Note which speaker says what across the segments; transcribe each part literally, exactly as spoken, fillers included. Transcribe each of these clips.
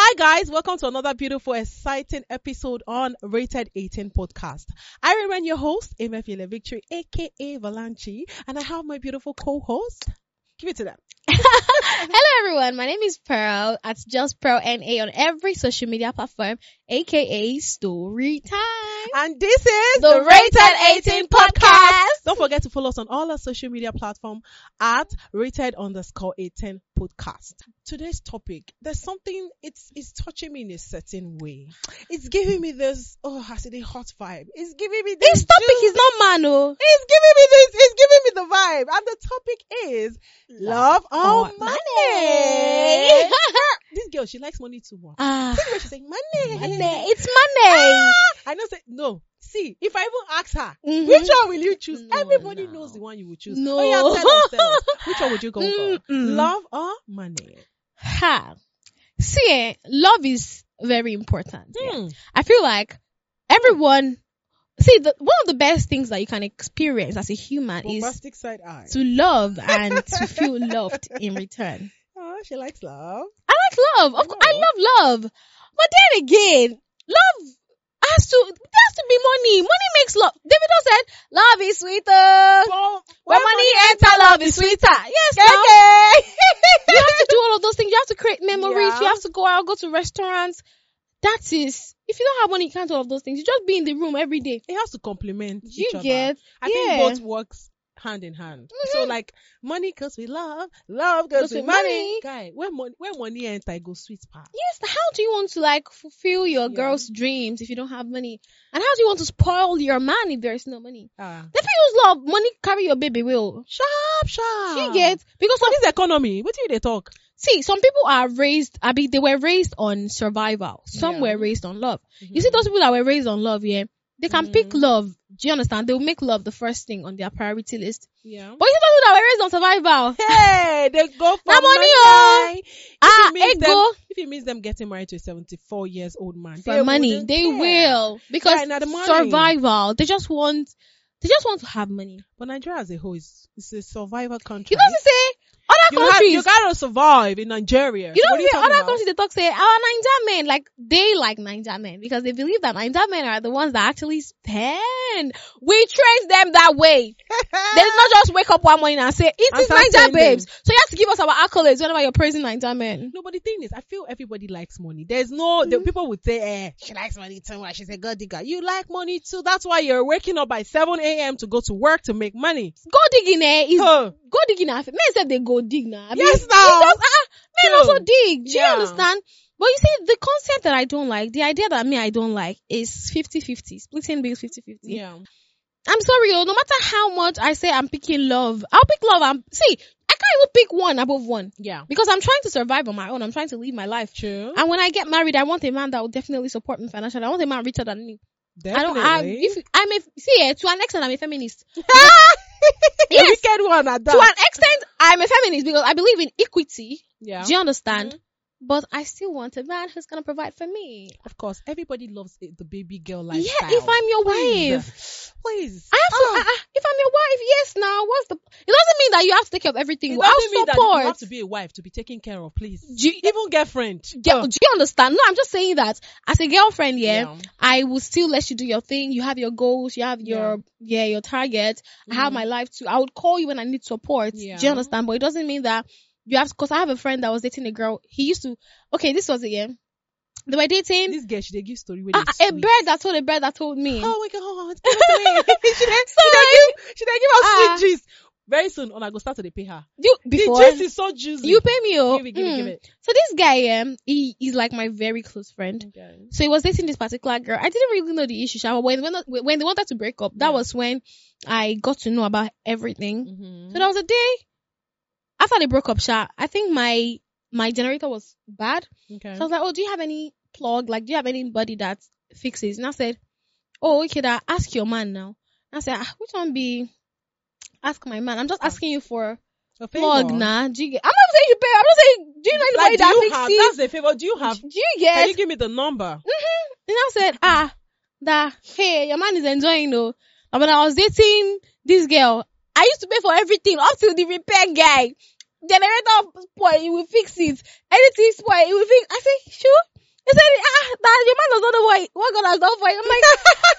Speaker 1: Hi guys, welcome to another beautiful, exciting episode on Rated eighteen podcast. I remain your host, Emefiele Victory, aka Valanchi, and I have my beautiful co-host. Give it to them.
Speaker 2: Hello everyone, my name is Pearl at Just Pearl N A on every social media platform, aka Story Time.
Speaker 1: And this is
Speaker 2: The Rated eighteen podcast.
Speaker 1: Don't forget to follow us on all our social media platforms at Rated underscore eighteen podcast. Today's topic, there's something, it's it's touching me in a certain way. It's giving me this, oh, I said a hot vibe. It's giving me this.
Speaker 2: This topic
Speaker 1: juice.
Speaker 2: is not mano.
Speaker 1: It's giving me this, it's giving me the vibe. And the topic is love or
Speaker 2: or
Speaker 1: money.
Speaker 2: money.
Speaker 1: This girl, she likes money too much.
Speaker 2: Ah,
Speaker 1: See the way she's saying money.
Speaker 2: money. It's money.
Speaker 1: Ah, I know. Say no. See, if I even ask her,
Speaker 2: Mhm.
Speaker 1: which one will you choose?
Speaker 2: No,
Speaker 1: Everybody
Speaker 2: no.
Speaker 1: knows the one you will choose.
Speaker 2: No.
Speaker 1: Oh yeah, tell us, tell us. Which one would you go for?
Speaker 2: Mm-mm.
Speaker 1: Love or money?
Speaker 2: Ha. See, eh, love is very important. yeah.
Speaker 1: Hmm.
Speaker 2: I feel like everyone, see, the, one of the best things that you can experience as a human is
Speaker 1: Bombastic side eye.
Speaker 2: to love and to feel loved in return.
Speaker 1: Oh, she likes love.
Speaker 2: I like love. Of course, I
Speaker 1: Oh.
Speaker 2: love love. But then again, love has to, there has to be money. Money makes love. Davido said, love is sweeter.
Speaker 1: Well,
Speaker 2: When money enter, love is sweeter. Yes, now.
Speaker 1: okay.
Speaker 2: You have to do all of those things. You have to create memories.
Speaker 1: Yeah.
Speaker 2: You have to go out, go to restaurants. That is, if you don't have money, you can't do all of those things. You just be in the room every day.
Speaker 1: It has to complement
Speaker 2: You
Speaker 1: each other.
Speaker 2: get,
Speaker 1: I
Speaker 2: yeah.
Speaker 1: think both works hand in hand. So like money goes with love, love goes
Speaker 2: Goes
Speaker 1: with
Speaker 2: with
Speaker 1: money.
Speaker 2: money.
Speaker 1: Guy, when money when money enter, it goes sweet part.
Speaker 2: Yes, how do you want to like fulfill your
Speaker 1: Yeah.
Speaker 2: girl's dreams if you don't have money? And how do you want to spoil your man if there is no money?
Speaker 1: Ah,
Speaker 2: The people use love, money carry your baby will.
Speaker 1: sharp, sharp.
Speaker 2: You get, because
Speaker 1: for
Speaker 2: some,
Speaker 1: this economy, what do they talk?
Speaker 2: see, some people are raised, I mean, they were raised on survival. Some
Speaker 1: Yeah.
Speaker 2: were raised on love. You see those people that were raised on love, yeah, they can
Speaker 1: Mhm.
Speaker 2: pick love. Do you understand? They'll make love the first thing on their priority list.
Speaker 1: Yeah.
Speaker 2: But you see those people that were raised on survival.
Speaker 1: Hey, they go for
Speaker 2: Na money,
Speaker 1: money.
Speaker 2: oh.
Speaker 1: If
Speaker 2: Ah,
Speaker 1: it means
Speaker 2: ego.
Speaker 1: them, if it means them getting married to a seventy-four years old man,
Speaker 2: For money,
Speaker 1: wouldn't
Speaker 2: they
Speaker 1: care.
Speaker 2: will. Because
Speaker 1: Yeah, na the money.
Speaker 2: survival, they just want, they just want to have money.
Speaker 1: But Nigeria as a whole is it's a survivor country.
Speaker 2: You know what say? Other
Speaker 1: you, have,
Speaker 2: countries,
Speaker 1: you gotta survive in Nigeria.
Speaker 2: you
Speaker 1: So
Speaker 2: know
Speaker 1: what are you
Speaker 2: say
Speaker 1: talking
Speaker 2: other
Speaker 1: about?
Speaker 2: countries they talk say our Ninja men, like they like Ninja men because they believe that Ninja men are the ones that actually spend. We train them that way. They did not just wake up one morning and say it
Speaker 1: And
Speaker 2: is
Speaker 1: start
Speaker 2: Ninja
Speaker 1: spending.
Speaker 2: babes. So you have to give us our accolades whenever you're praising Ninja men.
Speaker 1: No, but the thing is, I feel everybody likes money. There's no, the
Speaker 2: Mhm.
Speaker 1: people would say, eh, she likes money too much. She's a gold digger. You like money too. That's why you're waking up by seven a.m. to go to work to make money.
Speaker 2: Go digging eh is
Speaker 1: Huh.
Speaker 2: go digging now. Men said they go dig now. I mean,
Speaker 1: Yes,
Speaker 2: it's
Speaker 1: now.
Speaker 2: just, ah, men
Speaker 1: True.
Speaker 2: also dig. Do
Speaker 1: Yeah.
Speaker 2: you understand? But you see, the concept that I don't like, the idea that me I don't like is fifty-fifty, splitting bills fifty-fifty.
Speaker 1: Yeah.
Speaker 2: I'm sorry, oh, no matter how much I say I'm picking love, I'll pick love. I'm, see, I can't even pick one above one
Speaker 1: Yeah.
Speaker 2: because I'm trying to survive on my own. I'm trying to live my life.
Speaker 1: True.
Speaker 2: And when I get married, I want a man that will definitely support me financially. I want a man richer than me.
Speaker 1: Definitely.
Speaker 2: I don't, I, if, I'm a, see, eh, to an extent, I'm a feminist.
Speaker 1: A
Speaker 2: Yes.
Speaker 1: wicked one at that.
Speaker 2: To an extent, I'm a feminist because I believe in equity.
Speaker 1: Yeah.
Speaker 2: Do you understand?
Speaker 1: Mhm.
Speaker 2: But I still want a man who's gonna provide for me.
Speaker 1: Of course, everybody loves it, the baby girl
Speaker 2: Yeah,
Speaker 1: lifestyle.
Speaker 2: if I'm your
Speaker 1: Please.
Speaker 2: wife.
Speaker 1: Please.
Speaker 2: I have to,
Speaker 1: Oh.
Speaker 2: uh, uh, if I'm your wife, yes now, what's the, it doesn't mean that you have to take care of everything.
Speaker 1: It
Speaker 2: I'll
Speaker 1: doesn't mean that you
Speaker 2: support.
Speaker 1: have to be a wife to be taken care of, please.
Speaker 2: Do you,
Speaker 1: Even girlfriend.
Speaker 2: do,
Speaker 1: Oh.
Speaker 2: do you understand? No, I'm just saying that as a girlfriend, yeah,
Speaker 1: Yeah.
Speaker 2: I will still let you do your thing. You have your goals, you have your, yeah, your target. I have
Speaker 1: Mhm.
Speaker 2: my life too. I would call you when I need support.
Speaker 1: Yeah.
Speaker 2: Do you understand? But it doesn't mean that you have, cause I have a friend that was dating a girl. He used to, okay, this was it, yeah. They were dating.
Speaker 1: This girl, she dey give story where
Speaker 2: Uh,
Speaker 1: they
Speaker 2: a
Speaker 1: sweet.
Speaker 2: bird that told a bird that told me.
Speaker 1: Oh my god. Give it to me. she dey
Speaker 2: So,
Speaker 1: she dey give she dey give us
Speaker 2: Ah.
Speaker 1: sweet gist. Very soon, on I go start to dey pay her.
Speaker 2: you, before,
Speaker 1: The gist is so juicy.
Speaker 2: you pay me, oh.
Speaker 1: Give it, give it,
Speaker 2: Mm.
Speaker 1: give it.
Speaker 2: So this guy, um, he is like my very close friend.
Speaker 1: Okay.
Speaker 2: So he was dating this particular girl. I didn't really know the issue, Sha, but when, when, when they wanted to break up, that
Speaker 1: Yeah.
Speaker 2: was when I got to know about everything.
Speaker 1: Mm-hmm.
Speaker 2: So there was a day after they broke up, Sha, I think my, my generator was bad.
Speaker 1: Okay.
Speaker 2: So I was like, oh, do you have any plug? Like, do you have anybody that fixes? And I said, oh, okay, that ask your man now. And I said, ah, which one be ask my man? I'm just asking you for
Speaker 1: A favor.
Speaker 2: plug now. Do you get, I'm not saying you pay. I'm not saying, do you know anybody
Speaker 1: Like, do
Speaker 2: that
Speaker 1: you
Speaker 2: fixes?
Speaker 1: have, that's the favor. Do you have,
Speaker 2: Do you get?
Speaker 1: can you give me the number?
Speaker 2: And I said, ah, that, hey, your man is enjoying, though. And when I was dating this girl, I used to pay for everything up to the repair guy. Generator spoil, he will fix it. Anything spoil, he will fix. I said, sure. He said, ah, that your man does not know what, what God has done for him. I'm like,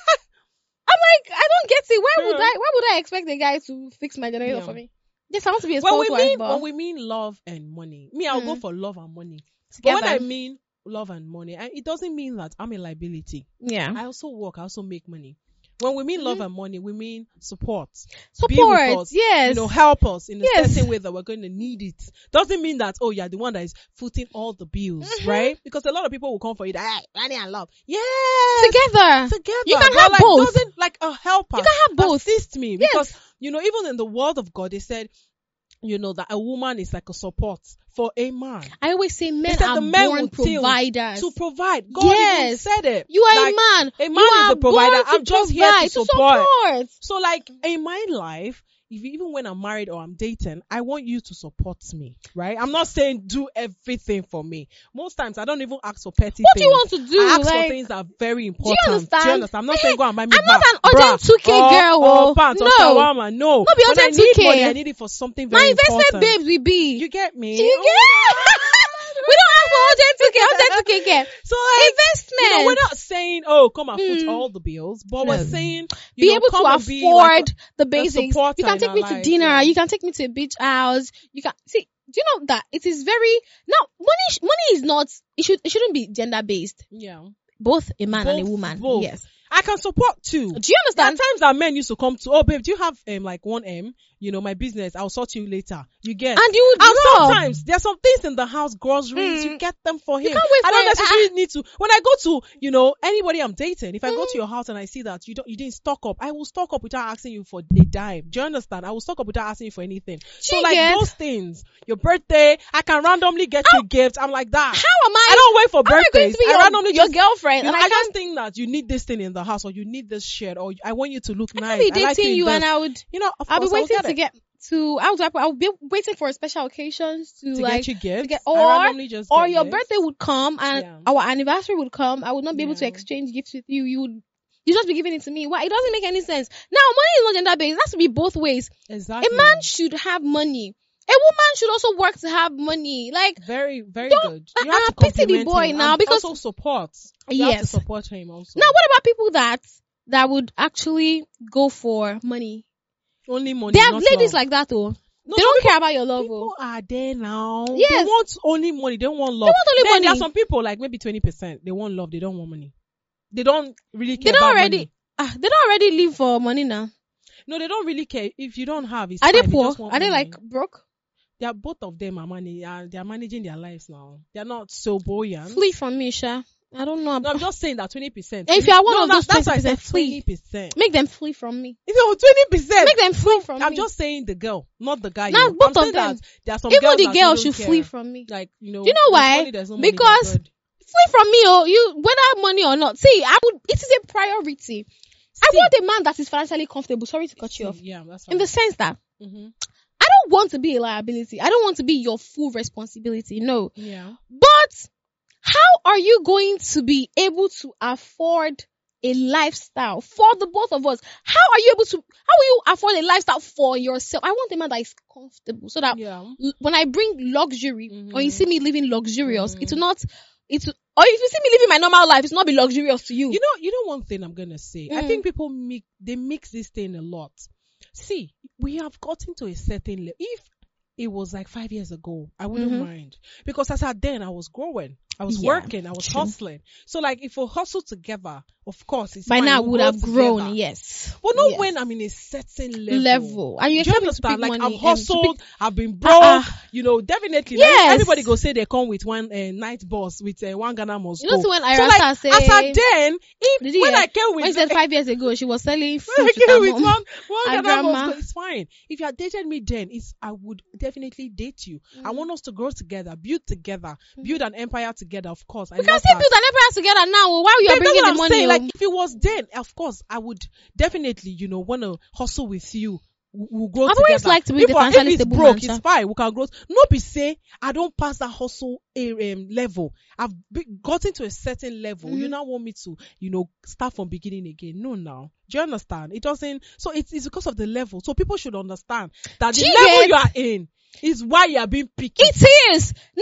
Speaker 2: I'm like, I don't get it. Why would
Speaker 1: Yeah.
Speaker 2: I, why would I expect a guy to fix my generator
Speaker 1: Yeah.
Speaker 2: for me? Yes, I want to be a
Speaker 1: When
Speaker 2: spouse
Speaker 1: we
Speaker 2: wife,
Speaker 1: mean
Speaker 2: but
Speaker 1: when we mean love and money, me I'll go
Speaker 2: Mm.
Speaker 1: for love and money. But
Speaker 2: together.
Speaker 1: when I mean love and money, I, it doesn't mean that I'm a liability.
Speaker 2: yeah.
Speaker 1: I also work. I also make money. When we mean love and money, we mean support. Be with
Speaker 2: Support,
Speaker 1: us,
Speaker 2: yes.
Speaker 1: You know, help us in a
Speaker 2: Yes.
Speaker 1: certain way that we're going to need it. Doesn't mean that, oh, you're the one that is footing all the bills,
Speaker 2: Mhm.
Speaker 1: right? Because a lot of people will come for you that, hey, money and love. Yes.
Speaker 2: Together.
Speaker 1: Together.
Speaker 2: You can
Speaker 1: But
Speaker 2: have
Speaker 1: like,
Speaker 2: both.
Speaker 1: Doesn't like a helper.
Speaker 2: You can have both.
Speaker 1: Assist me.
Speaker 2: Yes.
Speaker 1: Because, you know, even in the word of God, they said, you know, that a woman is like a support for a man.
Speaker 2: I always say men
Speaker 1: said
Speaker 2: are
Speaker 1: the men
Speaker 2: born
Speaker 1: will till
Speaker 2: providers.
Speaker 1: To provide. God even
Speaker 2: Yes.
Speaker 1: said it.
Speaker 2: You are
Speaker 1: Like,
Speaker 2: a man.
Speaker 1: a man
Speaker 2: you
Speaker 1: is
Speaker 2: are
Speaker 1: a provider.
Speaker 2: born to
Speaker 1: I'm just here
Speaker 2: provide,
Speaker 1: to support.
Speaker 2: support.
Speaker 1: So like in my life, if even when I'm married or I'm dating, I want you to support me, right? I'm not saying do everything for me. Most times I don't even ask for petty
Speaker 2: What
Speaker 1: things.
Speaker 2: do you want to do?
Speaker 1: I ask
Speaker 2: Like,
Speaker 1: for things that are very important.
Speaker 2: understand?
Speaker 1: I'm not saying go and buy me
Speaker 2: I'm not
Speaker 1: bra,
Speaker 2: an urgent
Speaker 1: bra,
Speaker 2: two K
Speaker 1: or,
Speaker 2: girl,
Speaker 1: or
Speaker 2: oh.
Speaker 1: pants or
Speaker 2: No.
Speaker 1: shawarma. No.
Speaker 2: Not be
Speaker 1: When I
Speaker 2: urgent
Speaker 1: need
Speaker 2: two K.
Speaker 1: money, I need it for something very
Speaker 2: my investment
Speaker 1: important.
Speaker 2: babes will be.
Speaker 1: You get me?
Speaker 2: You
Speaker 1: Oh,
Speaker 2: get? We don't ask for urgent two K, urgent two K care.
Speaker 1: So like,
Speaker 2: Investment.
Speaker 1: you know, we're not saying, oh, come and foot
Speaker 2: Mm.
Speaker 1: all the bills, but
Speaker 2: No.
Speaker 1: we're saying, you
Speaker 2: be
Speaker 1: know,
Speaker 2: able
Speaker 1: come
Speaker 2: to
Speaker 1: and be like
Speaker 2: afford the basics.
Speaker 1: supporter
Speaker 2: You can
Speaker 1: in
Speaker 2: take
Speaker 1: our
Speaker 2: me to
Speaker 1: life,
Speaker 2: dinner.
Speaker 1: yeah.
Speaker 2: You can take me to a beach house. You can see. Do you know that it is very now money? sh- Money is not. It should. It shouldn't be gender based.
Speaker 1: yeah.
Speaker 2: Both a man and a
Speaker 1: Both-
Speaker 2: woman.
Speaker 1: both.
Speaker 2: Yes.
Speaker 1: I can support too.
Speaker 2: Do you
Speaker 1: There are
Speaker 2: understand?
Speaker 1: times that men used to come to, oh babe, do you have um like one M? You know, my business, I'll sort you later. You get.
Speaker 2: And you would
Speaker 1: And
Speaker 2: drop.
Speaker 1: sometimes there's some things in the house, groceries,
Speaker 2: Mm.
Speaker 1: you get them for him.
Speaker 2: can't wait
Speaker 1: I
Speaker 2: for
Speaker 1: don't
Speaker 2: it.
Speaker 1: necessarily need to. When I go to, you know, anybody I'm dating, if I go
Speaker 2: Mm.
Speaker 1: to your house and I see that you don't, you didn't stock up, I will stock up without asking you for a dime. Do you understand? I will stock up without asking you for anything. So
Speaker 2: you
Speaker 1: like
Speaker 2: get?
Speaker 1: those things, your birthday, I can randomly get you gifts. I'm like that.
Speaker 2: How am I?
Speaker 1: I don't wait for
Speaker 2: How am I going
Speaker 1: birthdays.
Speaker 2: to be
Speaker 1: I
Speaker 2: your,
Speaker 1: randomly
Speaker 2: your
Speaker 1: just
Speaker 2: girlfriend?
Speaker 1: you know,
Speaker 2: and
Speaker 1: I
Speaker 2: I
Speaker 1: just
Speaker 2: can't
Speaker 1: think that you need this thing in the house, or you need this shirt, or I want you to look
Speaker 2: I'll
Speaker 1: nice.
Speaker 2: be
Speaker 1: I like
Speaker 2: dating you,
Speaker 1: in
Speaker 2: and
Speaker 1: this.
Speaker 2: I would.
Speaker 1: You know, of
Speaker 2: I'll be
Speaker 1: course, I will
Speaker 2: waiting
Speaker 1: get
Speaker 2: to
Speaker 1: it.
Speaker 2: get to. I was. I'll be waiting for special occasions to,
Speaker 1: to
Speaker 2: like
Speaker 1: get you gifts.
Speaker 2: get-
Speaker 1: I
Speaker 2: or-
Speaker 1: randomly just
Speaker 2: or
Speaker 1: get
Speaker 2: your
Speaker 1: gifts.
Speaker 2: birthday would come and
Speaker 1: Yeah.
Speaker 2: our anniversary would come. I would not be able to
Speaker 1: Yeah.
Speaker 2: exchange gifts with you. You would. You just be giving it to me. Why? It doesn't make any sense. Now, money is not gender based. It has to be both ways.
Speaker 1: Exactly.
Speaker 2: A man should have money. A woman should also work to have money. Like,
Speaker 1: very, very
Speaker 2: Don't-
Speaker 1: good. You have
Speaker 2: uh,
Speaker 1: to
Speaker 2: pity the
Speaker 1: compliment
Speaker 2: boy
Speaker 1: him
Speaker 2: now,
Speaker 1: and
Speaker 2: because-
Speaker 1: also support. You have to
Speaker 2: yes.
Speaker 1: support him also.
Speaker 2: Now, what about people that that would actually go for money?
Speaker 1: Only money.
Speaker 2: There are
Speaker 1: not
Speaker 2: ladies
Speaker 1: love.
Speaker 2: like that, though.
Speaker 1: No,
Speaker 2: They
Speaker 1: some
Speaker 2: don't
Speaker 1: people,
Speaker 2: care about your love.
Speaker 1: people
Speaker 2: Oh.
Speaker 1: are there now. They
Speaker 2: Yes.
Speaker 1: want only money. They don't want love.
Speaker 2: They want only
Speaker 1: then
Speaker 2: money.
Speaker 1: There are some people like maybe twenty percent. They want love. They don't want money. They don't really
Speaker 2: They
Speaker 1: care
Speaker 2: don't
Speaker 1: about
Speaker 2: already.
Speaker 1: money.
Speaker 2: Ah, they don't already live for money now.
Speaker 1: No, they don't really care. If you don't have, it's
Speaker 2: Are
Speaker 1: fine.
Speaker 2: they poor?
Speaker 1: just want
Speaker 2: Are they
Speaker 1: money.
Speaker 2: like broke?
Speaker 1: They are both of them are money. Are they are managing their lives now? They are not so buoyant.
Speaker 2: Flee from me, Sha. I don't know.
Speaker 1: No, I'm just saying that twenty percent.
Speaker 2: If you are one
Speaker 1: no,
Speaker 2: of
Speaker 1: that-
Speaker 2: those
Speaker 1: that's why I
Speaker 2: twenty
Speaker 1: said
Speaker 2: percent, flee.
Speaker 1: twenty percent.
Speaker 2: Make them flee from me.
Speaker 1: If you're twenty percent,
Speaker 2: Make them flee from
Speaker 1: I'm
Speaker 2: me.
Speaker 1: just saying the girl, not the guy.
Speaker 2: Now,
Speaker 1: you know.
Speaker 2: both
Speaker 1: I'm saying
Speaker 2: of them.
Speaker 1: that there are some
Speaker 2: Even
Speaker 1: girls
Speaker 2: the
Speaker 1: that
Speaker 2: girl
Speaker 1: don't
Speaker 2: should
Speaker 1: care.
Speaker 2: flee from me.
Speaker 1: Like, you know,
Speaker 2: Do you know
Speaker 1: if
Speaker 2: why?
Speaker 1: only there's no money,
Speaker 2: Because-
Speaker 1: they're good.
Speaker 2: Flee from me, oh, you whether money or not. See, I would. It is a priority. I
Speaker 1: See.
Speaker 2: want a man that is financially comfortable. Sorry to cut you off.
Speaker 1: Yeah, that's
Speaker 2: In the sense that
Speaker 1: hmm
Speaker 2: I don't want to be a liability. I don't want to be your full responsibility. No.
Speaker 1: yeah.
Speaker 2: But how are you going to be able to afford a lifestyle for the both of us? How are you able to, how will you afford a lifestyle for yourself? I want a man that is comfortable so that
Speaker 1: Yeah.
Speaker 2: l- when I bring luxury
Speaker 1: Mhm.
Speaker 2: or you see me living luxurious,
Speaker 1: Mhm.
Speaker 2: it will not, it will, or if you see me living my normal life, it's not be luxurious to you.
Speaker 1: You know, you know one thing I'm gonna say. I
Speaker 2: Mm.
Speaker 1: think people mix they mix this thing a lot. See, we have gotten to a certain level. If it was like five years ago, I wouldn't
Speaker 2: Mhm.
Speaker 1: mind, because as at then I was growing, I was
Speaker 2: Yeah,
Speaker 1: working, I was
Speaker 2: true.
Speaker 1: hustling. So like, if we hustle together, of course, it's
Speaker 2: By
Speaker 1: fine,
Speaker 2: now, I
Speaker 1: we'll
Speaker 2: would
Speaker 1: grow
Speaker 2: have grown,
Speaker 1: together.
Speaker 2: yes.
Speaker 1: But not
Speaker 2: Yes.
Speaker 1: when I'm in a certain level.
Speaker 2: Level. And you
Speaker 1: Do you
Speaker 2: expect me to pick
Speaker 1: understand? Like,
Speaker 2: money
Speaker 1: I've
Speaker 2: and to
Speaker 1: hustled,
Speaker 2: pick-
Speaker 1: I've been broke,
Speaker 2: Uh-uh.
Speaker 1: you know, definitely.
Speaker 2: Yes.
Speaker 1: Like, everybody go say they come with one uh, night bus with uh, one Ghana must
Speaker 2: You know,
Speaker 1: go.
Speaker 2: so when
Speaker 1: So
Speaker 2: Irasa
Speaker 1: like,
Speaker 2: say,
Speaker 1: as at then, if
Speaker 2: Did you
Speaker 1: when
Speaker 2: hear?
Speaker 1: I came with
Speaker 2: when he said five years ago, she was selling
Speaker 1: when I
Speaker 2: fruit with
Speaker 1: came
Speaker 2: her
Speaker 1: with
Speaker 2: mom.
Speaker 1: one, one
Speaker 2: and
Speaker 1: Ghana
Speaker 2: grandma.
Speaker 1: must go, it's fine. If you had dated me then, it's I would definitely date you. I
Speaker 2: Mm.
Speaker 1: want us to grow together, build together, build an empire together. Of course, I
Speaker 2: We can
Speaker 1: love
Speaker 2: still
Speaker 1: that.
Speaker 2: build an empire together now. Why are you
Speaker 1: Then that's
Speaker 2: bringing
Speaker 1: what
Speaker 2: the
Speaker 1: I'm
Speaker 2: money?
Speaker 1: saying.
Speaker 2: oh?
Speaker 1: Like, if it was then, of course, I would definitely, you know, want to hustle with you. We- We'll grow
Speaker 2: I've
Speaker 1: together.
Speaker 2: always liked to be
Speaker 1: if,
Speaker 2: the
Speaker 1: I-
Speaker 2: financially
Speaker 1: if it's
Speaker 2: stable
Speaker 1: broke,
Speaker 2: man,
Speaker 1: it's
Speaker 2: sha.
Speaker 1: fine. We can grow. No, be say I don't pass that hustle a, um, level. I've be, gotten to a certain level. You
Speaker 2: Mhm.
Speaker 1: now want me to, you know, start from beginning again? No, now. Do you understand? It doesn't. So it's, it's because of the level. So people should understand that the
Speaker 2: Do you
Speaker 1: level
Speaker 2: get-
Speaker 1: you are in is why you are being picky.
Speaker 2: It is. Now,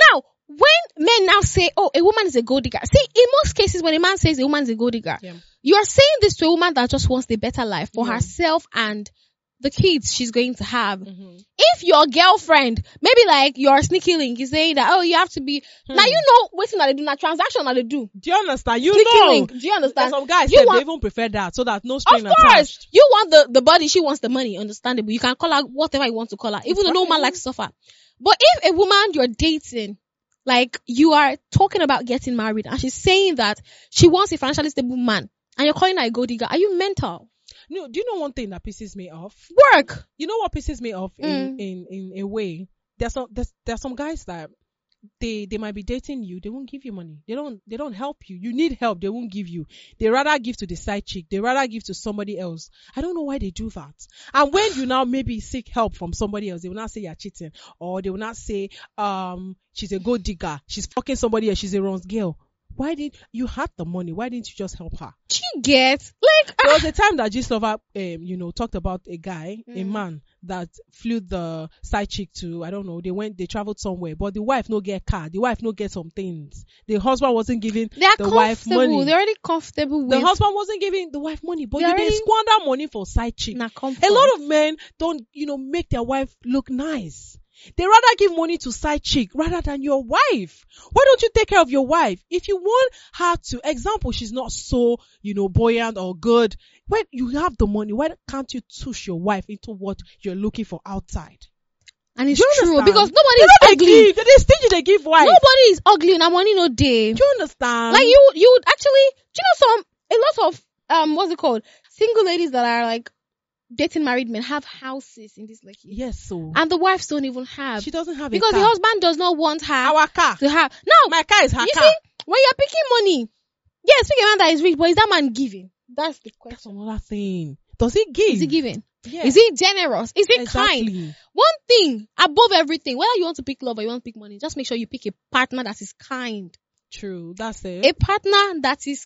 Speaker 2: when men now say, oh, a woman is a gold digger. See, in most cases, when a man says a woman is a gold digger,
Speaker 1: Yeah.
Speaker 2: you are saying this to a woman that just wants a better life for
Speaker 1: Yeah.
Speaker 2: herself and the kids she's going to have.
Speaker 1: Mhm.
Speaker 2: If your girlfriend, maybe like your sneaky link, is saying that, oh, you have to be,
Speaker 1: Hmm.
Speaker 2: now you know what that they do, now transaction that they do.
Speaker 1: Do you understand? You
Speaker 2: Sneaky
Speaker 1: know.
Speaker 2: link. Do you understand?
Speaker 1: There's some guys
Speaker 2: You
Speaker 1: say
Speaker 2: want-
Speaker 1: they even prefer that so that no
Speaker 2: Of
Speaker 1: string
Speaker 2: course,
Speaker 1: attached.
Speaker 2: you want the, the body, she wants the money, understandable. You can call her whatever you want to call her, even though no
Speaker 1: fine.
Speaker 2: man likes to suffer. But if a woman you're dating, like you are talking about getting married and she's saying that she wants a financially stable man and you're calling her a gold digger, are you mental?
Speaker 1: No, do you know one thing that pisses me off?
Speaker 2: Work.
Speaker 1: You know what pisses me off in,
Speaker 2: Mm.
Speaker 1: in, in a way? There's some there's there's some guys that they they might be dating you, they won't give you money. They don't they don't help you. You need help, they won't give you. They rather give to the side chick, they rather give to somebody else. I don't know why they do that. And when you now maybe seek help from somebody else, they will not say you're cheating, or they will not say um she's a gold digger, she's fucking somebody else, she's a wrong girl. Why did you had the money? Why didn't you just help her?
Speaker 2: Do you get? Like,
Speaker 1: There
Speaker 2: ah,
Speaker 1: was a time that Gislova, um, you know, talked about a guy, a
Speaker 2: Mm.
Speaker 1: man that flew the side chick to, I don't know, they went, they traveled somewhere, but the wife no get car, the wife no get some things. The husband wasn't giving
Speaker 2: they're
Speaker 1: the wife
Speaker 2: comfortable.
Speaker 1: money.
Speaker 2: They're already comfortable with
Speaker 1: The husband wasn't giving the wife money, but
Speaker 2: They're
Speaker 1: you didn't
Speaker 2: already-
Speaker 1: squander money for side chick.
Speaker 2: na comfort.
Speaker 1: A lot of men don't, you know, make their wife look nice. They rather give money to side chick rather than your wife. Why don't you take care of your wife? If you want her to, example, she's not so, you know, buoyant or good. When you have the money, why can't you push your wife into what you're looking for outside?
Speaker 2: And it's
Speaker 1: Do you
Speaker 2: true
Speaker 1: understand?
Speaker 2: because nobody
Speaker 1: They
Speaker 2: is
Speaker 1: don't
Speaker 2: ugly.
Speaker 1: give, they they stingy, they give wife.
Speaker 2: Nobody is ugly and money no day.
Speaker 1: Do you understand?
Speaker 2: Like you, you would actually, do you know some, a lot of, um, what's it called? Single ladies that are like dating married men have houses in this like,
Speaker 1: Yes, so.
Speaker 2: and the wives don't even have.
Speaker 1: She doesn't have
Speaker 2: Because
Speaker 1: a
Speaker 2: the
Speaker 1: car.
Speaker 2: husband does not want her
Speaker 1: Our car.
Speaker 2: to have. Now,
Speaker 1: My car is her
Speaker 2: you
Speaker 1: car.
Speaker 2: see, when you're picking money, yes, pick a man that is rich, but is that man giving? That's the
Speaker 1: That's
Speaker 2: question.
Speaker 1: another thing. Does he give?
Speaker 2: Is he giving?
Speaker 1: Yeah.
Speaker 2: Is he generous? Is he kind?
Speaker 1: Exactly.
Speaker 2: One thing above everything, whether you want to pick love or you want to pick money, just make sure you pick a partner that is kind.
Speaker 1: True. That's it.
Speaker 2: A partner that is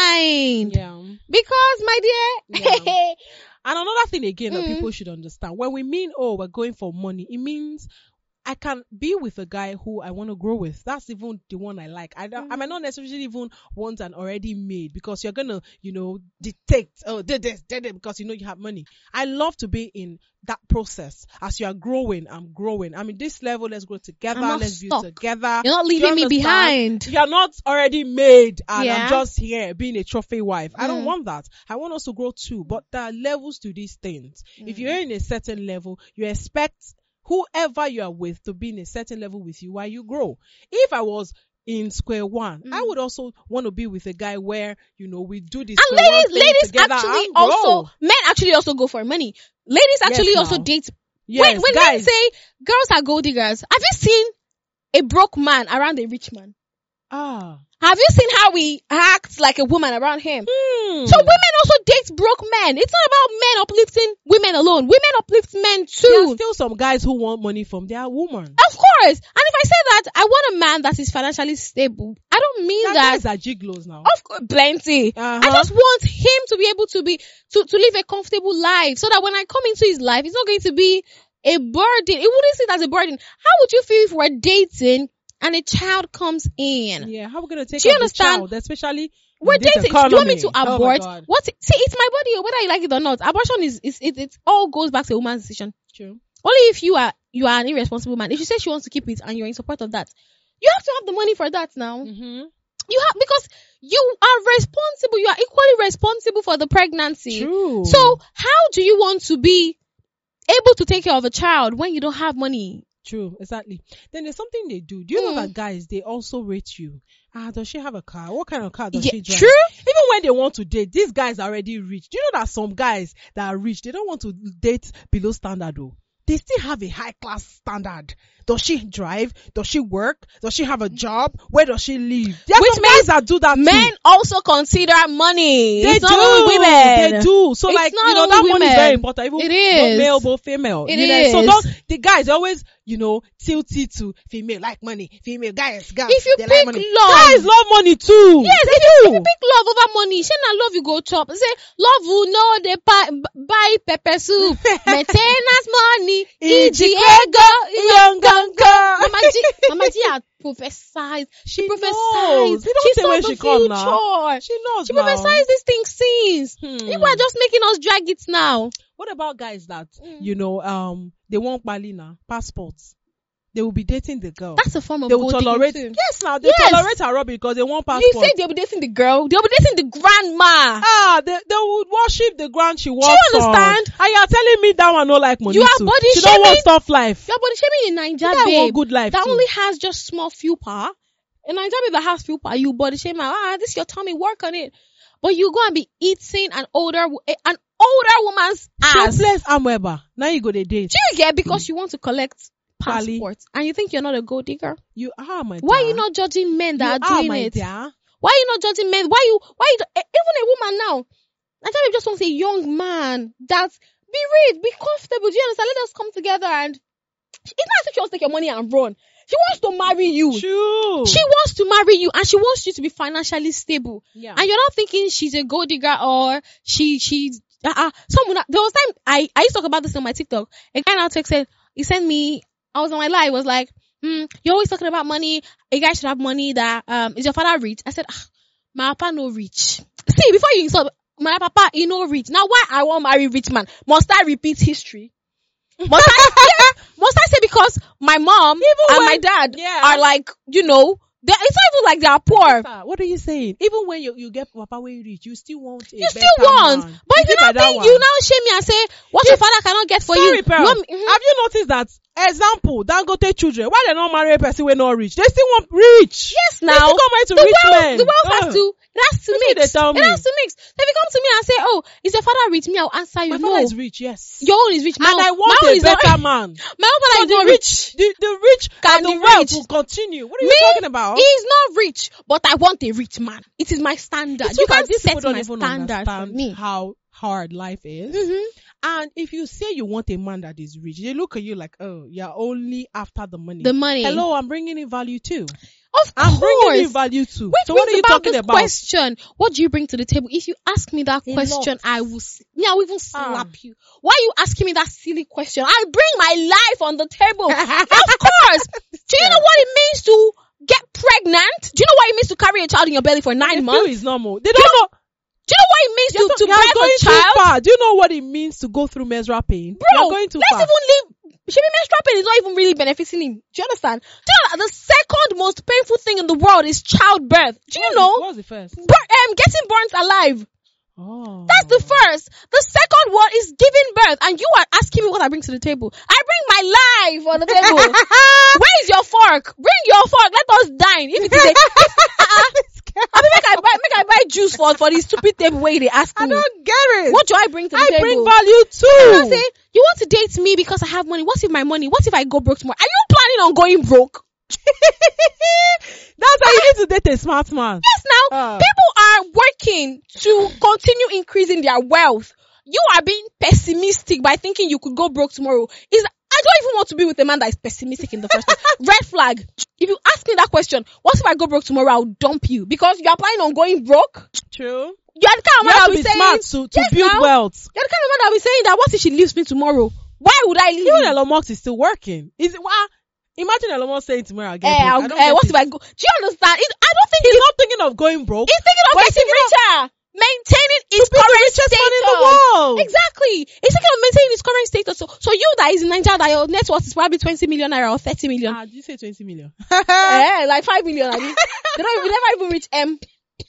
Speaker 2: kind.
Speaker 1: Yeah.
Speaker 2: Because, my dear,
Speaker 1: Yeah. And another thing again that
Speaker 2: Mm.
Speaker 1: people should understand, when we mean, oh, we're going for money, it means I can be with a guy who I want to grow with. That's even the one I like. I, don't I might not necessarily even want an already made, because you're going to, you know, detect, oh, did this, did it, because you know you have money. I love to be in that process. As you are growing, I'm growing. I mean, this level, let's grow together.
Speaker 2: I'm not
Speaker 1: Let's build
Speaker 2: stuck.
Speaker 1: together.
Speaker 2: you're not
Speaker 1: Do you
Speaker 2: leaving me
Speaker 1: understand?
Speaker 2: behind.
Speaker 1: You're not already made and
Speaker 2: Yeah.
Speaker 1: I'm just here being a trophy wife. I don't
Speaker 2: Mm.
Speaker 1: want that. I want us to grow too. But there are levels to these things. If
Speaker 2: Mm.
Speaker 1: you're in a certain level, you expect whoever you are with to be in a certain level with you while you grow. If I was in square one, I
Speaker 2: Mm.
Speaker 1: would also want to be with a guy where, you know, we do this
Speaker 2: And
Speaker 1: square one
Speaker 2: ladies,
Speaker 1: thing
Speaker 2: ladies
Speaker 1: together
Speaker 2: actually
Speaker 1: and grow.
Speaker 2: also, men actually also go for money. Ladies actually
Speaker 1: Yes,
Speaker 2: also
Speaker 1: now.
Speaker 2: date.
Speaker 1: Yes,
Speaker 2: when when men
Speaker 1: guys.
Speaker 2: say girls are gold diggers, have you seen a broke man around a rich man?
Speaker 1: ah.
Speaker 2: Have you seen how we act like a woman around him?
Speaker 1: Hmm.
Speaker 2: So women also date broke men. It's not about men uplifting women alone. Women uplift men
Speaker 1: There are
Speaker 2: too.
Speaker 1: still some guys who want money from their woman.
Speaker 2: Of course. And if I say that I want a man that is financially stable, I don't mean
Speaker 1: That
Speaker 2: that.
Speaker 1: guys are gigolos now.
Speaker 2: Of course, plenty.
Speaker 1: Uh-huh.
Speaker 2: I just want him to be able to be to, to live a comfortable life, so that when I come into his life, it's not going to be a burden. It wouldn't see it as a burden. How would you feel if we're dating and a child comes in?
Speaker 1: Yeah, how are we gonna take
Speaker 2: Do you
Speaker 1: care of the
Speaker 2: understand?
Speaker 1: child, especially
Speaker 2: We're
Speaker 1: in this
Speaker 2: dating. Do you want me to
Speaker 1: economy? Oh my
Speaker 2: abort?
Speaker 1: God.
Speaker 2: What? See, it's my body, whether you like it or not. Abortion is is it, it all goes back to a woman's decision.
Speaker 1: True.
Speaker 2: Only if you are you are an irresponsible man. If she says she wants to keep it and you're in support of that, you have to have the money for that now.
Speaker 1: Mm-hmm.
Speaker 2: You have, because you are responsible. You are equally responsible for the pregnancy.
Speaker 1: True.
Speaker 2: So how do you want to be able to take care of a child when you don't have money?
Speaker 1: True, exactly. Then there's something they do. Do you know
Speaker 2: Hmm.
Speaker 1: that guys, they also rate you? Ah, does she have a car? What kind of car does
Speaker 2: Yeah,
Speaker 1: she drive?
Speaker 2: true.
Speaker 1: Even when they want to date, these guys are already rich. Do you know that some guys that are rich, they don't want to date below standard though? They still have a high class standard. Does she drive? Does she work? Does she have a job? Where does she live? There are
Speaker 2: Which
Speaker 1: some guys that do that
Speaker 2: Men
Speaker 1: too.
Speaker 2: also consider money.
Speaker 1: They
Speaker 2: it's
Speaker 1: do.
Speaker 2: not only women.
Speaker 1: They do. So
Speaker 2: It's
Speaker 1: like,
Speaker 2: not
Speaker 1: you know,
Speaker 2: only
Speaker 1: that money is
Speaker 2: women.
Speaker 1: very important. Even
Speaker 2: It
Speaker 1: both
Speaker 2: is.
Speaker 1: male, both female.
Speaker 2: It
Speaker 1: you know? So
Speaker 2: is.
Speaker 1: don't, the guys always, you know, tilted to female like money, female guys, guys.
Speaker 2: If you
Speaker 1: they
Speaker 2: pick
Speaker 1: like money.
Speaker 2: love,
Speaker 1: Guys love money too.
Speaker 2: yes,
Speaker 1: they
Speaker 2: if you, if
Speaker 1: do.
Speaker 2: you pick love over money, shey na love you go chop. Say love will know they buy, buy pepper soup, maintenance money, E G ego, young gunga. Mama G, Mama G had prophesied. She,
Speaker 1: She
Speaker 2: prophesied.
Speaker 1: knows. You don't
Speaker 2: She
Speaker 1: say
Speaker 2: saw
Speaker 1: when
Speaker 2: the
Speaker 1: she come now.
Speaker 2: future.
Speaker 1: She knows
Speaker 2: She
Speaker 1: now.
Speaker 2: prophesied these things since.
Speaker 1: Hmm.
Speaker 2: You are just making us drag it now.
Speaker 1: What about guys that
Speaker 2: Mm.
Speaker 1: you know um they want Palina passports? They will be dating the girl.
Speaker 2: That's a form of
Speaker 1: They will
Speaker 2: gold digging
Speaker 1: tolerate.
Speaker 2: too.
Speaker 1: Yes, now they
Speaker 2: Yes.
Speaker 1: tolerate her rubbish because they want
Speaker 2: You
Speaker 1: passport.
Speaker 2: say they'll be dating the girl, they'll be dating the grandma.
Speaker 1: Ah, they, they would worship the ground she walks
Speaker 2: you understand?
Speaker 1: on. And you are telling me that one no like money
Speaker 2: You are
Speaker 1: too.
Speaker 2: body
Speaker 1: She don't want
Speaker 2: shaming?
Speaker 1: soft life.
Speaker 2: Your body shaming in Nigeria,
Speaker 1: That
Speaker 2: babe.
Speaker 1: want good life
Speaker 2: that
Speaker 1: too.
Speaker 2: only has just small few power. In Nigeria, babe, that has few power. You body shame, ah, this is your tummy, work on it. But you go and be eating an older, wo- eh, an older woman's ass. Do
Speaker 1: Shapeless Amweba. Now you go to date.
Speaker 2: you get because you want to collect
Speaker 1: Pali.
Speaker 2: passports and you think you're not a gold digger?
Speaker 1: You are my
Speaker 2: Why are
Speaker 1: dear.
Speaker 2: you not judging men
Speaker 1: You
Speaker 2: that are
Speaker 1: are
Speaker 2: doing
Speaker 1: my
Speaker 2: it?
Speaker 1: dear.
Speaker 2: Why are you not judging men? Why you? Why you? eh, Even a woman now. Nigeria just wants a young man that be rich, be comfortable. Do you understand? Let us come together and it's not as if she wants to take your money and run. She wants to marry you.
Speaker 1: True.
Speaker 2: She wants to marry you and she wants you to be financially stable.
Speaker 1: yeah.
Speaker 2: And you're not thinking she's a gold digger or she she's uh, uh someone. There was time I I used to talk about this on my TikTok. A guy now texted, he sent me. I was on my live. Was like, hmm, you're always talking about money. A guy should have money. That um, is your father rich? I said, ah, my papa no rich. See, before you insult my papa, he no rich. Now why I want marry rich man? Must I repeat history? Must I? Yeah, must I say because my mom
Speaker 1: Even
Speaker 2: and
Speaker 1: when-
Speaker 2: my dad
Speaker 1: yeah.
Speaker 2: are like, you know, they it's not even like they are poor.
Speaker 1: Sir, what are you saying? Even when you, you get papa where you reach, you still want a
Speaker 2: You still
Speaker 1: better
Speaker 2: want,
Speaker 1: man.
Speaker 2: but
Speaker 1: Is
Speaker 2: if you
Speaker 1: it by
Speaker 2: now
Speaker 1: that
Speaker 2: think
Speaker 1: one?
Speaker 2: you now shame me and say what your father cannot get for
Speaker 1: Sorry,
Speaker 2: you.
Speaker 1: Pearl.
Speaker 2: You want me- mhm.
Speaker 1: Have you noticed that? Example, Dangote children, why they not marry a person we not rich? They still want rich.
Speaker 2: Yes,
Speaker 1: They
Speaker 2: now
Speaker 1: still come marry to
Speaker 2: the
Speaker 1: rich
Speaker 2: wealth,
Speaker 1: men.
Speaker 2: the wealth
Speaker 1: Ugh.
Speaker 2: has to, it has to
Speaker 1: That's what
Speaker 2: mix.
Speaker 1: they tell
Speaker 2: It
Speaker 1: me.
Speaker 2: has to mix. Then if you come to me and say, "Oh, is your father rich?" Me, I'll answer you.
Speaker 1: My
Speaker 2: No,
Speaker 1: father is rich, yes.
Speaker 2: your own is rich. My
Speaker 1: and I
Speaker 2: own-
Speaker 1: want
Speaker 2: my own
Speaker 1: a
Speaker 2: is not-
Speaker 1: better man.
Speaker 2: My own father
Speaker 1: So
Speaker 2: is
Speaker 1: the
Speaker 2: not
Speaker 1: rich,
Speaker 2: rich.
Speaker 1: the, the rich
Speaker 2: Can
Speaker 1: and the
Speaker 2: the
Speaker 1: wealth
Speaker 2: rich-
Speaker 1: will continue. What are
Speaker 2: Me?
Speaker 1: you talking about?
Speaker 2: He's not rich, but I want a rich man. It is my standard.
Speaker 1: It's
Speaker 2: You
Speaker 1: so that
Speaker 2: can't
Speaker 1: these
Speaker 2: set
Speaker 1: people don't
Speaker 2: my
Speaker 1: even
Speaker 2: standard for
Speaker 1: understand
Speaker 2: me.
Speaker 1: how hard life is.
Speaker 2: Mhm.
Speaker 1: And if you say you want a man that is rich, they look at you like, oh, you're only after the money.
Speaker 2: The money.
Speaker 1: Hello, I'm bringing in value too.
Speaker 2: Of
Speaker 1: I'm bringing in
Speaker 2: course.
Speaker 1: value too.
Speaker 2: Which
Speaker 1: So what are
Speaker 2: brings
Speaker 1: you
Speaker 2: about
Speaker 1: talking
Speaker 2: this
Speaker 1: about?
Speaker 2: question. What do you bring to the table? If you ask me that
Speaker 1: A
Speaker 2: question,
Speaker 1: lot.
Speaker 2: I will, s- me, I will even
Speaker 1: Ah.
Speaker 2: slap you. Why are you asking me that silly question? I bring my life on the table. Of course. Do you know what it means to get pregnant? Do you know what it means to carry a child in your belly for
Speaker 1: They
Speaker 2: nine
Speaker 1: feel
Speaker 2: months?
Speaker 1: it's normal. They don't know.
Speaker 2: Do you know what it means
Speaker 1: You're,
Speaker 2: to, to
Speaker 1: you're
Speaker 2: birth
Speaker 1: going
Speaker 2: a
Speaker 1: too
Speaker 2: child?
Speaker 1: far. Do you know what it means to go through menstrual pain?
Speaker 2: Bro,
Speaker 1: you're going too
Speaker 2: let's
Speaker 1: far.
Speaker 2: even leave. She be menstrual pain is not even really benefiting him. Do you understand? Do you know that the second most painful thing in the world is childbirth? Do you
Speaker 1: What was
Speaker 2: know?
Speaker 1: the- what was the first?
Speaker 2: Bir- um, getting burnt alive.
Speaker 1: Oh,
Speaker 2: That's the first. The second one is giving birth. And you are asking me what I bring to the table. I bring my life on the table. Where is your fork? Bring your fork. Let us dine. If it is a, if, uh-uh. I mean, make I buy, make I buy juice for, for the stupid table way they ask
Speaker 1: I
Speaker 2: me.
Speaker 1: don't get it.
Speaker 2: What do I bring to the
Speaker 1: I
Speaker 2: table?
Speaker 1: bring value
Speaker 2: And I
Speaker 1: too.
Speaker 2: say, you want to date me because I have money. What if my money? What if I go broke tomorrow? Are you planning on going broke?
Speaker 1: That's how you need to date a smart man.
Speaker 2: Yes, now
Speaker 1: Uh.
Speaker 2: people are working to continue increasing their wealth. You are being pessimistic by thinking you could go broke tomorrow. Is I don't even want to be with a man that is pessimistic in the first place. Red flag. If you ask me that question, what if I go broke tomorrow? I'll dump you because you are planning on going broke.
Speaker 1: True.
Speaker 2: You're the kind of
Speaker 1: You
Speaker 2: man
Speaker 1: have
Speaker 2: that
Speaker 1: to
Speaker 2: will
Speaker 1: be
Speaker 2: be saying,
Speaker 1: smart to, to
Speaker 2: Yes,
Speaker 1: build
Speaker 2: now.
Speaker 1: wealth.
Speaker 2: you're the kind of man that will be saying that what if she leaves me tomorrow? Why would I leave?
Speaker 1: Even
Speaker 2: you?
Speaker 1: Elon Musk is still working. Is it? Wow. Imagine Elon Musk saying tomorrow again.
Speaker 2: Eh, I'll- eh, what if I go? Do you understand? It, I don't think
Speaker 1: He's
Speaker 2: he's,
Speaker 1: not thinking of going broke.
Speaker 2: he's thinking of
Speaker 1: but he's
Speaker 2: getting
Speaker 1: thinking
Speaker 2: richer, maintaining his
Speaker 1: to be the
Speaker 2: current
Speaker 1: richest man in the
Speaker 2: status.
Speaker 1: world.
Speaker 2: Exactly. He's thinking of maintaining his current status. So, so you that is in Nigeria, that your net worth is probably twenty million naira or thirty million.
Speaker 1: Ah, did you say twenty million?
Speaker 2: Eh, like five million. I mean, they don't, we never even reach M.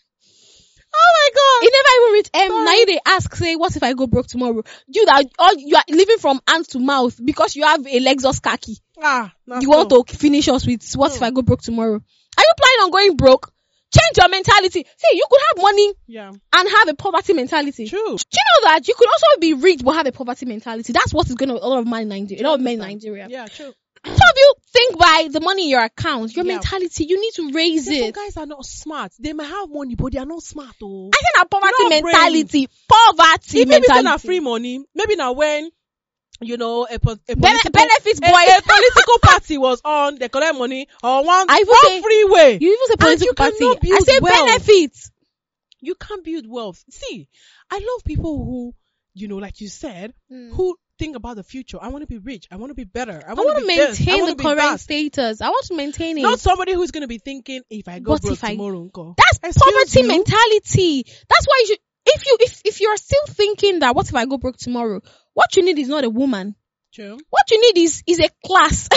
Speaker 1: Oh my god.
Speaker 2: It never even reach M.
Speaker 1: Sorry.
Speaker 2: Now you they ask, say, what if I go broke tomorrow? You that all you are living from hand to mouth because you have a Lexus khaki.
Speaker 1: Ah, nah,
Speaker 2: You want
Speaker 1: so.
Speaker 2: to finish us with what if
Speaker 1: Hmm.
Speaker 2: I go broke tomorrow? Are you planning on going broke? Change your mentality. See, you could have money
Speaker 1: Yeah.
Speaker 2: and have a poverty mentality.
Speaker 1: True.
Speaker 2: Do you know that you could also be rich but have a poverty mentality? That's what is going to a lot of men in Nigeria. A lot of men in Nigeria.
Speaker 1: Yeah, true.
Speaker 2: Some of you think by the money in your account, your
Speaker 1: Yeah.
Speaker 2: mentality, you need to raise
Speaker 1: Yeah, some
Speaker 2: it.
Speaker 1: guys are not smart. They might have money, but they are not smart. Oh.
Speaker 2: I think that poverty
Speaker 1: You know, brain.
Speaker 2: mentality, poverty
Speaker 1: If maybe say na
Speaker 2: mentality.
Speaker 1: free money, maybe now when you know, a, po- a
Speaker 2: Bene-
Speaker 1: political,
Speaker 2: benefits,
Speaker 1: a,
Speaker 2: boy.
Speaker 1: a political party was on, they collect money on one,
Speaker 2: I even
Speaker 1: one
Speaker 2: say-
Speaker 1: freeway.
Speaker 2: You even say
Speaker 1: And you
Speaker 2: political party.
Speaker 1: cannot
Speaker 2: I
Speaker 1: build
Speaker 2: say
Speaker 1: wealth.
Speaker 2: benefits.
Speaker 1: You can't build wealth. See, I love people who, you know, like you said,
Speaker 2: Mm.
Speaker 1: who think about the future. I want to be rich. I want to be better. I
Speaker 2: I
Speaker 1: want
Speaker 2: want
Speaker 1: to
Speaker 2: to
Speaker 1: be this. I
Speaker 2: maintain
Speaker 1: want
Speaker 2: the
Speaker 1: to be
Speaker 2: current
Speaker 1: that.
Speaker 2: status. I want to maintain it.
Speaker 1: Not somebody who's going to be thinking, if I go
Speaker 2: What
Speaker 1: broke
Speaker 2: if I-
Speaker 1: tomorrow, uncle.
Speaker 2: That's
Speaker 1: Excuse
Speaker 2: poverty
Speaker 1: you?
Speaker 2: mentality. That's why you should, if you if if you're still thinking that what if I go broke tomorrow, what you need is not a woman.
Speaker 1: True.
Speaker 2: What you need is is a class.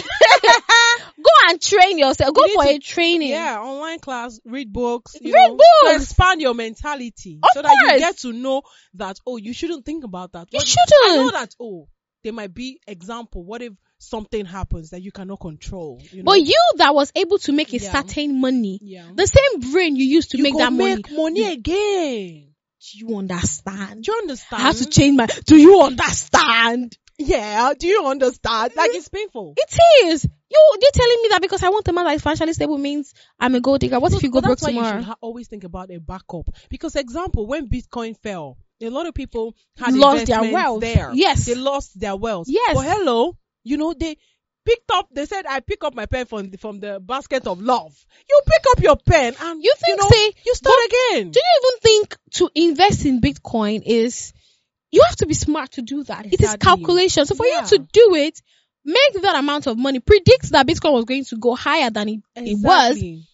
Speaker 2: Go and train yourself. Go
Speaker 1: You
Speaker 2: for
Speaker 1: need
Speaker 2: a training.
Speaker 1: Yeah, online class, read books. You
Speaker 2: Read
Speaker 1: know,
Speaker 2: books.
Speaker 1: To expand your mentality.
Speaker 2: Of
Speaker 1: so that you
Speaker 2: course.
Speaker 1: get to know that, oh, you shouldn't think about that.
Speaker 2: You
Speaker 1: What-
Speaker 2: shouldn't.
Speaker 1: I know that, oh, there might be example. What if something happens that you cannot control? You know?
Speaker 2: But you that was able to make a
Speaker 1: Yeah.
Speaker 2: certain money,
Speaker 1: yeah.
Speaker 2: the same brain you used to
Speaker 1: you
Speaker 2: make
Speaker 1: go
Speaker 2: that money.
Speaker 1: make money again.
Speaker 2: Do you understand?
Speaker 1: Do you understand?
Speaker 2: I have to change my. Do you understand?
Speaker 1: Yeah, do you understand? Like, it's painful.
Speaker 2: It is. You you're telling me that because I want a man that is financially stable means I'm a gold digger. What if you go
Speaker 1: But
Speaker 2: broke
Speaker 1: that's why you
Speaker 2: tomorrow?
Speaker 1: should ha- always think about a backup. Because, example, when Bitcoin fell, a lot of people had
Speaker 2: Lost their
Speaker 1: investments
Speaker 2: wealth.
Speaker 1: there.
Speaker 2: Yes.
Speaker 1: They lost their wealth.
Speaker 2: Yes.
Speaker 1: But hello, you know, they picked up, they said, I pick up my pen from the, from the basket of love. You pick up your pen and
Speaker 2: You think,
Speaker 1: know,
Speaker 2: say,
Speaker 1: you start
Speaker 2: but
Speaker 1: again.
Speaker 2: Do you even think to invest in Bitcoin is, you have to be smart to do that. It is
Speaker 1: Exactly.
Speaker 2: calculation. So for
Speaker 1: Yeah.
Speaker 2: you to do it, make that amount of money, predict that Bitcoin was going to go higher than it, it was.
Speaker 1: Exactly.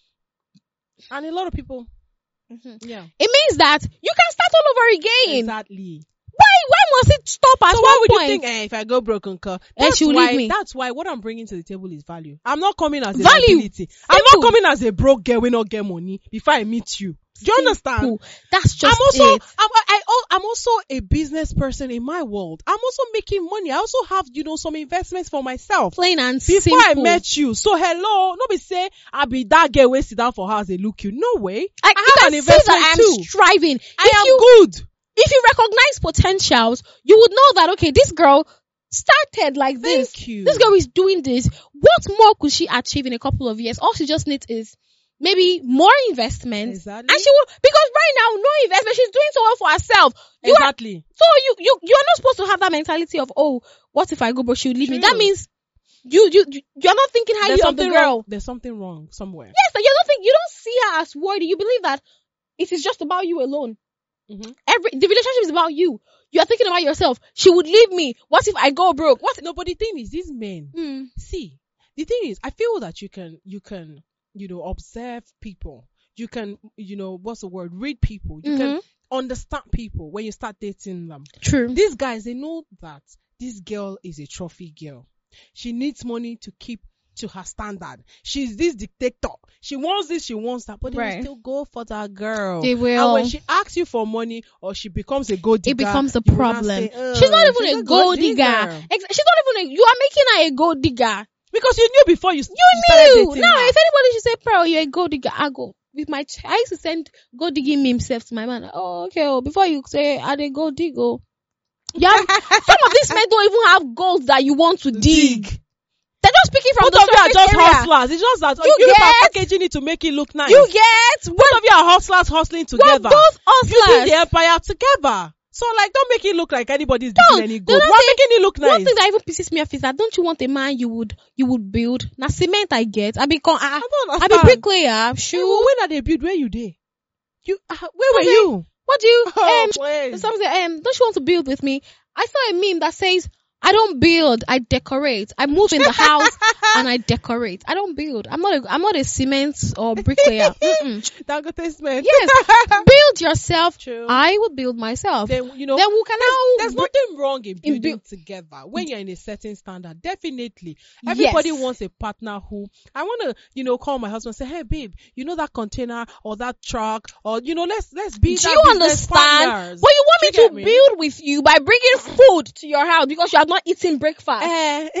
Speaker 1: And a lot of people,
Speaker 2: Mhm.
Speaker 1: yeah.
Speaker 2: It means that you can start all over again.
Speaker 1: Exactly.
Speaker 2: Why, why must it stop at
Speaker 1: So
Speaker 2: one
Speaker 1: why would
Speaker 2: point?
Speaker 1: you think, eh, if I go broke, uncle?
Speaker 2: Eh,
Speaker 1: That's
Speaker 2: she will
Speaker 1: why,
Speaker 2: leave me.
Speaker 1: that's why what I'm bringing to the table is value. I'm not coming as a
Speaker 2: Value.
Speaker 1: liability. I'm
Speaker 2: Simple.
Speaker 1: not coming as a broke girl we not get money before I meet you. Do you understand?
Speaker 2: Simple. That's just
Speaker 1: I'm also,
Speaker 2: it.
Speaker 1: I'm, I, I, I'm also a business person in my world. I'm also making money. I also have, you know, some investments for myself.
Speaker 2: Plain and
Speaker 1: Before
Speaker 2: simple.
Speaker 1: I met you. So hello, not be say, I'll be that girl where sit down for her as they look you. No way.
Speaker 2: I,
Speaker 1: I
Speaker 2: you
Speaker 1: have
Speaker 2: can
Speaker 1: an
Speaker 2: see
Speaker 1: investment
Speaker 2: that I'm
Speaker 1: too.
Speaker 2: striving.
Speaker 1: I
Speaker 2: if
Speaker 1: am
Speaker 2: you,
Speaker 1: good.
Speaker 2: If you recognize potentials, you would know that, okay, this girl started like this.
Speaker 1: Thank you.
Speaker 2: This girl is doing this. What more could she achieve in a couple of years? All she just needs is maybe more investment.
Speaker 1: Exactly.
Speaker 2: And she will, because right now, no investment. She's doing so well for herself. You are,
Speaker 1: Exactly.
Speaker 2: so you, you, you're not supposed to have that mentality of, oh, what if I go, but she'll leave me?
Speaker 1: True.
Speaker 2: That means you, you, you- you're not thinking highly
Speaker 1: There's
Speaker 2: of the
Speaker 1: something
Speaker 2: girl.
Speaker 1: wrong. There's something wrong somewhere.
Speaker 2: Yes, and you don't think, you don't see her as worthy. You believe that it is just about you alone.
Speaker 1: Mhm.
Speaker 2: Every the relationship is about you. You are thinking about yourself. She would leave me. What if I go broke? What?
Speaker 1: No, but the thing is, these men,
Speaker 2: Mm.
Speaker 1: see, the thing is, I feel that you can, you can, you know, observe people. You can, you know, what's the word? Read people. You can understand people when you start dating them.
Speaker 2: True.
Speaker 1: These guys, they know that this girl is a trophy girl. She needs money to keep to her standard. She's this dictator. She wants this, she wants that, but they
Speaker 2: Right.
Speaker 1: will still go for that girl.
Speaker 2: They will.
Speaker 1: And when she asks you for money or she becomes a gold digger,
Speaker 2: It becomes a
Speaker 1: you will not
Speaker 2: problem.
Speaker 1: say, "Oh,
Speaker 2: She's not even
Speaker 1: she's
Speaker 2: a gold digger. Ex- She's not even a. You are making her a gold digger.
Speaker 1: Because you knew before you,
Speaker 2: You
Speaker 1: started
Speaker 2: knew.
Speaker 1: dating
Speaker 2: Now,
Speaker 1: her.
Speaker 2: if anybody should say, "Pearl, you're a gold digger," I go with my. Ch- I used to send gold digging memes self to my man. Oh, okay. Oh, before you say, "Are they gold digger?" Yeah. Some of these men don't even have gold that you want to dig.
Speaker 1: Dig.
Speaker 2: They're just speaking from
Speaker 1: Both
Speaker 2: the
Speaker 1: of you are
Speaker 2: surface
Speaker 1: just
Speaker 2: area.
Speaker 1: hustlers. It's just that
Speaker 2: You
Speaker 1: you are
Speaker 2: get-
Speaker 1: packaging it to make it look nice.
Speaker 2: You get
Speaker 1: Both of you are hustlers hustling
Speaker 2: we're
Speaker 1: together.
Speaker 2: both
Speaker 1: Building
Speaker 2: hustlers.
Speaker 1: the empire together. So like, don't make it look like anybody's
Speaker 2: Don't.
Speaker 1: digging any
Speaker 2: The
Speaker 1: gold.
Speaker 2: other
Speaker 1: We're
Speaker 2: thing-
Speaker 1: making it look
Speaker 2: One
Speaker 1: nice.
Speaker 2: thing that even pisses me off is that don't you want a man you would you would build? Now cement I get. I become I,
Speaker 1: I don't
Speaker 2: I
Speaker 1: understand.
Speaker 2: be bricklayer.
Speaker 1: Hey, well,
Speaker 2: Shoe.
Speaker 1: when are they build? Where you there? You uh, where were
Speaker 2: Okay.
Speaker 1: you?
Speaker 2: What do you
Speaker 1: Oh,
Speaker 2: um
Speaker 1: please.
Speaker 2: some say um don't you want to build with me? I saw a meme that says I don't build, I decorate. I move in the house and I decorate. I don't build. I'm not a I'm not a cement or bricklayer. Mm-mm.
Speaker 1: Dangote man.
Speaker 2: Yes. Build yourself.
Speaker 1: True.
Speaker 2: I will build myself. Then,
Speaker 1: Then you know.
Speaker 2: we can now
Speaker 1: There's
Speaker 2: br-
Speaker 1: nothing wrong in
Speaker 2: in
Speaker 1: building
Speaker 2: build-
Speaker 1: together when you're in a certain standard. Definitely. Everybody
Speaker 2: Yes.
Speaker 1: wants a partner who, I want to, you know, call my husband and say, hey, babe, you know that container or that truck or, you know, let's, let's be
Speaker 2: Do
Speaker 1: that
Speaker 2: you
Speaker 1: business
Speaker 2: understand?
Speaker 1: partners.
Speaker 2: But you want
Speaker 1: Do
Speaker 2: me
Speaker 1: you
Speaker 2: to
Speaker 1: get me?
Speaker 2: build with you by bringing food to your house because you have not eaten breakfast.
Speaker 1: Eh,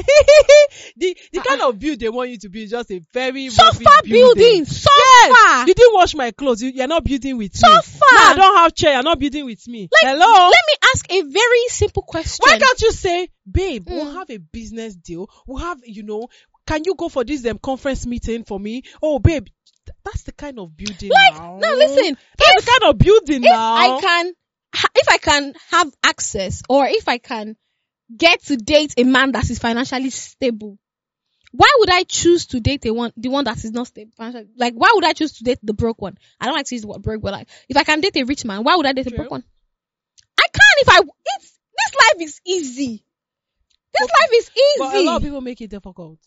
Speaker 1: the the kind of build they want you to be is just a very
Speaker 2: Sofa
Speaker 1: roughly
Speaker 2: building. Sofa.
Speaker 1: Yes, you didn't wash my clothes. You, you're not building with me.
Speaker 2: Sofa.
Speaker 1: Now I don't have chair. You're not building with me.
Speaker 2: Like,
Speaker 1: Hello.
Speaker 2: let me ask a very simple question.
Speaker 1: Why can't you say, babe, we'll
Speaker 2: Mm.
Speaker 1: have a business deal. We'll have, you know, can you go for this um, conference meeting for me? Oh, babe, th- that's the kind of building
Speaker 2: Like,
Speaker 1: now.
Speaker 2: now listen,
Speaker 1: That's
Speaker 2: if,
Speaker 1: the kind of building
Speaker 2: if
Speaker 1: now.
Speaker 2: I can, ha- if I can have access or if I can get to date a man that is financially stable? Why would I choose to date the one, the one that is not stable? Like, why would I choose to date the broke one? I don't like to use the word broke, but like, if I can date a rich man, why would I date
Speaker 1: True.
Speaker 2: a broke one? I can if I, it's, this life is easy. This
Speaker 1: Okay.
Speaker 2: life is easy.
Speaker 1: But a lot of people make it difficult.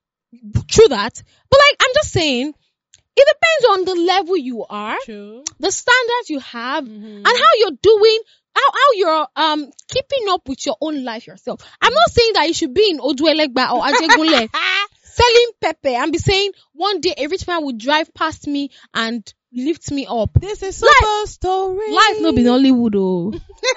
Speaker 2: True that. But like, I'm just saying, it depends on the level you are,
Speaker 1: True.
Speaker 2: the standards you have,
Speaker 1: Mhm.
Speaker 2: and how you're doing, how, how you're um keeping up with your own life yourself. I'm not saying that you should be in Oduelegba or Ajegunle selling pepper and be saying one day a rich man will drive past me and lift me up.
Speaker 1: This is super story.
Speaker 2: Life no be Nollywood, oh.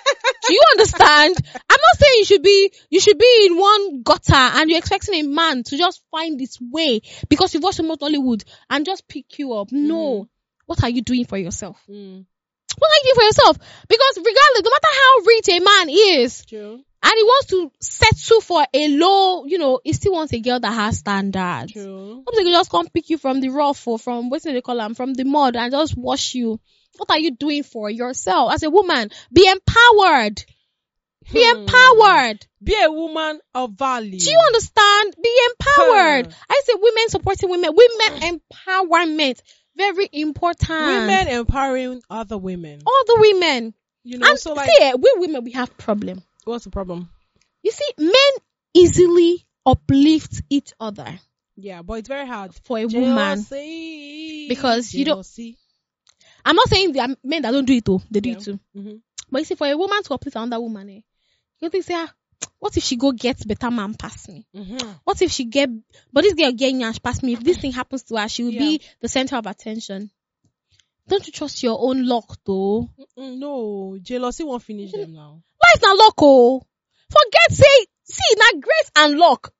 Speaker 2: Do you understand? I'm not saying you should be you should be in one gutter and you're expecting a man to just find his way because you've watched so much Nollywood and just pick you up. No. What are you doing for yourself?
Speaker 1: Mm.
Speaker 2: What are you doing for yourself? Because regardless, no matter how rich a man is,
Speaker 1: True.
Speaker 2: and he wants to settle for a low, you know, he still wants a girl that has standards.
Speaker 1: True.
Speaker 2: Somebody can just come pick you from the rough or from, what's they call them, from the mud and just wash you. What are you doing for yourself? As a woman, be empowered. Be
Speaker 1: Hmm.
Speaker 2: empowered.
Speaker 1: Be a woman of value.
Speaker 2: Do you understand? Be empowered.
Speaker 1: Huh.
Speaker 2: I say women supporting women. Women empowerment. Very important.
Speaker 1: Women empowering other women.
Speaker 2: All the women.
Speaker 1: You know,
Speaker 2: And
Speaker 1: so like,
Speaker 2: see, eh, we women, we have problem.
Speaker 1: what's the problem?
Speaker 2: You see, men easily uplift each other
Speaker 1: Yeah, but it's very hard.
Speaker 2: for a woman.
Speaker 1: Jealousy.
Speaker 2: Because you don't-
Speaker 1: Jealousy.
Speaker 2: I'm not saying there are men that don't do it though. They do
Speaker 1: Yeah.
Speaker 2: it too.
Speaker 1: Mm-hmm.
Speaker 2: But you see, for a woman to uplift another woman, eh, you think, say, ah, what if she go get better man past me?
Speaker 1: Mm-hmm.
Speaker 2: What if she get, but this girl getting yash past me? If this thing happens to her, she will be the center of attention. Don't you trust your own luck though?
Speaker 1: Mm, no, jealousy won't finish them now.
Speaker 2: Life na luck, oh. Forget, say, see, na grace and luck.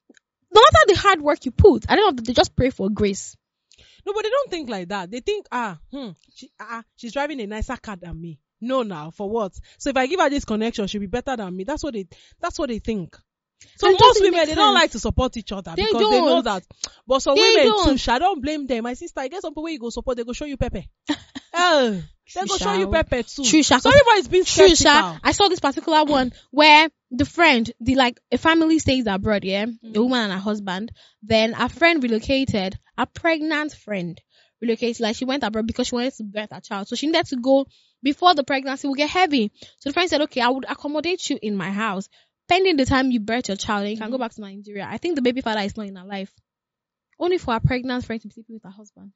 Speaker 2: No matter the hard work you put, I don't know, they just pray for grace.
Speaker 1: No, but they don't think like that. They think, ah, hmm, she, ah, she's driving a nicer car than me. No, now for what? So if I give her this connection, she'll be better than me. That's what they. That's what they think. So
Speaker 2: And it
Speaker 1: most
Speaker 2: doesn't
Speaker 1: women
Speaker 2: make
Speaker 1: they don't
Speaker 2: sense.
Speaker 1: like to support each other
Speaker 2: They
Speaker 1: because they know
Speaker 2: don't.
Speaker 1: that. But some
Speaker 2: They
Speaker 1: women
Speaker 2: don't.
Speaker 1: too, sha, I don't blame them. My sister, I guess some people you go support, they go show you pepper. Oh, they go show you
Speaker 2: Sha.
Speaker 1: pepper too.
Speaker 2: True, sha,
Speaker 1: So
Speaker 2: 'cause-
Speaker 1: everybody's being
Speaker 2: True,
Speaker 1: skeptical.
Speaker 2: Sha. I saw this particular one where the friend, the like a family stays abroad, yeah,
Speaker 1: Mm.
Speaker 2: a woman and her husband. Then a friend relocated, a pregnant friend relocated, like she went abroad because she wanted to birth a child, so she needed to go before the pregnancy will get heavy. So the friend said, "Okay, I would accommodate you in my house, pending the time you birth your child, and you can go back to Nigeria." I think the baby father is not in her life. Only for a pregnant friend to be sleeping with her husband.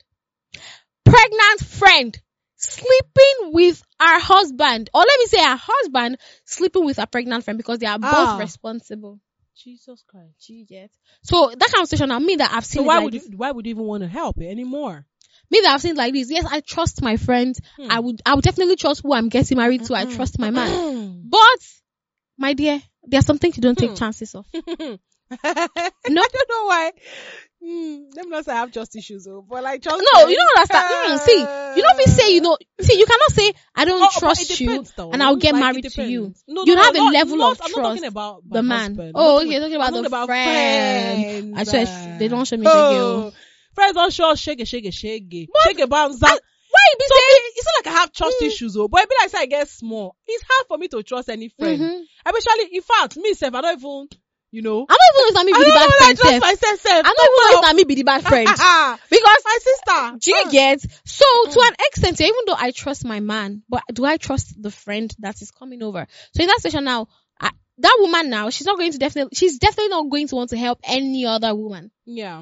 Speaker 2: Pregnant friend sleeping with her husband, or let me say her husband sleeping with a pregnant friend because they are both
Speaker 1: Ah.
Speaker 2: responsible.
Speaker 1: Jesus Christ.
Speaker 2: Do you get? So that kind of situation, I mean that I've seen
Speaker 1: So
Speaker 2: it
Speaker 1: why
Speaker 2: like
Speaker 1: would
Speaker 2: this.
Speaker 1: you, why would you even want to help it anymore?
Speaker 2: Me that I've seen it like this. Yes, I trust my friends.
Speaker 1: Hmm.
Speaker 2: I would I would definitely trust who I'm getting married to. I
Speaker 1: Mm-mm.
Speaker 2: trust my man. But my dear, there are some things you don't take
Speaker 1: Hmm.
Speaker 2: chances of.
Speaker 1: no, I don't know why. Hmm, let me not say I have trust issues, though, but like trust.
Speaker 2: No, you don't understand. Mm, see, you don't even say you know. See, you cannot say I don't
Speaker 1: Oh, but it
Speaker 2: trust you,
Speaker 1: depends, though.
Speaker 2: and I'll get
Speaker 1: Like, it
Speaker 2: married to you.
Speaker 1: depends. No,
Speaker 2: You
Speaker 1: no,
Speaker 2: have a
Speaker 1: not-
Speaker 2: level
Speaker 1: not-
Speaker 2: of
Speaker 1: I'm not talking
Speaker 2: trust,
Speaker 1: about
Speaker 2: the
Speaker 1: my
Speaker 2: man.
Speaker 1: husband.
Speaker 2: Oh,
Speaker 1: I'm
Speaker 2: okay, talking about
Speaker 1: I'm
Speaker 2: the
Speaker 1: talking
Speaker 2: friend. I
Speaker 1: friends.
Speaker 2: swear they don't show me
Speaker 1: oh,
Speaker 2: the girl.
Speaker 1: Friends don't show us shake shake shake shake bounce.
Speaker 2: Why you be
Speaker 1: So
Speaker 2: saying?
Speaker 1: me, it's not like I have trust
Speaker 2: Mm.
Speaker 1: issues, oh, but it be like say I get small. It's hard for me to trust any friend.
Speaker 2: Mhm.
Speaker 1: Especially, in fact, me self, I don't even, you know.
Speaker 2: I don't even know if me
Speaker 1: I
Speaker 2: be the
Speaker 1: don't
Speaker 2: bad
Speaker 1: know, I
Speaker 2: friend.
Speaker 1: trust
Speaker 2: sef.
Speaker 1: myself. self.
Speaker 2: I don't even know if me be the bad friend because
Speaker 1: my sister.
Speaker 2: do you get? So to an extent, even though I trust my man, but do I trust the friend that is coming over? So in that situation now, I, that woman now, she's not going to definitely, she's definitely not going to want to help any other woman.
Speaker 1: Yeah.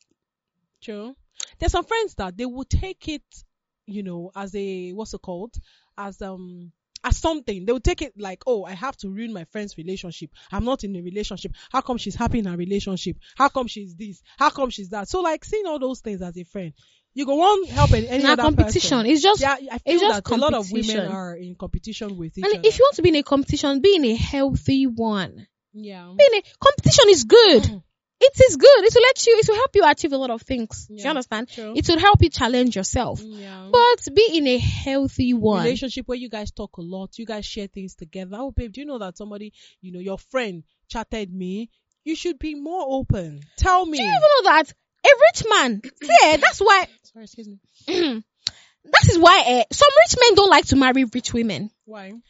Speaker 1: True. There's some friends that they will take it, you know, as a, what's it called? As, um, as something. They will take it like, oh, I have to ruin my friend's relationship. I'm not in a relationship. How come she's happy in her relationship? How come she's this? How come she's that? So like seeing all those things as a friend, you go on help any, any
Speaker 2: Now
Speaker 1: other
Speaker 2: competition,
Speaker 1: person.
Speaker 2: it's just,
Speaker 1: Yeah, I feel
Speaker 2: just
Speaker 1: that a lot of women
Speaker 2: competition.
Speaker 1: are in competition with each
Speaker 2: and
Speaker 1: other.
Speaker 2: if you want to be in a competition, be in a healthy one.
Speaker 1: yeah.
Speaker 2: Be in a competition is good. It is good. It will let you, it will help you achieve a lot of things. Do you
Speaker 1: Yeah,
Speaker 2: understand?
Speaker 1: true.
Speaker 2: It will help you challenge yourself.
Speaker 1: Yeah.
Speaker 2: But be in a healthy one.
Speaker 1: Relationship where you guys talk a lot, you guys share things together. Oh, babe, do you know that somebody, you know, your friend chatted me? You should be more open. Tell me.
Speaker 2: Do you even know that a rich man, yeah, that's why,
Speaker 1: Sorry, excuse me.
Speaker 2: that is why uh, some rich men don't like to marry rich women.
Speaker 1: Why?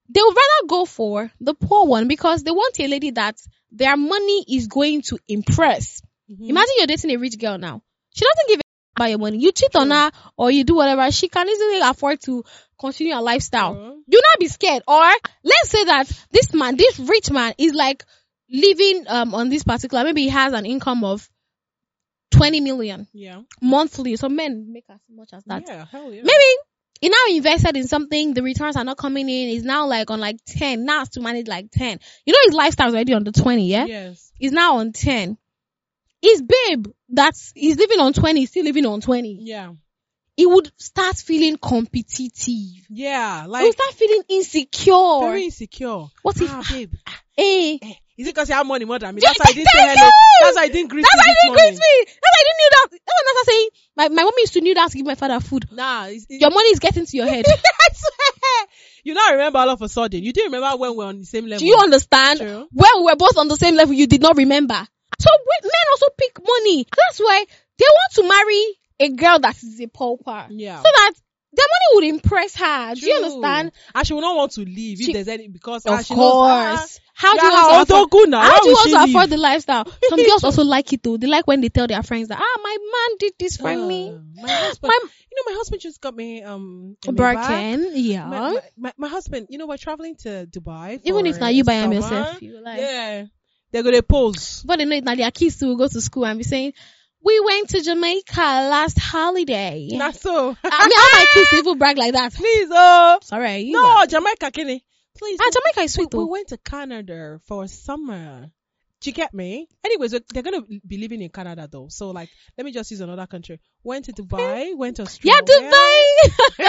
Speaker 2: they would rather go for the poor one because they want a lady that their money is going to impress.
Speaker 1: Mhm.
Speaker 2: Imagine you're dating a rich girl now. She doesn't give a about your money. You cheat on her or you do whatever, she can easily afford to continue your lifestyle.
Speaker 1: Uh-huh.
Speaker 2: Do not be scared. Or let's say that this man, this rich man is like living um on this particular, maybe he has an income of twenty million
Speaker 1: Yeah.
Speaker 2: monthly. So men make as much as that.
Speaker 1: Yeah. Hell yeah.
Speaker 2: Maybe he now invested in something, the returns are not coming in. He's now like on like ten. Now has to manage like ten. You know his lifestyle is already on the twenty, yeah?
Speaker 1: Yes.
Speaker 2: He's now on ten. His babe that's he's living on twenty, he's still living on twenty.
Speaker 1: Yeah.
Speaker 2: He would start feeling competitive.
Speaker 1: Yeah.
Speaker 2: He
Speaker 1: Like
Speaker 2: would start feeling insecure.
Speaker 1: very insecure.
Speaker 2: What if
Speaker 1: Ah, babe.
Speaker 2: eh?
Speaker 1: Eh, is it because you have money more than me?
Speaker 2: Yeah,
Speaker 1: That's why I didn't say
Speaker 2: thank
Speaker 1: hello.
Speaker 2: you!
Speaker 1: That's why I didn't greet
Speaker 2: That's
Speaker 1: you
Speaker 2: why he
Speaker 1: this
Speaker 2: didn't greet
Speaker 1: morning.
Speaker 2: me. That's why I didn't kneel down. That's why I saying my, my mommy used to kneel down to give my father food.
Speaker 1: Nah, it's, it's,
Speaker 2: Your money is getting to your head.
Speaker 1: I swear. You now remember all of a sudden. You didn't remember when we were on the same level.
Speaker 2: Do you understand?
Speaker 1: True.
Speaker 2: When we were both on the same level, you did not remember. So we- men also pick money. That's why they want to marry a girl that is a pauper.
Speaker 1: Yeah.
Speaker 2: So that their money would impress her. Do you
Speaker 1: True.
Speaker 2: understand?
Speaker 1: And she will not want to leave
Speaker 2: She-
Speaker 1: if there's any because ah,
Speaker 2: Of
Speaker 1: she knows, ah,
Speaker 2: course. How do
Speaker 1: yeah,
Speaker 2: you want to
Speaker 1: how
Speaker 2: afford?
Speaker 1: good now?
Speaker 2: How
Speaker 1: Why
Speaker 2: do you
Speaker 1: would
Speaker 2: want
Speaker 1: she
Speaker 2: to
Speaker 1: leave?
Speaker 2: afford the lifestyle? Some girls also like it too. They like when they tell their friends that ah, my man did this for me.
Speaker 1: Uh, my husband,
Speaker 2: My
Speaker 1: you know, my husband just got me um a Maybach.
Speaker 2: Birkin, yeah.
Speaker 1: My, my, my, my husband, you know, we're traveling to Dubai.
Speaker 2: Even if
Speaker 1: for
Speaker 2: now you buy them
Speaker 1: summer.
Speaker 2: yourself, you like.
Speaker 1: Yeah, they're gonna pose.
Speaker 2: But they know it now their kids will go to school and be saying, "We went to Jamaica last holiday."
Speaker 1: That's so.
Speaker 2: I mean, all my kids even brag like that.
Speaker 1: Please, oh
Speaker 2: Sorry, you
Speaker 1: no,
Speaker 2: are-
Speaker 1: Jamaica, Kenny. Please.
Speaker 2: Ah, Jamaica is
Speaker 1: we,
Speaker 2: sweet
Speaker 1: we
Speaker 2: though.
Speaker 1: went to Canada for summer. Do you get me? Anyways, we're- they're gonna be living in Canada though. So like, let me just use another country. Went to Dubai. Went to
Speaker 2: Yeah,
Speaker 1: Australia.
Speaker 2: Dubai.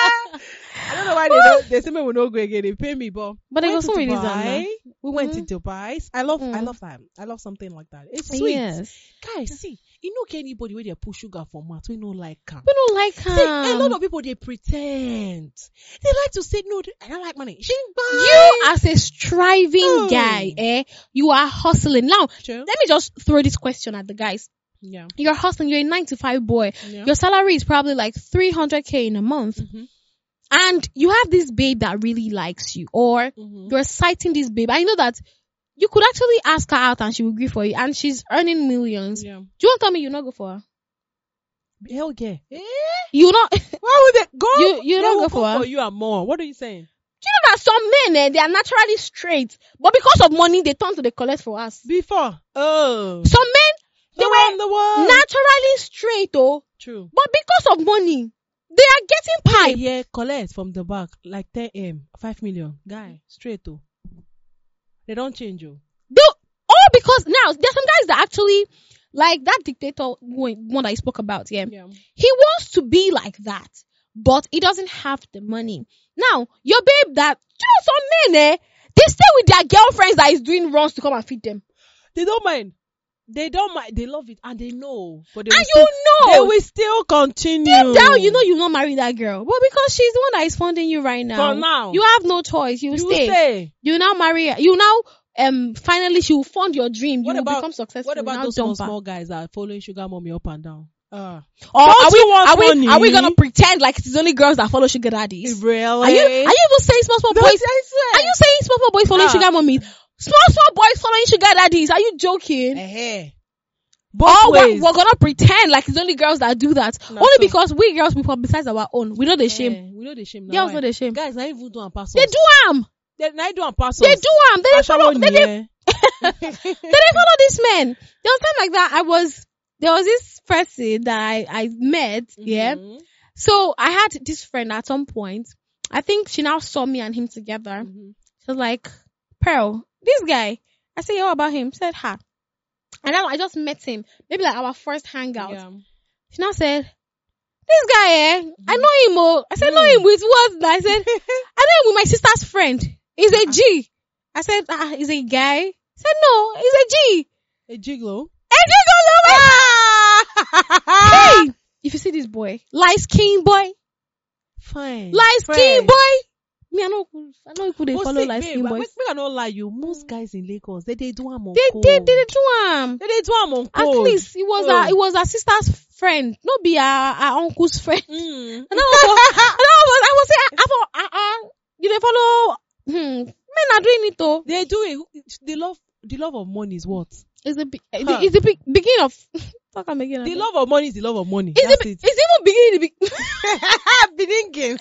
Speaker 1: I don't know why they don't. They say me will not go again. They pay me, but
Speaker 2: But they
Speaker 1: went
Speaker 2: go
Speaker 1: to
Speaker 2: so really
Speaker 1: Dubai. We went
Speaker 2: Mhm.
Speaker 1: to Dubai. I love. I
Speaker 2: Mm.
Speaker 1: love that. I love something like that. It's sweet.
Speaker 2: Yes.
Speaker 1: Guys, see, you know, anybody where they put sugar for mouth, we don't like am.
Speaker 2: We don't like
Speaker 1: See, a lot
Speaker 2: um,
Speaker 1: of people they pretend. They like to say no. I don't like money. She
Speaker 2: you as a striving
Speaker 1: Oh.
Speaker 2: guy, eh? You are hustling. Now,
Speaker 1: True.
Speaker 2: let me just throw this question at the guys.
Speaker 1: Yeah.
Speaker 2: You're hustling. You're a nine to five boy.
Speaker 1: Yeah.
Speaker 2: Your salary is probably like three hundred k in a month,
Speaker 1: Mhm.
Speaker 2: and you have this babe that really likes you, or
Speaker 1: Mhm.
Speaker 2: you're citing this babe. I know that you could actually ask her out and she will agree for you, and she's earning millions.
Speaker 1: Yeah.
Speaker 2: Do you want to tell me you'll not go for her?
Speaker 1: Hell yeah. Eh?
Speaker 2: You not.
Speaker 1: Why would they go?
Speaker 2: You- you
Speaker 1: They
Speaker 2: don't
Speaker 1: will
Speaker 2: go for her?
Speaker 1: for you and more. What are you saying?
Speaker 2: Do you know that some men, eh, they are naturally straight, but because of money, they turn to the collect for us.
Speaker 1: Before. Oh.
Speaker 2: Some men, they
Speaker 1: Around
Speaker 2: were
Speaker 1: the world.
Speaker 2: naturally straight, oh,
Speaker 1: True.
Speaker 2: but because of money, they are getting
Speaker 1: I
Speaker 2: pipe.
Speaker 1: hear collect from the back like ten m, five million. Guy, straight to. They don't change you.
Speaker 2: They, all because now there's some guys that actually like that dictator one one that I spoke about. Yeah,
Speaker 1: Yeah.
Speaker 2: he wants to be like that, but he doesn't have the money. Now your babe, that you know, some men, eh, they stay with their girlfriends that is doing runs to come and feed them,
Speaker 1: They don't mind. They don't mind. They love it and they know. But they
Speaker 2: and
Speaker 1: will
Speaker 2: you
Speaker 1: still,
Speaker 2: know,
Speaker 1: they will still continue.
Speaker 2: deep down, you know, you will not marry that girl, but because she's the one that is funding you right now,
Speaker 1: For now.
Speaker 2: you have no choice. You,
Speaker 1: You
Speaker 2: stay.
Speaker 1: stay.
Speaker 2: You now marry her. You now um finally she will fund your dream. You
Speaker 1: What
Speaker 2: will
Speaker 1: about-
Speaker 2: become successful.
Speaker 1: What
Speaker 2: You
Speaker 1: about
Speaker 2: now
Speaker 1: those small,
Speaker 2: jump her.
Speaker 1: small guys that are following sugar mommy up and down? Uh,
Speaker 2: Or
Speaker 1: Don't
Speaker 2: are we,
Speaker 1: you want
Speaker 2: are we,
Speaker 1: money?
Speaker 2: are we gonna pretend like it's only girls that follow sugar daddies?
Speaker 1: really?
Speaker 2: Are you, are you even saying small, small
Speaker 1: Don't
Speaker 2: boys?
Speaker 1: I swear.
Speaker 2: Are you saying small, small boys following
Speaker 1: Ah.
Speaker 2: sugar mummies? Small, small boys following sugar daddies? Are you joking?
Speaker 1: Eh-heh.
Speaker 2: Or
Speaker 1: Both
Speaker 2: we're,
Speaker 1: ways.
Speaker 2: we're gonna pretend like it's only girls that do that.
Speaker 1: Nah,
Speaker 2: Only
Speaker 1: so-
Speaker 2: because we girls, we publicize our own. We know the shame.
Speaker 1: Eh, we know the shame. now.
Speaker 2: Girls
Speaker 1: Why?
Speaker 2: know the shame.
Speaker 1: Guys, I even do and pass
Speaker 2: They
Speaker 1: us.
Speaker 2: do am.
Speaker 1: They, I do and pass
Speaker 2: They
Speaker 1: us.
Speaker 2: do am. They dey follow,
Speaker 1: Ashawo
Speaker 2: they, dey-
Speaker 1: nìyẹn.
Speaker 2: they dey follow this man. There was time like that. I was, there was this person that I, I met. Yeah.
Speaker 1: Mhm.
Speaker 2: So I had this friend at some point. I think she now saw me and him together.
Speaker 1: Mhm.
Speaker 2: She was like, Pearl, this guy. I said, what about him? She said, ha. And then I just met him. Maybe like our first hangout.
Speaker 1: Yeah.
Speaker 2: She now said, this guy, eh? I know him. Oh. I said, know him with what? I said, I know him with my sister's friend. He's a G. I said, ah, he's a guy. He said, no, he's a G.
Speaker 1: A gigolo.
Speaker 2: A gigolo. Hey, if you see this boy, light skin boy,
Speaker 1: Fine.
Speaker 2: light skin
Speaker 1: Fresh.
Speaker 2: boy. Me, I know, I know people they
Speaker 1: But
Speaker 2: follow
Speaker 1: see,
Speaker 2: light
Speaker 1: babe,
Speaker 2: skin
Speaker 1: but
Speaker 2: boys.
Speaker 1: Make, make I not lie you. Most guys in Lagos, they they do am on
Speaker 2: They
Speaker 1: cold.
Speaker 2: did, they did do am.
Speaker 1: They they do am on
Speaker 2: At
Speaker 1: cold.
Speaker 2: least it was
Speaker 1: Oh.
Speaker 2: a, it was her sister's friend, not be her, her uncle's friend.
Speaker 1: Mm.
Speaker 2: And I was, and I was, I was saying, I thought, uh, uh, you they follow Hmm. Men are doing it though.
Speaker 1: They do it. The love, the love of money is what?
Speaker 2: It's the be-
Speaker 1: Huh.
Speaker 2: it's the be- beginning of. Fuck, I'm again.
Speaker 1: The love of money is the love of money.
Speaker 2: It's,
Speaker 1: That's
Speaker 2: the,
Speaker 1: it.
Speaker 2: it's even beginning. The be-
Speaker 1: Beginning.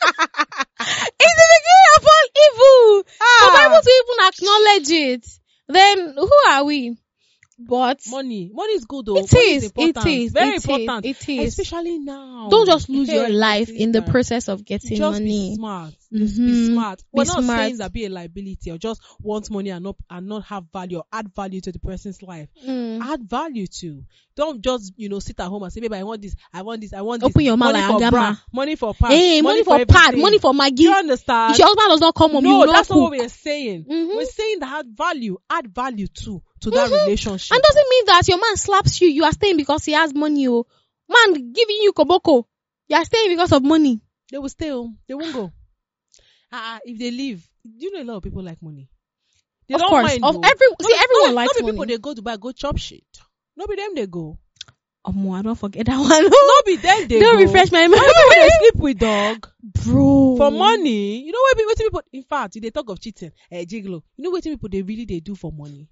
Speaker 2: it's the beginning of all evil. For
Speaker 1: Ah.
Speaker 2: Bible to even acknowledge it, then who are we? But
Speaker 1: Money. Money is good though.
Speaker 2: it
Speaker 1: Money
Speaker 2: is,
Speaker 1: is
Speaker 2: it
Speaker 1: important.
Speaker 2: is,
Speaker 1: Very
Speaker 2: it is,
Speaker 1: important.
Speaker 2: it is.
Speaker 1: Especially now.
Speaker 2: Don't just lose your
Speaker 1: Hey,
Speaker 2: life in the
Speaker 1: sister.
Speaker 2: process of getting
Speaker 1: Just
Speaker 2: money.
Speaker 1: be smart. Just be
Speaker 2: Mhm.
Speaker 1: smart.
Speaker 2: Be
Speaker 1: We're not
Speaker 2: smart.
Speaker 1: saying that be a liability or just want money and not and not have value or add value to the person's life.
Speaker 2: Mm.
Speaker 1: Add value to. Don't just, you know, sit at home and say, baby, I want this, I want this, I want this.
Speaker 2: Open your mouth
Speaker 1: money
Speaker 2: like
Speaker 1: for
Speaker 2: Agama.
Speaker 1: bra, money for pants,
Speaker 2: Hey, money, for pad,
Speaker 1: everything.
Speaker 2: money for
Speaker 1: Do
Speaker 2: Maggie.
Speaker 1: you understand?
Speaker 2: If your husband does not come home, you
Speaker 1: No,
Speaker 2: will not
Speaker 1: that's not
Speaker 2: cook.
Speaker 1: what we're saying.
Speaker 2: Mhm.
Speaker 1: We're saying that add value, add value to to that
Speaker 2: Mhm.
Speaker 1: relationship.
Speaker 2: And doesn't mean that your man slaps you, you are staying because he has money. Oh. Man giving you koboko, you are staying because of money.
Speaker 1: They will stay home. They won't go. Ah, uh, if they leave, do you know a lot of people like money? They
Speaker 2: Of
Speaker 1: don't
Speaker 2: course,
Speaker 1: mind
Speaker 2: of
Speaker 1: though.
Speaker 2: every
Speaker 1: No,
Speaker 2: see
Speaker 1: no,
Speaker 2: everyone
Speaker 1: no,
Speaker 2: likes
Speaker 1: no be
Speaker 2: money.
Speaker 1: people they go to buy go chop shit. No be them they go.
Speaker 2: Oh, I don't forget that one.
Speaker 1: No be them they
Speaker 2: Don't
Speaker 1: go.
Speaker 2: refresh my
Speaker 1: No be
Speaker 2: memory.
Speaker 1: when they sleep with dog
Speaker 2: Bro.
Speaker 1: for money. You know what what people? In fact, if they talk of cheating, eh, gigolo. You know what people they really they do for money.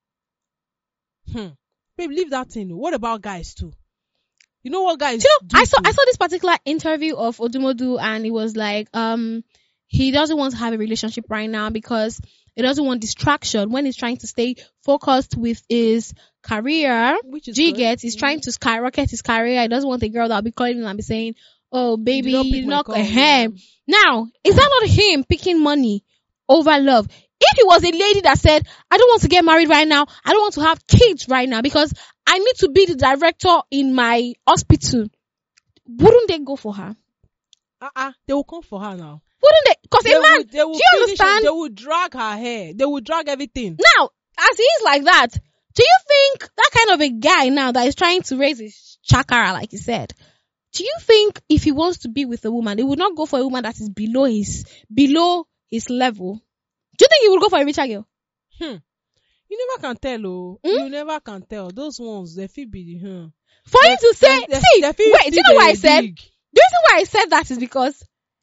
Speaker 1: Hmm. Babe, leave that thing. What about guys too? You know what guys?
Speaker 2: Do you know,
Speaker 1: do
Speaker 2: I saw
Speaker 1: too?
Speaker 2: I saw this particular interview of Odumodu, and it was like, um, he doesn't want to have a relationship right now because he doesn't want distraction when he's trying to stay focused with his career.
Speaker 1: Which is
Speaker 2: G
Speaker 1: good.
Speaker 2: gets, he's
Speaker 1: Mhm.
Speaker 2: trying to skyrocket his career. He doesn't want a girl that'll be calling him and be saying, "Oh, baby,
Speaker 1: not pick
Speaker 2: you
Speaker 1: my
Speaker 2: knock
Speaker 1: call,
Speaker 2: a
Speaker 1: yeah.
Speaker 2: ham." Now, is that not him picking money over love? If it was a lady that said, "I don't want to get married right now. I don't want to have kids right now because I need to be the director in my hospital," wouldn't they go for her?
Speaker 1: Uh-uh. They will come for her now.
Speaker 2: Wouldn't they? Because
Speaker 1: They
Speaker 2: a man,
Speaker 1: will, they will
Speaker 2: do you
Speaker 1: finish it.
Speaker 2: understand?
Speaker 1: They will drag her hair. They will drag everything.
Speaker 2: Now, as he is like that, do you think that kind of a guy now that is trying to raise his chakra, like you said, do you think if he wants to be with a woman, he would not go for a woman that is below his below his level? Do you think he would go for a richer girl?
Speaker 1: Hmm. You never can tell, oh.
Speaker 2: Hmm?
Speaker 1: You never can tell. Those ones, they feel be the hmm.
Speaker 2: For
Speaker 1: They-
Speaker 2: him to say,
Speaker 1: they-
Speaker 2: see,
Speaker 1: they feel
Speaker 2: wait, do you know
Speaker 1: they
Speaker 2: why I said?
Speaker 1: dig.
Speaker 2: The reason why I said that is because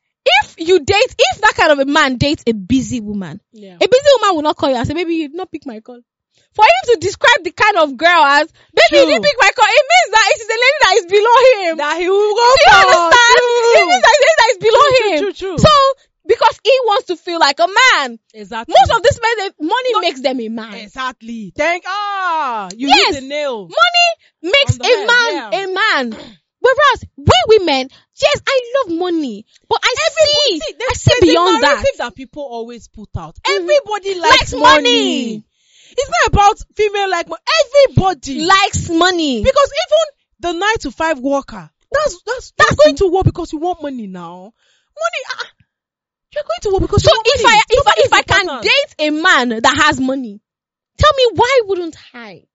Speaker 2: if you date, if that kind of a man dates a busy woman,
Speaker 1: Yeah.
Speaker 2: a busy woman will not call you and say, "Baby, you did not pick my call." For him to describe the kind of girl as, "Baby, you
Speaker 1: True.
Speaker 2: didn't pick my call," it means that it is a lady that is below him.
Speaker 1: That he will go
Speaker 2: Do you
Speaker 1: for.
Speaker 2: understand?
Speaker 1: True.
Speaker 2: It means that it's a lady that is below
Speaker 1: True,
Speaker 2: him.
Speaker 1: true, true, true.
Speaker 2: So, because he wants to feel like a man.
Speaker 1: Exactly.
Speaker 2: Most of these men, they- money
Speaker 1: No.
Speaker 2: makes them a man.
Speaker 1: Exactly. Thank ah. You
Speaker 2: Yes.
Speaker 1: hit the nail.
Speaker 2: Money makes
Speaker 1: On the
Speaker 2: a
Speaker 1: head,
Speaker 2: man
Speaker 1: yeah.
Speaker 2: a man. Whereas we women, yes, I love money, but I see,
Speaker 1: See,
Speaker 2: I
Speaker 1: there's-
Speaker 2: see
Speaker 1: there's a
Speaker 2: beyond that.
Speaker 1: narrative that people always put out.
Speaker 2: Mhm.
Speaker 1: Everybody likes,
Speaker 2: Likes
Speaker 1: money.
Speaker 2: money.
Speaker 1: It's not about female like money. Everybody
Speaker 2: Likes money.
Speaker 1: because even the nine to five worker, that's that's that's
Speaker 2: That's-
Speaker 1: going to work because you want money now. Money, ah, you're going to work because
Speaker 2: So
Speaker 1: you want
Speaker 2: if
Speaker 1: money.
Speaker 2: I if I
Speaker 1: Money
Speaker 2: if I
Speaker 1: is
Speaker 2: can
Speaker 1: important.
Speaker 2: date a man that has money, tell me why wouldn't I?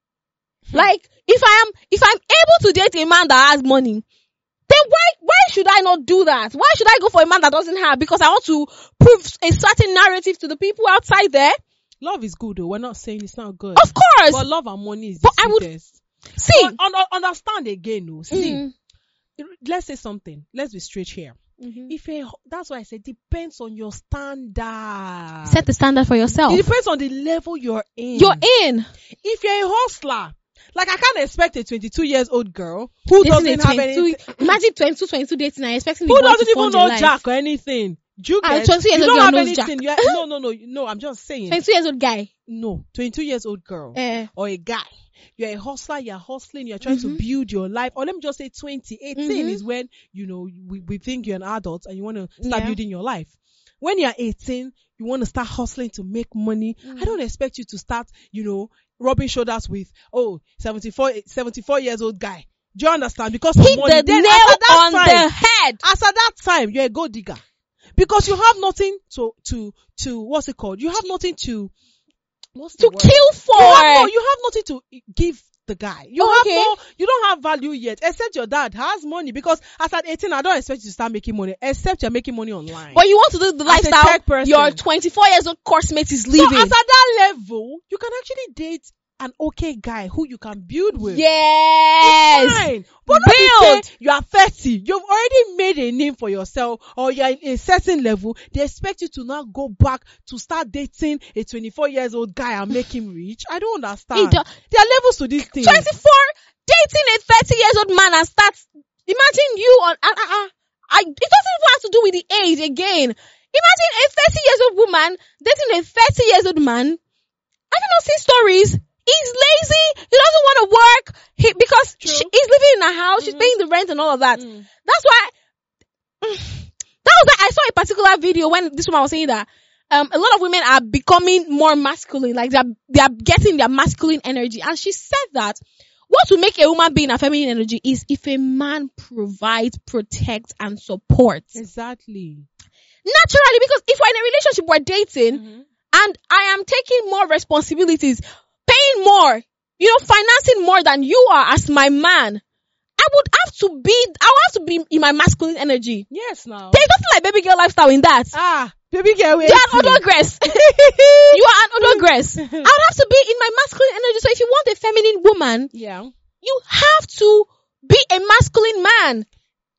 Speaker 1: Hmm.
Speaker 2: Like if I am if I'm able to date a man that has money, then why why should I not do that? Why should I go for a man that doesn't have? Because I want to prove a certain narrative to the people outside there.
Speaker 1: Love is good though. We're not saying it's not good.
Speaker 2: Of course.
Speaker 1: But love and money is the
Speaker 2: But I would-
Speaker 1: sweetest.
Speaker 2: See,
Speaker 1: But un- un- understand again, no. See,
Speaker 2: Mm.
Speaker 1: let's say something. Let's be straight here.
Speaker 2: Mhm.
Speaker 1: If a, that's why I said depends on your standard.
Speaker 2: set the standard for yourself.
Speaker 1: It depends on the level you're in.
Speaker 2: You're in.
Speaker 1: If you're a hustler, like I can't expect a twenty-two years old girl who
Speaker 2: Dating a
Speaker 1: doesn't have
Speaker 2: twenty-two
Speaker 1: anything,
Speaker 2: Imagine twenty-two, twenty-two dating and expecting the
Speaker 1: who
Speaker 2: boy
Speaker 1: doesn't
Speaker 2: to
Speaker 1: even
Speaker 2: fund
Speaker 1: know
Speaker 2: your life.
Speaker 1: Jack or anything. Do you
Speaker 2: Ah,
Speaker 1: get?
Speaker 2: twenty years
Speaker 1: You
Speaker 2: old
Speaker 1: don't
Speaker 2: girl
Speaker 1: have
Speaker 2: knows
Speaker 1: anything.
Speaker 2: Jack.
Speaker 1: You're- no, no, no, no. I'm just saying.
Speaker 2: twenty-two years old guy.
Speaker 1: No, twenty-two years old girl
Speaker 2: Eh.
Speaker 1: or a guy. You're a hustler, you're hustling, you're trying
Speaker 2: Mhm.
Speaker 1: to build your life. Or let me just say twenty. eighteen
Speaker 2: Mhm.
Speaker 1: is when, you know, we, we think you're an adult and you want to start
Speaker 2: Yeah.
Speaker 1: building your life. When you're eighteen, you want to start hustling to make money.
Speaker 2: Mhm.
Speaker 1: I don't expect you to start, you know, rubbing shoulders with, oh, seventy-four, seventy-four years old guy. Do you understand? Because of
Speaker 2: Hit
Speaker 1: money.
Speaker 2: the
Speaker 1: Then
Speaker 2: nail
Speaker 1: as at that
Speaker 2: on
Speaker 1: time,
Speaker 2: the head.
Speaker 1: as at that time, you're a gold digger. Because you have nothing to, to, to, what's it called? You have nothing to, what's the
Speaker 2: To
Speaker 1: word?
Speaker 2: kill for.
Speaker 1: You have, no, you have nothing to give the guy. You
Speaker 2: Oh, okay.
Speaker 1: have no, you don't have value yet, except your dad has money. Because as at eighteen, I don't expect you to start making money, except you're making money online.
Speaker 2: But you want to do the
Speaker 1: As a
Speaker 2: lifestyle
Speaker 1: tech person.
Speaker 2: your twenty-four years old course mate is
Speaker 1: so
Speaker 2: living.
Speaker 1: as at that level, you can actually date an okay guy who you can build with.
Speaker 2: Yes.
Speaker 1: Fine. But not
Speaker 2: Build.
Speaker 1: to say you are thirty. You've already made a name for yourself, or you're in a certain level. They expect you to now go back to start dating a twenty-four years old guy and make him rich. I don't understand.
Speaker 2: It do-
Speaker 1: There are levels to this thing.
Speaker 2: twenty-four dating a thirty years old man and start. Imagine you on. Uh, uh, uh, I, it doesn't even have to do with the age again. Imagine a thirty years old woman dating a thirty years old man. Have you not seen stories? He's lazy. He doesn't want to work. He because she, he's living in a house. She's
Speaker 1: Mhm.
Speaker 2: paying the rent and all of that.
Speaker 1: Mm.
Speaker 2: That's why. That was why I saw a particular video when this woman was saying that um a lot of women are becoming more masculine, like they're they're getting their masculine energy, and she said that what will make a woman be in a feminine energy is if a man provides, protects, and supports
Speaker 1: Exactly.
Speaker 2: naturally. Because if we're in a relationship, we're dating,
Speaker 1: Mhm.
Speaker 2: and I am taking more responsibilities, paying more, you know, financing more than you are as my man, I would have to be, I would have to be in my masculine energy.
Speaker 1: Yes, now.
Speaker 2: There's nothing like baby girl lifestyle in that.
Speaker 1: Ah, baby girl, wait.
Speaker 2: You're an odogress. You are an odogress. I would have to be in my masculine energy. So if you want a feminine woman,
Speaker 1: Yeah.
Speaker 2: you have to be a masculine man.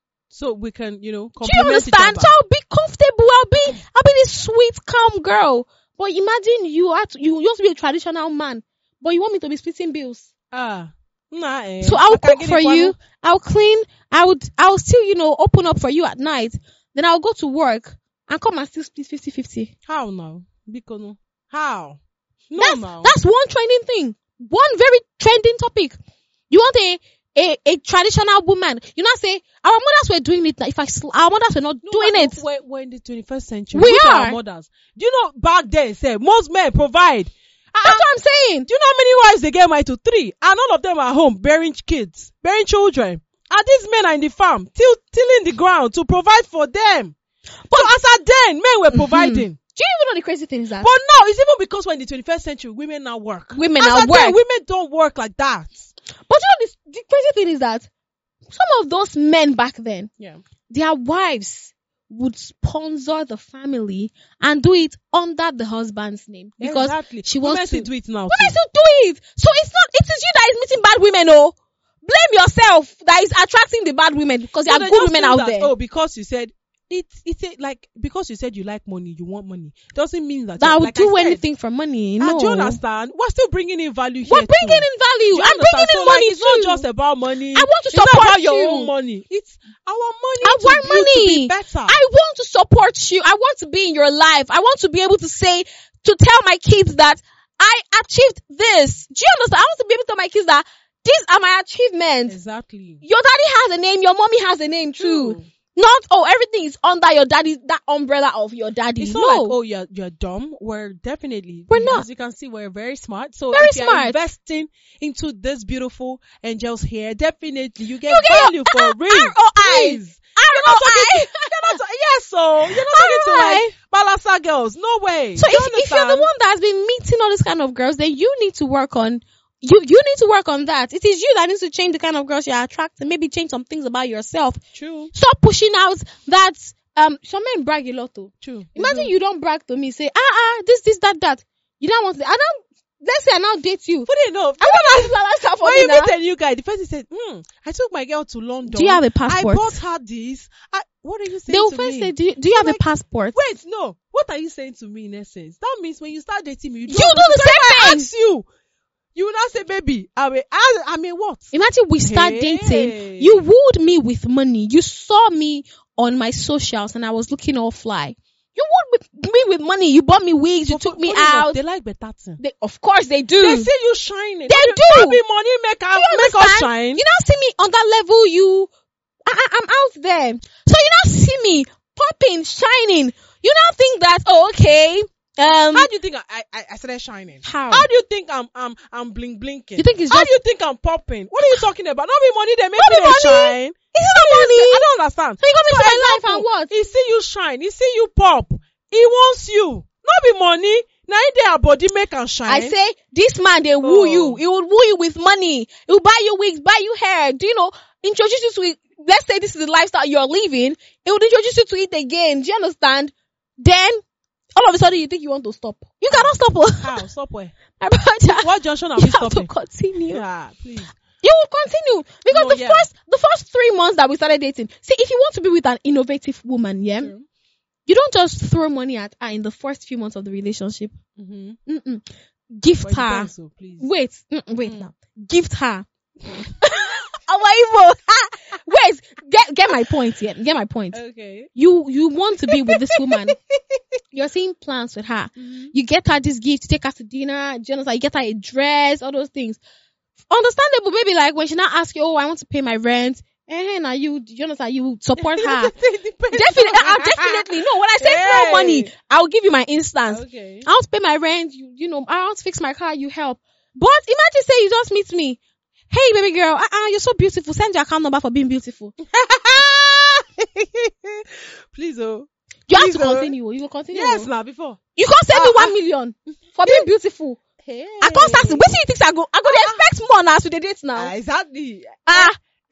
Speaker 1: So we can, you know,
Speaker 2: Do you
Speaker 1: complement each
Speaker 2: understand?
Speaker 1: other.
Speaker 2: So I'll be comfortable. I'll be, I'll be this sweet, calm girl. But imagine you are, to, you used to be a traditional man, but you want me to be splitting bills.
Speaker 1: Ah. Nah, eh.
Speaker 2: So I'll
Speaker 1: I can
Speaker 2: cook
Speaker 1: get
Speaker 2: for
Speaker 1: it for
Speaker 2: you.
Speaker 1: no-
Speaker 2: I'll clean. I would, I'll still, you know, open up for you at night. Then I'll go to work and come and still split fifty-fifty.
Speaker 1: How now? Because no. How? No,
Speaker 2: That's,
Speaker 1: now.
Speaker 2: that's one trending thing. One very trending topic. You want a, a, a traditional woman. You know, say, our mothers were doing it. Like, if I, sl- our mothers were not
Speaker 1: No,
Speaker 2: doing
Speaker 1: but
Speaker 2: it.
Speaker 1: We're, we're in the twenty-first century.
Speaker 2: We
Speaker 1: Look at
Speaker 2: are.
Speaker 1: our mothers. Do you know back then, say, most men provide.
Speaker 2: That's what I'm saying.
Speaker 1: Do you know how many wives they get married to? Three. And all of them are home bearing kids, bearing children. And these men are in the farm, till, tilling the ground to provide for them. But so as at then, men were providing.
Speaker 2: Do you even know the crazy thing is that?
Speaker 1: But now, it's even because we're in the twenty-first century, women now work.
Speaker 2: Women
Speaker 1: as
Speaker 2: now
Speaker 1: at
Speaker 2: work.
Speaker 1: Then, women don't work like that.
Speaker 2: But you know, this, the crazy thing is that some of those men back then,
Speaker 1: Yeah.
Speaker 2: their wives would sponsor the family and do it under the husband's name because
Speaker 1: exactly.
Speaker 2: she
Speaker 1: Women
Speaker 2: wants
Speaker 1: still
Speaker 2: to
Speaker 1: do it now.
Speaker 2: Women
Speaker 1: too.
Speaker 2: still do it. So it's not, it is you that is meeting bad women, oh. Blame yourself that is attracting the bad women because there
Speaker 1: So
Speaker 2: are
Speaker 1: they
Speaker 2: good
Speaker 1: just
Speaker 2: women
Speaker 1: feel
Speaker 2: out
Speaker 1: that,
Speaker 2: there.
Speaker 1: Oh, because you said it's it's a, like because you said you like money, you want money, doesn't mean that
Speaker 2: That I
Speaker 1: you're-
Speaker 2: would
Speaker 1: like
Speaker 2: do
Speaker 1: I said,
Speaker 2: anything for money.
Speaker 1: Ah,
Speaker 2: No.
Speaker 1: do you understand? We're still bringing in value here.
Speaker 2: We're bringing
Speaker 1: too.
Speaker 2: in value.
Speaker 1: Do you
Speaker 2: I'm
Speaker 1: understand?
Speaker 2: bringing in
Speaker 1: So,
Speaker 2: money
Speaker 1: like, it's
Speaker 2: too.
Speaker 1: not just about money.
Speaker 2: I want to
Speaker 1: It's not
Speaker 2: support
Speaker 1: about your
Speaker 2: you.
Speaker 1: own money. It's our money.
Speaker 2: I
Speaker 1: to
Speaker 2: want
Speaker 1: build to be
Speaker 2: money.
Speaker 1: better.
Speaker 2: I want to support you. I want to be in your life. I want to be able to say, to tell my kids that I achieved this. Do you understand? I want to be able to tell my kids that these are my achievements.
Speaker 1: Exactly.
Speaker 2: Your daddy has a name. Your mommy has a name too.
Speaker 1: True.
Speaker 2: Not, oh, everything is under your daddy, that umbrella of your daddy.
Speaker 1: It's
Speaker 2: no.
Speaker 1: not like, oh, you're, you're dumb. We're definitely,
Speaker 2: We're not.
Speaker 1: as you can see, we're very smart. So
Speaker 2: Very
Speaker 1: if you're
Speaker 2: smart.
Speaker 1: investing into this beautiful angel's hair, definitely you get
Speaker 2: You get
Speaker 1: value
Speaker 2: your
Speaker 1: for
Speaker 2: R-
Speaker 1: real.
Speaker 2: R O I.
Speaker 1: Please. You're not talking to, you're not, yes, so you're not talking to like Balasa girls. No way.
Speaker 2: So
Speaker 1: Do you
Speaker 2: if, if you're the
Speaker 1: understand?
Speaker 2: one that's been meeting all this kind of girls, then you need to work on, you, you need to work on that. It is you that needs to change the kind of girls you're attracting. Maybe change some things about yourself.
Speaker 1: True,
Speaker 2: Stop pushing out that, um, some men brag a lot though.
Speaker 1: true.
Speaker 2: Imagine you don't brag to me, say, ah, ah, this, this, that, that. You don't want to, I don't, let's say I now date you.
Speaker 1: Funny enough,
Speaker 2: I want to last half
Speaker 1: when
Speaker 2: of
Speaker 1: you
Speaker 2: it now.
Speaker 1: meet a new guy, the person said, hmm, I took my girl to London.
Speaker 2: Do you have a
Speaker 1: I
Speaker 2: passport?
Speaker 1: bought her this. I, what are you saying
Speaker 2: They will
Speaker 1: to
Speaker 2: first
Speaker 1: me?
Speaker 2: say, do you, do you have
Speaker 1: Like,
Speaker 2: a passport?
Speaker 1: Wait, no. What are you saying to me in essence? That means when you start dating me, you,
Speaker 2: You do the
Speaker 1: So if I
Speaker 2: same thing.
Speaker 1: ask you, you will not say, baby, I mean, I, I mean what?
Speaker 2: Imagine we start
Speaker 1: Hey.
Speaker 2: dating. You wooed me with money. You saw me on my socials and I was looking all fly. You wooed with me with money. You bought me wigs. You
Speaker 1: But
Speaker 2: took
Speaker 1: fu-
Speaker 2: me
Speaker 1: funny enough,
Speaker 2: out.
Speaker 1: They like better thing.
Speaker 2: They, of course they do.
Speaker 1: They see you shining.
Speaker 2: They
Speaker 1: That-
Speaker 2: do.
Speaker 1: that be money make, us-
Speaker 2: You
Speaker 1: make us
Speaker 2: understand?
Speaker 1: shine.
Speaker 2: You now see me on that level. You, I, I, I'm out there. So you now see me popping, shining. You now think that, oh, okay. Um,
Speaker 1: How do you think I, I, I started shining?
Speaker 2: how?
Speaker 1: How do you think I'm I'm I'm bling blinking?
Speaker 2: You think it's
Speaker 1: How
Speaker 2: just-
Speaker 1: do you think I'm popping? What are you talking about? Not be money they make
Speaker 2: Not
Speaker 1: me
Speaker 2: be
Speaker 1: they
Speaker 2: money.
Speaker 1: shine.
Speaker 2: Is it not money?
Speaker 1: I don't understand.
Speaker 2: So you come into my life
Speaker 1: example,
Speaker 2: and what?
Speaker 1: He see you shine. He see you pop. He wants you. Not be money. Now in their body make and shine.
Speaker 2: I say, this man, they woo
Speaker 1: Oh.
Speaker 2: you. He will woo you with money. He will buy you wigs, buy you hair. Do you know, introduce you to it. Let's say this is the lifestyle you're living. He would introduce you to it again. Do you understand? Then, all of a sudden, you think you want to stop. You cannot stop.
Speaker 1: How? Stop where?
Speaker 2: My brother,
Speaker 1: What junction are
Speaker 2: you
Speaker 1: we
Speaker 2: have to
Speaker 1: stopping?
Speaker 2: continue.
Speaker 1: Yeah, please.
Speaker 2: You will continue because
Speaker 1: No,
Speaker 2: the
Speaker 1: yeah.
Speaker 2: first the first three months that we started dating. See, if you want to be with an innovative woman, yeah,
Speaker 1: True.
Speaker 2: you don't just throw money at her in the first few months of the relationship.
Speaker 1: Mm-hmm.
Speaker 2: Mm-mm. Gift
Speaker 1: But it
Speaker 2: her.
Speaker 1: depends, so please.
Speaker 2: Wait, mm-mm, wait
Speaker 1: Mm.
Speaker 2: now. Gift her. Our Wait, get get my point here. Get my point.
Speaker 1: Okay.
Speaker 2: You you want to be with this woman. You're seeing plans with her.
Speaker 1: Mm-hmm.
Speaker 2: You get her this gift, you take her to dinner, do you understand? You get her a dress, all those things. Understandable, maybe like when she now asks you, oh, I want to pay my rent. Eh, now you, do you understand? You support her. Definitely, uh, definitely. No, when I say
Speaker 1: Hey.
Speaker 2: throw money, I'll give you my instance.
Speaker 1: Okay.
Speaker 2: I want to pay my rent. You, you know, I want to fix my car. You help. But imagine say you just meet me. Hey, baby girl, uh, uh, you're so beautiful. Send your account number for being beautiful.
Speaker 1: Please, oh.
Speaker 2: You have
Speaker 1: Please,
Speaker 2: to
Speaker 1: oh.
Speaker 2: continue. You will continue.
Speaker 1: Yes, now before.
Speaker 2: You can't send me
Speaker 1: Ah,
Speaker 2: one million for being beautiful.
Speaker 1: Hey.
Speaker 2: I can't start. What do you think I go? I go to expect more now as we dey date now.
Speaker 1: Ah, exactly.
Speaker 2: Ah,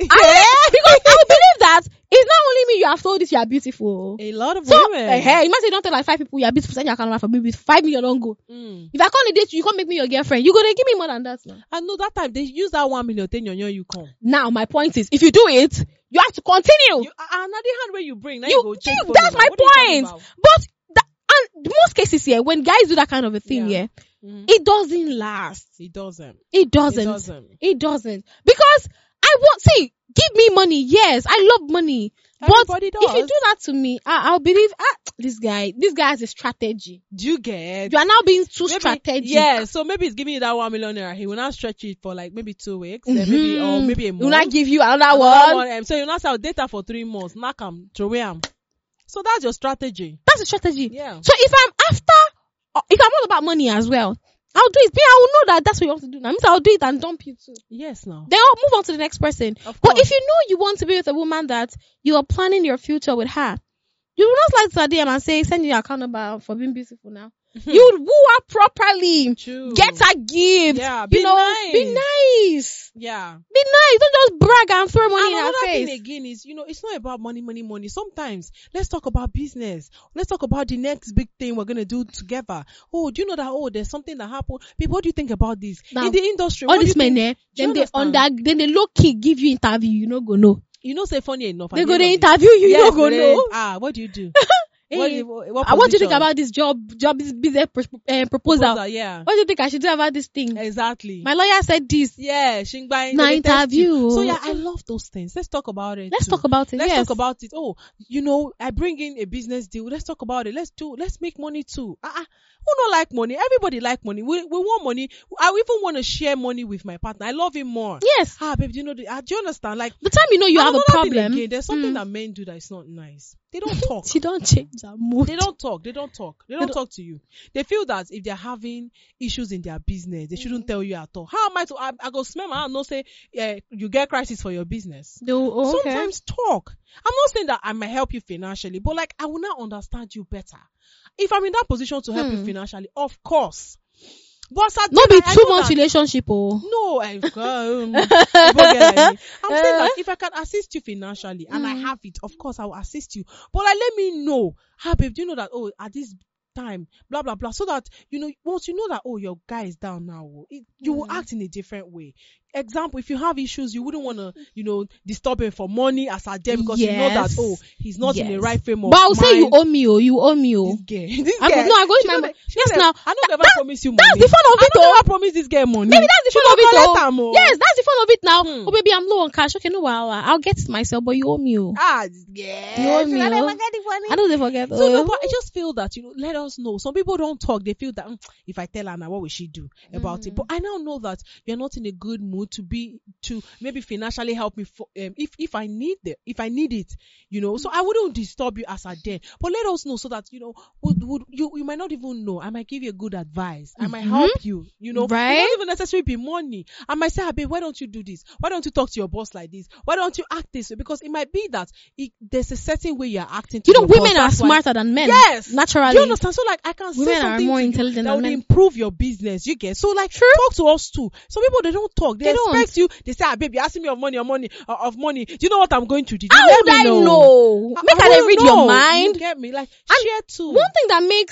Speaker 2: I, because I will believe that it's not only me you have told this you are beautiful.
Speaker 1: A lot of
Speaker 2: So,
Speaker 1: women.
Speaker 2: uh, hey, imagine you don't tell like five people you are beautiful, send your account number for me with five million on go.
Speaker 1: Mm.
Speaker 2: If I can't date you, you can't make me your girlfriend. You gonna give me more than that now.
Speaker 1: I know that time they use that one million ten yon you come.
Speaker 2: Now my point is, if you do it, you have to continue.
Speaker 1: You, uh, another hand where you bring. Now
Speaker 2: You-
Speaker 1: you, go change
Speaker 2: you-
Speaker 1: phone
Speaker 2: that's
Speaker 1: number.
Speaker 2: my
Speaker 1: What are you
Speaker 2: point.
Speaker 1: talking about?
Speaker 2: But that, and most cases here, when guys do that kind of a thing,
Speaker 1: Yeah.
Speaker 2: yeah,
Speaker 1: Mhm.
Speaker 2: it doesn't last.
Speaker 1: It doesn't.
Speaker 2: It doesn't.
Speaker 1: It doesn't.
Speaker 2: It doesn't. Because I want, see, give me money. Yes, I love money.
Speaker 1: Everybody
Speaker 2: but
Speaker 1: does.
Speaker 2: if you do that to me, I, I'll believe, ah, this guy, this guy has a strategy.
Speaker 1: Do you get?
Speaker 2: You are now being too
Speaker 1: Maybe-
Speaker 2: strategic.
Speaker 1: Yeah, so maybe he's giving you that one million naira. He will not stretch it for like maybe two weeks, then maybe or
Speaker 2: Mhm.
Speaker 1: maybe a
Speaker 2: He
Speaker 1: month.
Speaker 2: will not give you another,
Speaker 1: Another
Speaker 2: one.
Speaker 1: one, um, so you not sell data for three months. Knock him, throw him. So that's your strategy.
Speaker 2: That's a strategy.
Speaker 1: Yeah.
Speaker 2: So if I'm after, uh, if I'm all about money as well, I'll do it. Me, I will know that that's what you want to do. Now, means I'll do it and dump you too.
Speaker 1: Yes, now.
Speaker 2: Then I'll move on to the next person.
Speaker 1: Of
Speaker 2: But
Speaker 1: course.
Speaker 2: if you know you want to be with a woman that you are planning your future with her, you will not like to D M and say, send me your account number for being beautiful now. You would woo her properly.
Speaker 1: True.
Speaker 2: Get her gift.
Speaker 1: Yeah, be
Speaker 2: you know,
Speaker 1: nice.
Speaker 2: be nice.
Speaker 1: Yeah.
Speaker 2: Be nice. Don't just brag and throw money
Speaker 1: And
Speaker 2: in her
Speaker 1: another
Speaker 2: face.
Speaker 1: thing again is, you know, it's not about money, money, money. Sometimes let's talk about business. Let's talk about the next big thing we're gonna do together. Oh, do you know that? Oh, there's something that happened. People, what do you think about this
Speaker 2: Now,
Speaker 1: in the industry?
Speaker 2: All
Speaker 1: what do
Speaker 2: these
Speaker 1: you
Speaker 2: men,
Speaker 1: think?
Speaker 2: eh,
Speaker 1: Do you
Speaker 2: then they
Speaker 1: understand?
Speaker 2: under, then they low key give you interview. You know, go no.
Speaker 1: You know, say funny enough. at
Speaker 2: They
Speaker 1: the
Speaker 2: go
Speaker 1: end
Speaker 2: to
Speaker 1: of it.
Speaker 2: interview you.
Speaker 1: Yes,
Speaker 2: You know, go
Speaker 1: they-
Speaker 2: no.
Speaker 1: Ah, what do you do?
Speaker 2: Hey,
Speaker 1: what, do you- what,
Speaker 2: uh, what do you think
Speaker 1: position?
Speaker 2: about this job? Job is business pros- uh, proposal.
Speaker 1: Proposal, yeah.
Speaker 2: What do you think I should do about this thing?
Speaker 1: Exactly.
Speaker 2: My lawyer said this.
Speaker 1: Yeah, Shingbai.
Speaker 2: Na
Speaker 1: they test you.
Speaker 2: interview.
Speaker 1: So yeah, I love those things. Let's talk about it.
Speaker 2: Let's
Speaker 1: too.
Speaker 2: talk about it.
Speaker 1: Let's
Speaker 2: yes.
Speaker 1: talk about it. Oh, you know, I bring in a business deal. Let's talk about it. Let's do. Let's make money too. Ah, uh-uh. Who don't like money? Everybody like money. We we want money. I even want to share money with my partner. I love him more.
Speaker 2: Yes.
Speaker 1: Ah, babe, do you know? The, ah, do you understand? Like,
Speaker 2: The time you know you
Speaker 1: and
Speaker 2: have a
Speaker 1: another thing
Speaker 2: problem.
Speaker 1: again, there's something
Speaker 2: Mm.
Speaker 1: that men do that is not nice. They don't talk.
Speaker 2: She don't change her mood.
Speaker 1: They don't talk. They don't talk. They don't
Speaker 2: don't-
Speaker 1: talk to you. They feel that if they're having issues in their business, they shouldn't tell you at all. How am I to? I, I go smell my hand, no say, yeah, you get crisis for your business.
Speaker 2: They will- oh, okay.
Speaker 1: Sometimes talk. I'm not saying that I might help you financially, but like I will not understand you better. If I'm in that position to help you
Speaker 2: Hmm.
Speaker 1: financially, of course. But at
Speaker 2: Not
Speaker 1: the
Speaker 2: be
Speaker 1: end, I
Speaker 2: two
Speaker 1: know
Speaker 2: months
Speaker 1: that-
Speaker 2: relationship, oh.
Speaker 1: No, I, um, people get like me. I'm saying that if I can assist you financially and I
Speaker 2: Mm.
Speaker 1: have it, of course I will assist you. But like, let me know, ah, babe, do you know that? Oh, at this time, blah blah blah, so that you know once you know that oh your guy is down now, oh, it, you will
Speaker 2: Mm.
Speaker 1: act in a different way. Example, if you have issues, you wouldn't want to you know disturb him for money as a debt because you know that
Speaker 2: Yes.
Speaker 1: oh he's not in the
Speaker 2: Yes.
Speaker 1: right frame of
Speaker 2: But I'll say you
Speaker 1: mind.
Speaker 2: owe me, oh. You owe me, oh.
Speaker 1: This girl, this
Speaker 2: I go-
Speaker 1: girl.
Speaker 2: no, I go
Speaker 1: She
Speaker 2: with my
Speaker 1: know
Speaker 2: mo-
Speaker 1: that- she
Speaker 2: yes,
Speaker 1: know
Speaker 2: now,
Speaker 1: that- I don't ever
Speaker 2: that-
Speaker 1: promise you money.
Speaker 2: That's the fun of
Speaker 1: I
Speaker 2: it,
Speaker 1: don't
Speaker 2: oh.
Speaker 1: ever promise this girl money.
Speaker 2: Maybe that's the
Speaker 1: She
Speaker 2: fun of
Speaker 1: go
Speaker 2: it,
Speaker 1: collect
Speaker 2: oh.
Speaker 1: am, oh.
Speaker 2: Yes, that's the fun of it now.
Speaker 1: Hmm.
Speaker 2: Oh, baby, I'm low on cash. Okay, no, well, I'll get it myself, but you owe me, oh.
Speaker 1: Ah, yeah.
Speaker 2: You owe me,
Speaker 1: I never
Speaker 2: oh.
Speaker 1: get the money.
Speaker 2: I don't they forget.
Speaker 1: So,
Speaker 2: oh.
Speaker 1: no, but I just feel that, you know, let us know. Some people don't talk. They feel that mm, if I tell her now, what will she do about it?
Speaker 2: Mhm.
Speaker 1: But I now know that you're not in a good mood to be, to maybe financially help me for, um, if, if I need it, if I need it, you know, so I wouldn't disturb you as I did. But let us know so that, you know, would, would, you, you might not even know. I might give you a good advice. I might
Speaker 2: Mhm.
Speaker 1: help you, you know,
Speaker 2: Right?
Speaker 1: It doesn't even necessarily be money. I might say, ah, babe, why don't you do this? Why don't you talk to your boss like this? Why don't you act this way? Because it might be that it, there's a certain way you're acting to
Speaker 2: You know,
Speaker 1: your boss.
Speaker 2: women are
Speaker 1: That's why-
Speaker 2: smarter than men.
Speaker 1: Yes.
Speaker 2: Naturally.
Speaker 1: Do you understand? So like I can
Speaker 2: Women
Speaker 1: say
Speaker 2: are
Speaker 1: something
Speaker 2: more
Speaker 1: to you
Speaker 2: intelligent
Speaker 1: that
Speaker 2: than
Speaker 1: would
Speaker 2: men.
Speaker 1: improve your business. You get so like
Speaker 2: True.
Speaker 1: talk to us too. Some people they don't talk. They,
Speaker 2: They don't.
Speaker 1: expect you. They say, ah, baby, asking me of money, of money, uh, of money. Do you know what I'm going to do?
Speaker 2: How
Speaker 1: Let
Speaker 2: would
Speaker 1: me
Speaker 2: I
Speaker 1: know.
Speaker 2: know?
Speaker 1: I-
Speaker 2: Make
Speaker 1: I
Speaker 2: her dey
Speaker 1: don't
Speaker 2: read
Speaker 1: know.
Speaker 2: your
Speaker 1: You
Speaker 2: mind.
Speaker 1: get me? Like
Speaker 2: And
Speaker 1: share too.
Speaker 2: One thing that makes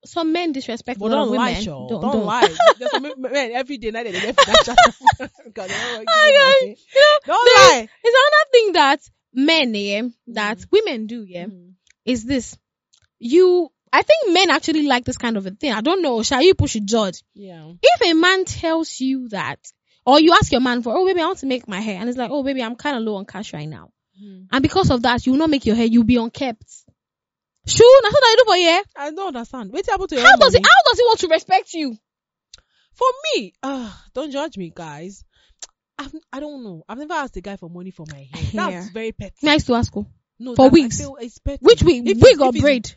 Speaker 2: some men disrespect
Speaker 1: But
Speaker 2: a lot
Speaker 1: don't
Speaker 2: of
Speaker 1: lie,
Speaker 2: women.
Speaker 1: Shaw.
Speaker 2: Don't,
Speaker 1: Don't,
Speaker 2: don't.
Speaker 1: lie. There's some men every day night they get financial support because they don't want to
Speaker 2: I
Speaker 1: give
Speaker 2: know,
Speaker 1: money.
Speaker 2: you know,
Speaker 1: Don't
Speaker 2: there's,
Speaker 1: lie.
Speaker 2: there's another thing that men, yeah, that
Speaker 1: Mm.
Speaker 2: women do, yeah,
Speaker 1: Mm.
Speaker 2: is this. You, I think men actually like this kind of a thing. I don't know. Shall you push a judge?
Speaker 1: Yeah.
Speaker 2: If a man tells you that, or you ask your man for, oh baby, I want to make my hair, and it's like, oh baby, I'm kind of low on cash right now,
Speaker 1: Mm.
Speaker 2: and because of that, you will not make your hair, you'll be unkept. Sure, that's what I do for you.
Speaker 1: I don't understand. Wait happen to your
Speaker 2: How
Speaker 1: own
Speaker 2: does he?
Speaker 1: money?
Speaker 2: How does he want to respect you?
Speaker 1: For me, uh, don't judge me, guys. I've, I don't know. I've never asked a guy for money for my hair.
Speaker 2: Hair.
Speaker 1: That's very petty.
Speaker 2: Me, I used to ask her.
Speaker 1: No,
Speaker 2: for
Speaker 1: that-
Speaker 2: wigs.
Speaker 1: I feel it's petty.
Speaker 2: Which wig?
Speaker 1: If
Speaker 2: Wig
Speaker 1: it's-
Speaker 2: or
Speaker 1: if it's-
Speaker 2: braid?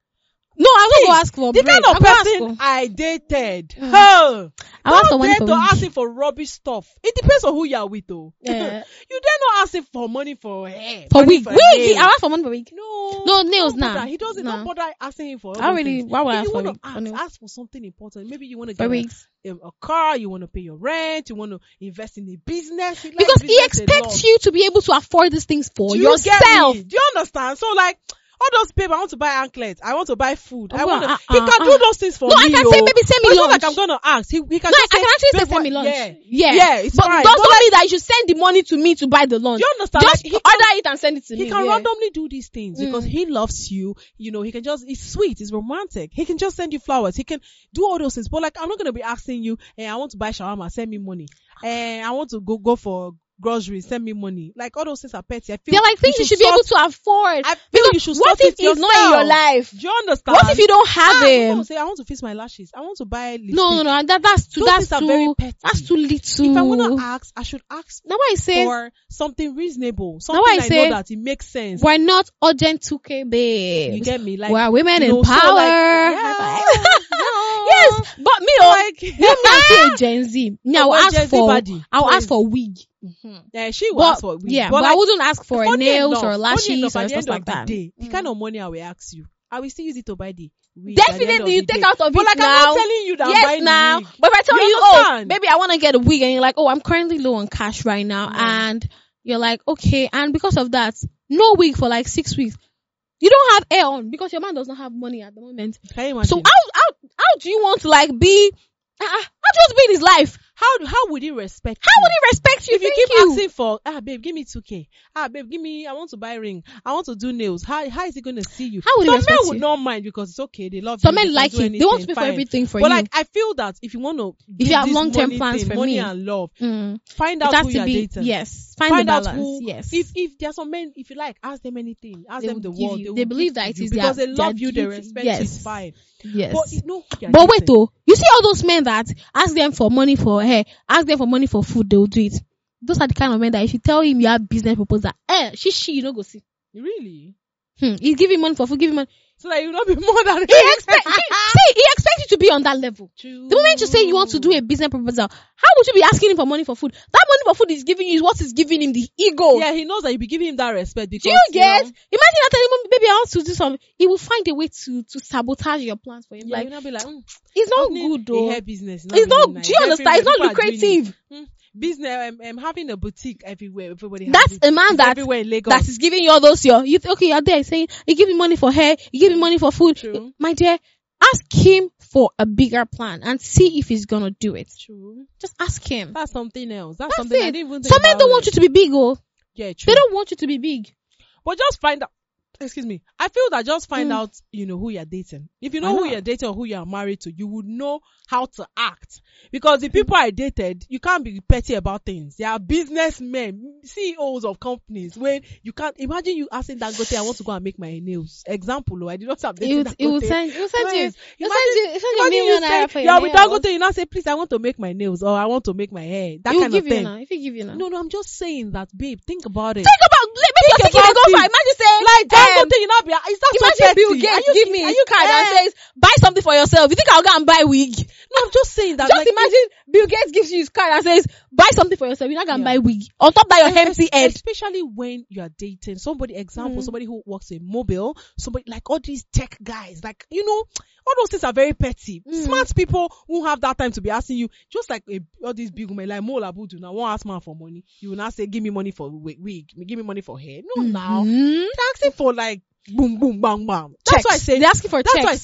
Speaker 2: No, I'm not gonna ask for
Speaker 1: The
Speaker 2: braid.
Speaker 1: kind of
Speaker 2: I'm gonna ask
Speaker 1: person
Speaker 2: for-
Speaker 1: I dated.
Speaker 2: Mm.
Speaker 1: Oh,
Speaker 2: I want
Speaker 1: don't
Speaker 2: for money
Speaker 1: dare
Speaker 2: for
Speaker 1: to
Speaker 2: wig.
Speaker 1: ask him for rubbish stuff. It depends on who you are with, though.
Speaker 2: Yeah.
Speaker 1: You dare not ask him for money for hair.
Speaker 2: For
Speaker 1: money
Speaker 2: wig.
Speaker 1: for
Speaker 2: Wig.
Speaker 1: nails.
Speaker 2: I ask for money for wig.
Speaker 1: No.
Speaker 2: No, nails,
Speaker 1: don't
Speaker 2: nah.
Speaker 1: bother. He doesn't.
Speaker 2: Nah.
Speaker 1: Don't bother asking him for.
Speaker 2: I
Speaker 1: other
Speaker 2: really.
Speaker 1: things.
Speaker 2: Why would I
Speaker 1: If
Speaker 2: ask
Speaker 1: you
Speaker 2: for
Speaker 1: want
Speaker 2: wig?
Speaker 1: to
Speaker 2: For
Speaker 1: ask,
Speaker 2: nails?
Speaker 1: ask for something important. Maybe you want to
Speaker 2: For
Speaker 1: get a,
Speaker 2: wigs.
Speaker 1: um, a car. You want to pay your rent. You want to invest in a business. He likes
Speaker 2: Because he
Speaker 1: business a lot.
Speaker 2: expects you to be able to afford these things for
Speaker 1: Do you
Speaker 2: yourself.
Speaker 1: get me? Do you understand? So like. All those people, I want to buy anklets. I want to buy food. I
Speaker 2: Well,
Speaker 1: want to.
Speaker 2: uh,
Speaker 1: he
Speaker 2: uh,
Speaker 1: can
Speaker 2: uh.
Speaker 1: do those things for
Speaker 2: No,
Speaker 1: me.
Speaker 2: I can
Speaker 1: oh.
Speaker 2: say, baby, send me
Speaker 1: But it's not
Speaker 2: lunch.
Speaker 1: like I'm gonna ask. He, he can
Speaker 2: No,
Speaker 1: just
Speaker 2: I
Speaker 1: say,
Speaker 2: can actually say
Speaker 1: "Babe,
Speaker 2: send me
Speaker 1: what-
Speaker 2: lunch.
Speaker 1: Yeah,
Speaker 2: Yeah.
Speaker 1: yeah, it's
Speaker 2: But
Speaker 1: fine.
Speaker 2: does
Speaker 1: But
Speaker 2: not
Speaker 1: like,
Speaker 2: mean that you should send the money to me to buy the lunch.
Speaker 1: do you understand?
Speaker 2: Just
Speaker 1: Like, he
Speaker 2: order
Speaker 1: can,
Speaker 2: it and send it to
Speaker 1: he
Speaker 2: me.
Speaker 1: can
Speaker 2: yeah.
Speaker 1: randomly do these things because
Speaker 2: Mm.
Speaker 1: he loves you. You know, he can just. It's sweet. It's romantic. He can just send you flowers. He can do all those things. But like, I'm not gonna be asking you. Hey, I want to buy shawarma. Send me money. And I want to go go for groceries. Send me money. Like all those things are petty. I feel
Speaker 2: They're like things you should be
Speaker 1: sort-
Speaker 2: able to afford.
Speaker 1: I feel
Speaker 2: Because
Speaker 1: you should
Speaker 2: what
Speaker 1: sort
Speaker 2: if
Speaker 1: it
Speaker 2: he's not in your
Speaker 1: yourself.
Speaker 2: life?
Speaker 1: Do you understand?
Speaker 2: What if you don't have
Speaker 1: Ah,
Speaker 2: him?
Speaker 1: someone say I want to fix my lashes. I want to buy lipstick.
Speaker 2: No, no, no. That, that's too.
Speaker 1: Those
Speaker 2: That's
Speaker 1: things are very
Speaker 2: too.
Speaker 1: petty.
Speaker 2: That's too little.
Speaker 1: If I want to ask, I should ask
Speaker 2: Now I say
Speaker 1: for something reasonable. Something
Speaker 2: I
Speaker 1: I,
Speaker 2: say,
Speaker 1: know that it makes sense.
Speaker 2: we're not urgent two K babes.
Speaker 1: You get me? Like
Speaker 2: we're women
Speaker 1: you
Speaker 2: in
Speaker 1: know, so
Speaker 2: power.
Speaker 1: like,
Speaker 2: High
Speaker 1: yeah,
Speaker 2: five.
Speaker 1: no.
Speaker 2: Yes, but me, oh,
Speaker 1: Like,
Speaker 2: you know, me, I see a Gen Z. Me, I will
Speaker 1: Oh,
Speaker 2: ask
Speaker 1: Gen Z
Speaker 2: for.
Speaker 1: body.
Speaker 2: I will
Speaker 1: Please.
Speaker 2: ask for wig.
Speaker 1: yeah, she will
Speaker 2: But,
Speaker 1: ask for wig.
Speaker 2: yeah,
Speaker 1: but,
Speaker 2: but
Speaker 1: like,
Speaker 2: I wouldn't ask for
Speaker 1: funny
Speaker 2: nails
Speaker 1: enough,
Speaker 2: or
Speaker 1: funny
Speaker 2: lashes
Speaker 1: enough,
Speaker 2: or
Speaker 1: at the
Speaker 2: stuff
Speaker 1: end
Speaker 2: like
Speaker 1: of the
Speaker 2: that.
Speaker 1: day, the
Speaker 2: Mm.
Speaker 1: kind of money I will ask you, I will still use it to buy the wig. at the end of
Speaker 2: Definitely, you
Speaker 1: the
Speaker 2: take
Speaker 1: day.
Speaker 2: out of
Speaker 1: But
Speaker 2: it
Speaker 1: like,
Speaker 2: now.
Speaker 1: I'm not telling you that I'm
Speaker 2: Yes,
Speaker 1: buying
Speaker 2: now.
Speaker 1: the wig.
Speaker 2: But if I tell
Speaker 1: You
Speaker 2: you, oh,
Speaker 1: understand?
Speaker 2: baby, I want to get a wig, and you're like, oh, I'm currently low on cash right now,
Speaker 1: Yeah.
Speaker 2: and you're like, okay, and because of that, no wig for like six weeks. You don't have hair on because your man does not have money at the moment.
Speaker 1: Can you imagine?
Speaker 2: So how how how do you want to like be? Uh, how do you want to be in his life?
Speaker 1: how how would he respect?
Speaker 2: How
Speaker 1: you?
Speaker 2: would he respect you?
Speaker 1: If you
Speaker 2: Thank
Speaker 1: keep
Speaker 2: you.
Speaker 1: asking for, ah, babe, give me two K. Ah, babe, give me, I want to buy ring. I want to do nails. How, how is he going to see you?
Speaker 2: How would he
Speaker 1: Some
Speaker 2: respect
Speaker 1: men would
Speaker 2: you?
Speaker 1: not mind because it's okay. They love
Speaker 2: Some
Speaker 1: you.
Speaker 2: men
Speaker 1: they
Speaker 2: like
Speaker 1: can do
Speaker 2: it. They want to
Speaker 1: anything,
Speaker 2: pay for
Speaker 1: fine.
Speaker 2: everything for
Speaker 1: But
Speaker 2: you.
Speaker 1: like, I feel that if you want to,
Speaker 2: If you have long-term plans for
Speaker 1: money
Speaker 2: me.
Speaker 1: and love,
Speaker 2: Mm.
Speaker 1: find
Speaker 2: It
Speaker 1: out
Speaker 2: has
Speaker 1: who
Speaker 2: to
Speaker 1: you're
Speaker 2: be
Speaker 1: dating.
Speaker 2: yes. Find,
Speaker 1: Find
Speaker 2: the
Speaker 1: out
Speaker 2: balance.
Speaker 1: who.
Speaker 2: Yes.
Speaker 1: If if there are some men, if you like, ask them anything. Ask
Speaker 2: They
Speaker 1: them
Speaker 2: will
Speaker 1: the
Speaker 2: give
Speaker 1: world.
Speaker 2: you.
Speaker 1: They,
Speaker 2: They
Speaker 1: will
Speaker 2: believe
Speaker 1: give
Speaker 2: that it
Speaker 1: you
Speaker 2: is
Speaker 1: because
Speaker 2: their-
Speaker 1: they love
Speaker 2: their
Speaker 1: you. They
Speaker 2: duty.
Speaker 1: respect
Speaker 2: Yes.
Speaker 1: you. It's fine.
Speaker 2: yes.
Speaker 1: But you know, who you're
Speaker 2: But wait,
Speaker 1: dating.
Speaker 2: though, you see all those men that ask them for money for hair, ask them for money for food, they will do it. Those are the kind of men that if you tell him you have business proposal, eh, she she you don't go see.
Speaker 1: Really?
Speaker 2: Hmm. He's giving money for food, giving money.
Speaker 1: So that you will not be more than
Speaker 2: He expect he, see, he expects you to be on that level.
Speaker 1: True.
Speaker 2: The moment you say you want to do a business proposal, how would you be asking him for money for food? That money for food is giving you is what is giving him the ego.
Speaker 1: Yeah, he knows that you'll be giving him that respect because
Speaker 2: Do you get?
Speaker 1: know,
Speaker 2: Imagine I tell him, baby, I want to do something. He will find a way to to sabotage your plans for him.
Speaker 1: yeah,
Speaker 2: Like
Speaker 1: you'll not be like, mm,
Speaker 2: it's not
Speaker 1: opening
Speaker 2: good though.
Speaker 1: a hair business.
Speaker 2: It's not.
Speaker 1: really nice.
Speaker 2: Do you understand? It's not
Speaker 1: Everywhere people are doing
Speaker 2: lucrative.
Speaker 1: it. Mm, business. Um, um, having a boutique everywhere. Everybody. Has
Speaker 2: That's
Speaker 1: it.
Speaker 2: a man
Speaker 1: It's
Speaker 2: that
Speaker 1: everywhere in Lagos.
Speaker 2: that is giving you all those your you th- okay you're there saying you give me money for hair, you give me money for food.
Speaker 1: True.
Speaker 2: My dear, ask him for a bigger plan and see if he's gonna do it.
Speaker 1: True.
Speaker 2: Just ask him.
Speaker 1: That's something else. That's,
Speaker 2: That's
Speaker 1: something I
Speaker 2: it.
Speaker 1: didn't even think
Speaker 2: Some men
Speaker 1: about
Speaker 2: don't
Speaker 1: it.
Speaker 2: want you to be big, oh.
Speaker 1: Yeah, true.
Speaker 2: They don't want you to be big.
Speaker 1: But just find out. Excuse me. I feel that just find
Speaker 2: Mm.
Speaker 1: out, you know, who you're dating. If you
Speaker 2: I
Speaker 1: know who
Speaker 2: know.
Speaker 1: you're dating or who you're married to, you would know how to act. Because the people I dated, you can't be petty about things. They are businessmen, C E Os of companies. When you can't imagine you asking Dangote, I want to go and make my nails. Example, oh, I did not have
Speaker 2: It will,
Speaker 1: dated
Speaker 2: it will
Speaker 1: Dangote.
Speaker 2: send, it will send you,
Speaker 1: Please,
Speaker 2: it will
Speaker 1: imagine-
Speaker 2: send you, it will send you a
Speaker 1: Imagine
Speaker 2: million
Speaker 1: you
Speaker 2: naira
Speaker 1: say,
Speaker 2: for
Speaker 1: yeah,
Speaker 2: your
Speaker 1: with
Speaker 2: nails.
Speaker 1: Dangote, you now say, please, I want to make my nails or I want to make my hair. That
Speaker 2: He will
Speaker 1: kind
Speaker 2: give
Speaker 1: of
Speaker 2: you
Speaker 1: thing.
Speaker 2: now. If he give you now.
Speaker 1: No, no, I'm just saying that, babe, think about it.
Speaker 2: Think about, maybe you're thinking
Speaker 1: about
Speaker 2: they go for,
Speaker 1: it.
Speaker 2: imagine saying,
Speaker 1: Like
Speaker 2: um,
Speaker 1: Dangote, you know, be, is that
Speaker 2: imagine
Speaker 1: so
Speaker 2: Bill
Speaker 1: petty?
Speaker 2: Gates
Speaker 1: Are you-
Speaker 2: give me
Speaker 1: are
Speaker 2: his
Speaker 1: you
Speaker 2: card and
Speaker 1: eh?
Speaker 2: says, buy something for yourself. You think I'll go and buy wig?
Speaker 1: No, I'm just saying that.
Speaker 2: Just
Speaker 1: like,
Speaker 2: imagine Bill Gates gives you his card and says, buy something for yourself. You're not going to
Speaker 1: Yeah.
Speaker 2: buy wig. On top of that, your
Speaker 1: Es-
Speaker 2: empty head.
Speaker 1: Especially when you are dating somebody, example,
Speaker 2: Mm.
Speaker 1: somebody who works in mobile, somebody like all these tech guys, like, you know, all those things are very petty.
Speaker 2: Mm.
Speaker 1: Smart people won't have that time to be asking you, just like a, all these big women, like Mo Labudu, now won't ask man for money. You will not say, give me money for wig, wig, give me money for hair. No, now.
Speaker 2: Mhm.
Speaker 1: They're asking for like, boom, boom, bang, bang. That's
Speaker 2: Checks.
Speaker 1: why I say,
Speaker 2: They're asking for
Speaker 1: that's
Speaker 2: checks.
Speaker 1: why I say,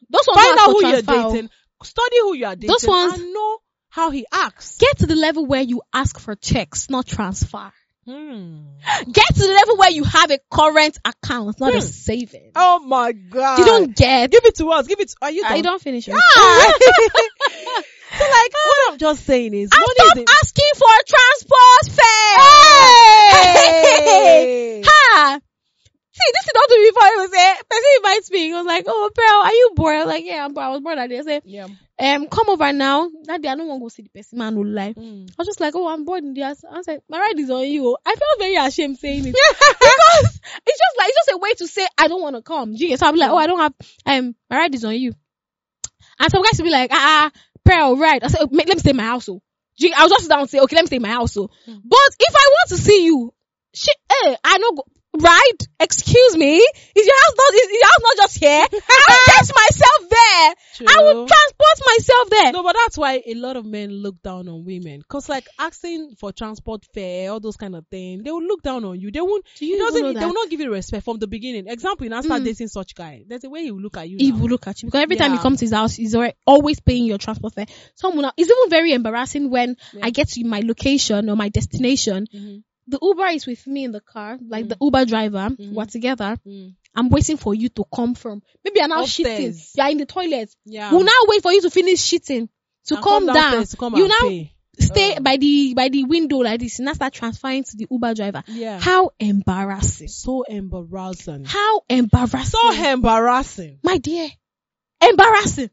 Speaker 2: Those ones
Speaker 1: Find
Speaker 2: ask
Speaker 1: out
Speaker 2: for
Speaker 1: who you're
Speaker 2: transfer, oh.
Speaker 1: dating. Study who you are dating.
Speaker 2: Those ones-
Speaker 1: and know how he acts.
Speaker 2: Get to the level where you ask for checks, not transfer.
Speaker 1: Hmm.
Speaker 2: Get to the level where you have a current account, not a
Speaker 1: Hmm.
Speaker 2: saving.
Speaker 1: Oh my God.
Speaker 2: You don't get.
Speaker 1: Give it to us. Give it. To, are you done?
Speaker 2: I don't finish it.
Speaker 1: Ah. So like, what I'm just saying is,
Speaker 2: And
Speaker 1: money
Speaker 2: stop
Speaker 1: is a-
Speaker 2: asking for transport fare.
Speaker 1: Hey!
Speaker 2: Ha! See, this is not to be funny. It was a person invites me. He was like, "Oh, Pearl, are you bored?" I was like, "Yeah, I'm bored. I was bored." That day. I said,
Speaker 1: Yeah.
Speaker 2: "Um, come over now." That day, I don't want to go see the person. Man, no lie.
Speaker 1: Mm.
Speaker 2: I was just like, "Oh, I'm bored in the house." I was like, "My ride is on you." I felt very ashamed saying it because it's just like it's just a way to say I don't want to come. Do you get? So I'm like, "Oh, I don't have um, my ride is on you." And some guys will be like, "Ah, ah, Pearl, right?" I said, oh, "Let me stay in my house." So I'll just sit down and say, "Okay, let me stay in my house." So,
Speaker 1: Mm.
Speaker 2: but if I want to see you, shit, eh, I know. Go- Right? Excuse me? Is your house not, is your house not just here? I will get myself there.
Speaker 1: True.
Speaker 2: I will transport myself there.
Speaker 1: No, but that's why a lot of men look down on women. Cause like asking for transport fare, all those kind of things, they will look down on you. They won't,
Speaker 2: Do
Speaker 1: it
Speaker 2: you
Speaker 1: doesn't,
Speaker 2: know
Speaker 1: they
Speaker 2: that?
Speaker 1: will not give you respect from the beginning. Example, you now start
Speaker 2: Mm.
Speaker 1: dating such guy. There's a way he will look at you
Speaker 2: He
Speaker 1: now.
Speaker 2: will look at you because every time he
Speaker 1: Yeah.
Speaker 2: comes to his house, he's already, always paying your transport fare. Someone else, it's even very embarrassing when
Speaker 1: Yeah.
Speaker 2: I get to my location or my destination.
Speaker 1: Mhm.
Speaker 2: The Uber is with me in the car, like
Speaker 1: Mm.
Speaker 2: the Uber driver.
Speaker 1: Mhm.
Speaker 2: We're together.
Speaker 1: Mm.
Speaker 2: I'm waiting for you to come from. Maybe you're now shitting.
Speaker 1: Upstairs.
Speaker 2: You're in the toilet.
Speaker 1: Yeah.
Speaker 2: We'll now wait for you to finish shitting to
Speaker 1: And
Speaker 2: come down.
Speaker 1: downstairs to come
Speaker 2: You
Speaker 1: and
Speaker 2: now
Speaker 1: pay.
Speaker 2: stay
Speaker 1: Uh.
Speaker 2: by the by the window like this and now start transferring to the Uber driver.
Speaker 1: Yeah.
Speaker 2: How embarrassing.
Speaker 1: So embarrassing.
Speaker 2: How embarrassing.
Speaker 1: So embarrassing.
Speaker 2: My dear. Embarrassing.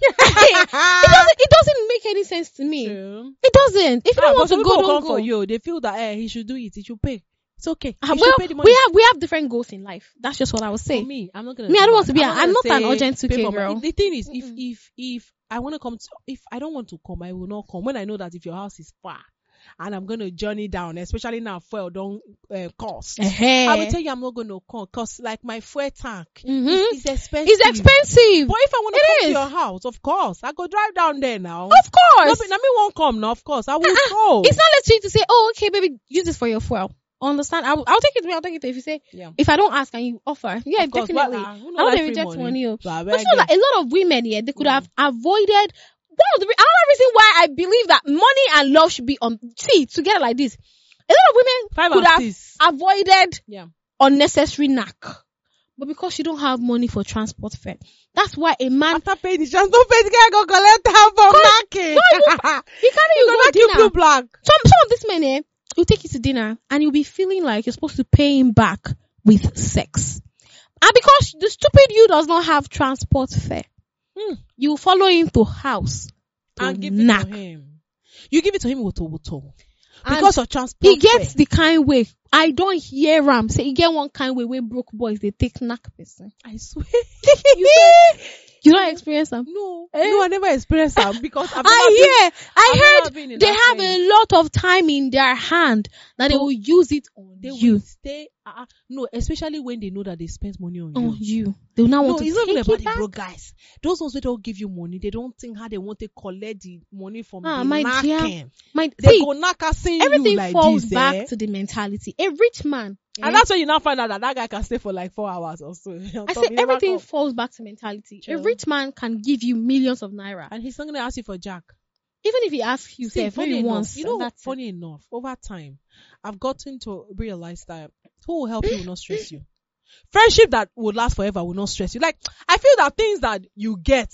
Speaker 2: it doesn't it doesn't make any sense to me.
Speaker 1: True.
Speaker 2: It doesn't. If you
Speaker 1: Ah,
Speaker 2: don't
Speaker 1: but
Speaker 2: want
Speaker 1: some
Speaker 2: to
Speaker 1: people
Speaker 2: go,
Speaker 1: will
Speaker 2: don't
Speaker 1: come
Speaker 2: go.
Speaker 1: for you. They feel that eh, he should do it. He should pay. It's okay.
Speaker 2: Ah,
Speaker 1: He
Speaker 2: well,
Speaker 1: should pay the money.
Speaker 2: we have we have different goals in life. That's just what I was
Speaker 1: For
Speaker 2: saying.
Speaker 1: me, I'm not gonna.
Speaker 2: Me, I
Speaker 1: do
Speaker 2: don't want
Speaker 1: that.
Speaker 2: to be a-
Speaker 1: not
Speaker 2: I'm
Speaker 1: gonna
Speaker 2: not an
Speaker 1: say
Speaker 2: urgent two K
Speaker 1: pay for my-
Speaker 2: girl.
Speaker 1: The thing is, if
Speaker 2: Mm-mm.
Speaker 1: if if I want to come, to, if I don't want to come, I will not come. When I know that if your house is far, and I'm gonna journey down, especially now fuel don't uh, cost.
Speaker 2: Eh-heh.
Speaker 1: I will tell you I'm not gonna come because like my fuel tank
Speaker 2: Mhm.
Speaker 1: is, is expensive.
Speaker 2: It's expensive.
Speaker 1: But if I want to
Speaker 2: It
Speaker 1: come to
Speaker 2: is.
Speaker 1: your house, of course, I go drive down there now.
Speaker 2: Of
Speaker 1: No,
Speaker 2: course.
Speaker 1: but- now me won't come now. Of course, I will
Speaker 2: Uh-uh.
Speaker 1: go.
Speaker 2: It's not left to you to say, "Oh, okay, baby, use this for your fuel." Understand? I'll, I'll take it. I'll take it. If you say,
Speaker 1: Yeah.
Speaker 2: if I don't ask and you offer, yeah,
Speaker 1: Of course,
Speaker 2: definitely.
Speaker 1: well, uh, who
Speaker 2: I
Speaker 1: know
Speaker 2: won't
Speaker 1: like free
Speaker 2: reject
Speaker 1: money?
Speaker 2: money. oh.
Speaker 1: So I
Speaker 2: But
Speaker 1: beg
Speaker 2: you know
Speaker 1: you.
Speaker 2: that a lot of women here, they could
Speaker 1: Mm.
Speaker 2: have avoided one of the re- another reason why I believe that money and love should be on see together like this. A lot of women
Speaker 1: Five
Speaker 2: could
Speaker 1: and
Speaker 2: have
Speaker 1: six.
Speaker 2: avoided
Speaker 1: Yeah.
Speaker 2: unnecessary knack, but because you don't have money for transport fare, that's why a man
Speaker 1: After paying the chance, don't pay the guy, go collect her for knocking.
Speaker 2: he can't
Speaker 1: You
Speaker 2: even
Speaker 1: gonna
Speaker 2: go
Speaker 1: keep
Speaker 2: dinner.
Speaker 1: you black.
Speaker 2: Some some of these men eh, will take you to dinner and you'll be feeling like you're supposed to pay him back with sex. And because the stupid you does not have transport fare,
Speaker 1: Hmm.
Speaker 2: you follow him to house to
Speaker 1: And give
Speaker 2: knack.
Speaker 1: it to him. You give it to him woto woto.
Speaker 2: And
Speaker 1: Because of transport.
Speaker 2: he gets
Speaker 1: fare.
Speaker 2: the kind way. I don't hear him say he get one kind way where broke boys they take knack person.
Speaker 1: I swear.
Speaker 2: You You don't experience them.
Speaker 1: No,
Speaker 2: Eh?
Speaker 1: no, I never experienced that because I've never
Speaker 2: I
Speaker 1: been-
Speaker 2: hear. I
Speaker 1: I've
Speaker 2: heard
Speaker 1: never been in
Speaker 2: they
Speaker 1: that
Speaker 2: have
Speaker 1: thing.
Speaker 2: a lot of time in their hand that they
Speaker 1: But
Speaker 2: will use it on
Speaker 1: They
Speaker 2: you.
Speaker 1: will stay. Uh, uh, no, especially when they know that they spend money on you.
Speaker 2: On you. They will not
Speaker 1: No,
Speaker 2: want to
Speaker 1: it's not
Speaker 2: take
Speaker 1: even about
Speaker 2: it
Speaker 1: the
Speaker 2: back.
Speaker 1: broke guys. Those ones who don't give you money, they don't think how they want to collect the money from
Speaker 2: Ah,
Speaker 1: the
Speaker 2: my dear.
Speaker 1: knacking.
Speaker 2: My,
Speaker 1: They
Speaker 2: see,
Speaker 1: go knacking
Speaker 2: everything
Speaker 1: you like
Speaker 2: falls
Speaker 1: this,
Speaker 2: back
Speaker 1: eh?
Speaker 2: to the mentality. A rich man. eh,
Speaker 1: And that's when you now find out that that guy can stay for like four hours or so.
Speaker 2: I say everything falls back to mentality. A
Speaker 1: True.
Speaker 2: rich man can give you millions of naira.
Speaker 1: And he's not gonna ask you for jack.
Speaker 2: Even if he asks you,
Speaker 1: See,
Speaker 2: say,
Speaker 1: funny
Speaker 2: maybe
Speaker 1: enough,
Speaker 2: once.
Speaker 1: you know,
Speaker 2: that's it.
Speaker 1: funny enough, over time, I've gotten to realize that who will help you will not stress you. Friendship that will last forever will not stress you. Like, I feel that things that you get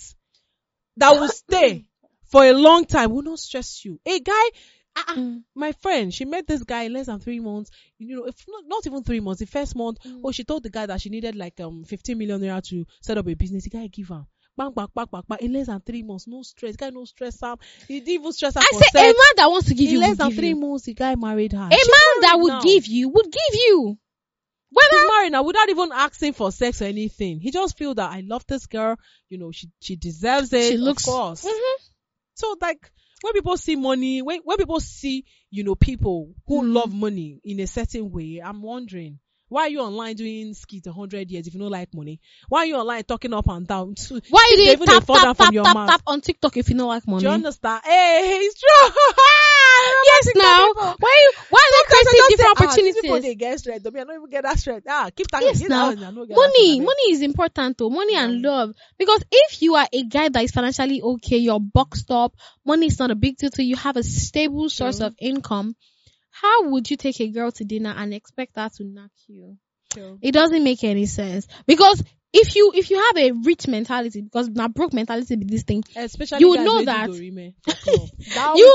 Speaker 1: that will stay for a long time will not stress you. A guy, uh,
Speaker 2: Mm.
Speaker 1: my friend, she met this guy in less than three months. You know, if not, not even three months, the first month,
Speaker 2: Mm.
Speaker 1: oh, she told the guy that she needed like um fifteen million naira to set up a business. The guy give her. Bang, bang, bang, bang, bang. In less than three months, no stress. Guy, no stress. Am. He didn't even stress her
Speaker 2: I
Speaker 1: for
Speaker 2: say a
Speaker 1: sex.
Speaker 2: man that wants to give
Speaker 1: In
Speaker 2: you
Speaker 1: less
Speaker 2: would
Speaker 1: than
Speaker 2: give
Speaker 1: three
Speaker 2: you.
Speaker 1: months, the guy married her.
Speaker 2: A
Speaker 1: She's
Speaker 2: man that
Speaker 1: married
Speaker 2: would
Speaker 1: now.
Speaker 2: give you would give you.
Speaker 1: She's married now without even asking for sex or anything. He just feel that I love this girl. You know, she she deserves it.
Speaker 2: She looks-
Speaker 1: of course.
Speaker 2: Mhm.
Speaker 1: So like when people see money, when when people see you know people who
Speaker 2: Mhm.
Speaker 1: love money in a certain way, I'm wondering. Why are you online doing skit a hundred years if you don't like money? Why are you online talking up and down? Do
Speaker 2: Why you
Speaker 1: They
Speaker 2: did
Speaker 1: even
Speaker 2: tap,
Speaker 1: dey fall down
Speaker 2: tap,
Speaker 1: from
Speaker 2: tap,
Speaker 1: your
Speaker 2: tap,
Speaker 1: mouth.
Speaker 2: tap on TikTok if you don't like money?
Speaker 1: you understand? Hey, it's true.
Speaker 2: Yes, now. Why why not creating different opportunities?
Speaker 1: People they get straight. Don't I don't even get that straight. Ah, keep talking.
Speaker 2: Yes, now. Money, money is important though. Money yeah. and love. Because if you are a guy that is financially okay, you're boxed up, money is not a big deal to you, you have a stable source mm. of income. How would you take a girl to dinner and expect her to knock you? Sure. It doesn't make any sense. Because if you if you have a rich mentality, because now broke mentality be this thing,
Speaker 1: especially
Speaker 2: you would know that.
Speaker 1: that
Speaker 2: you know that. you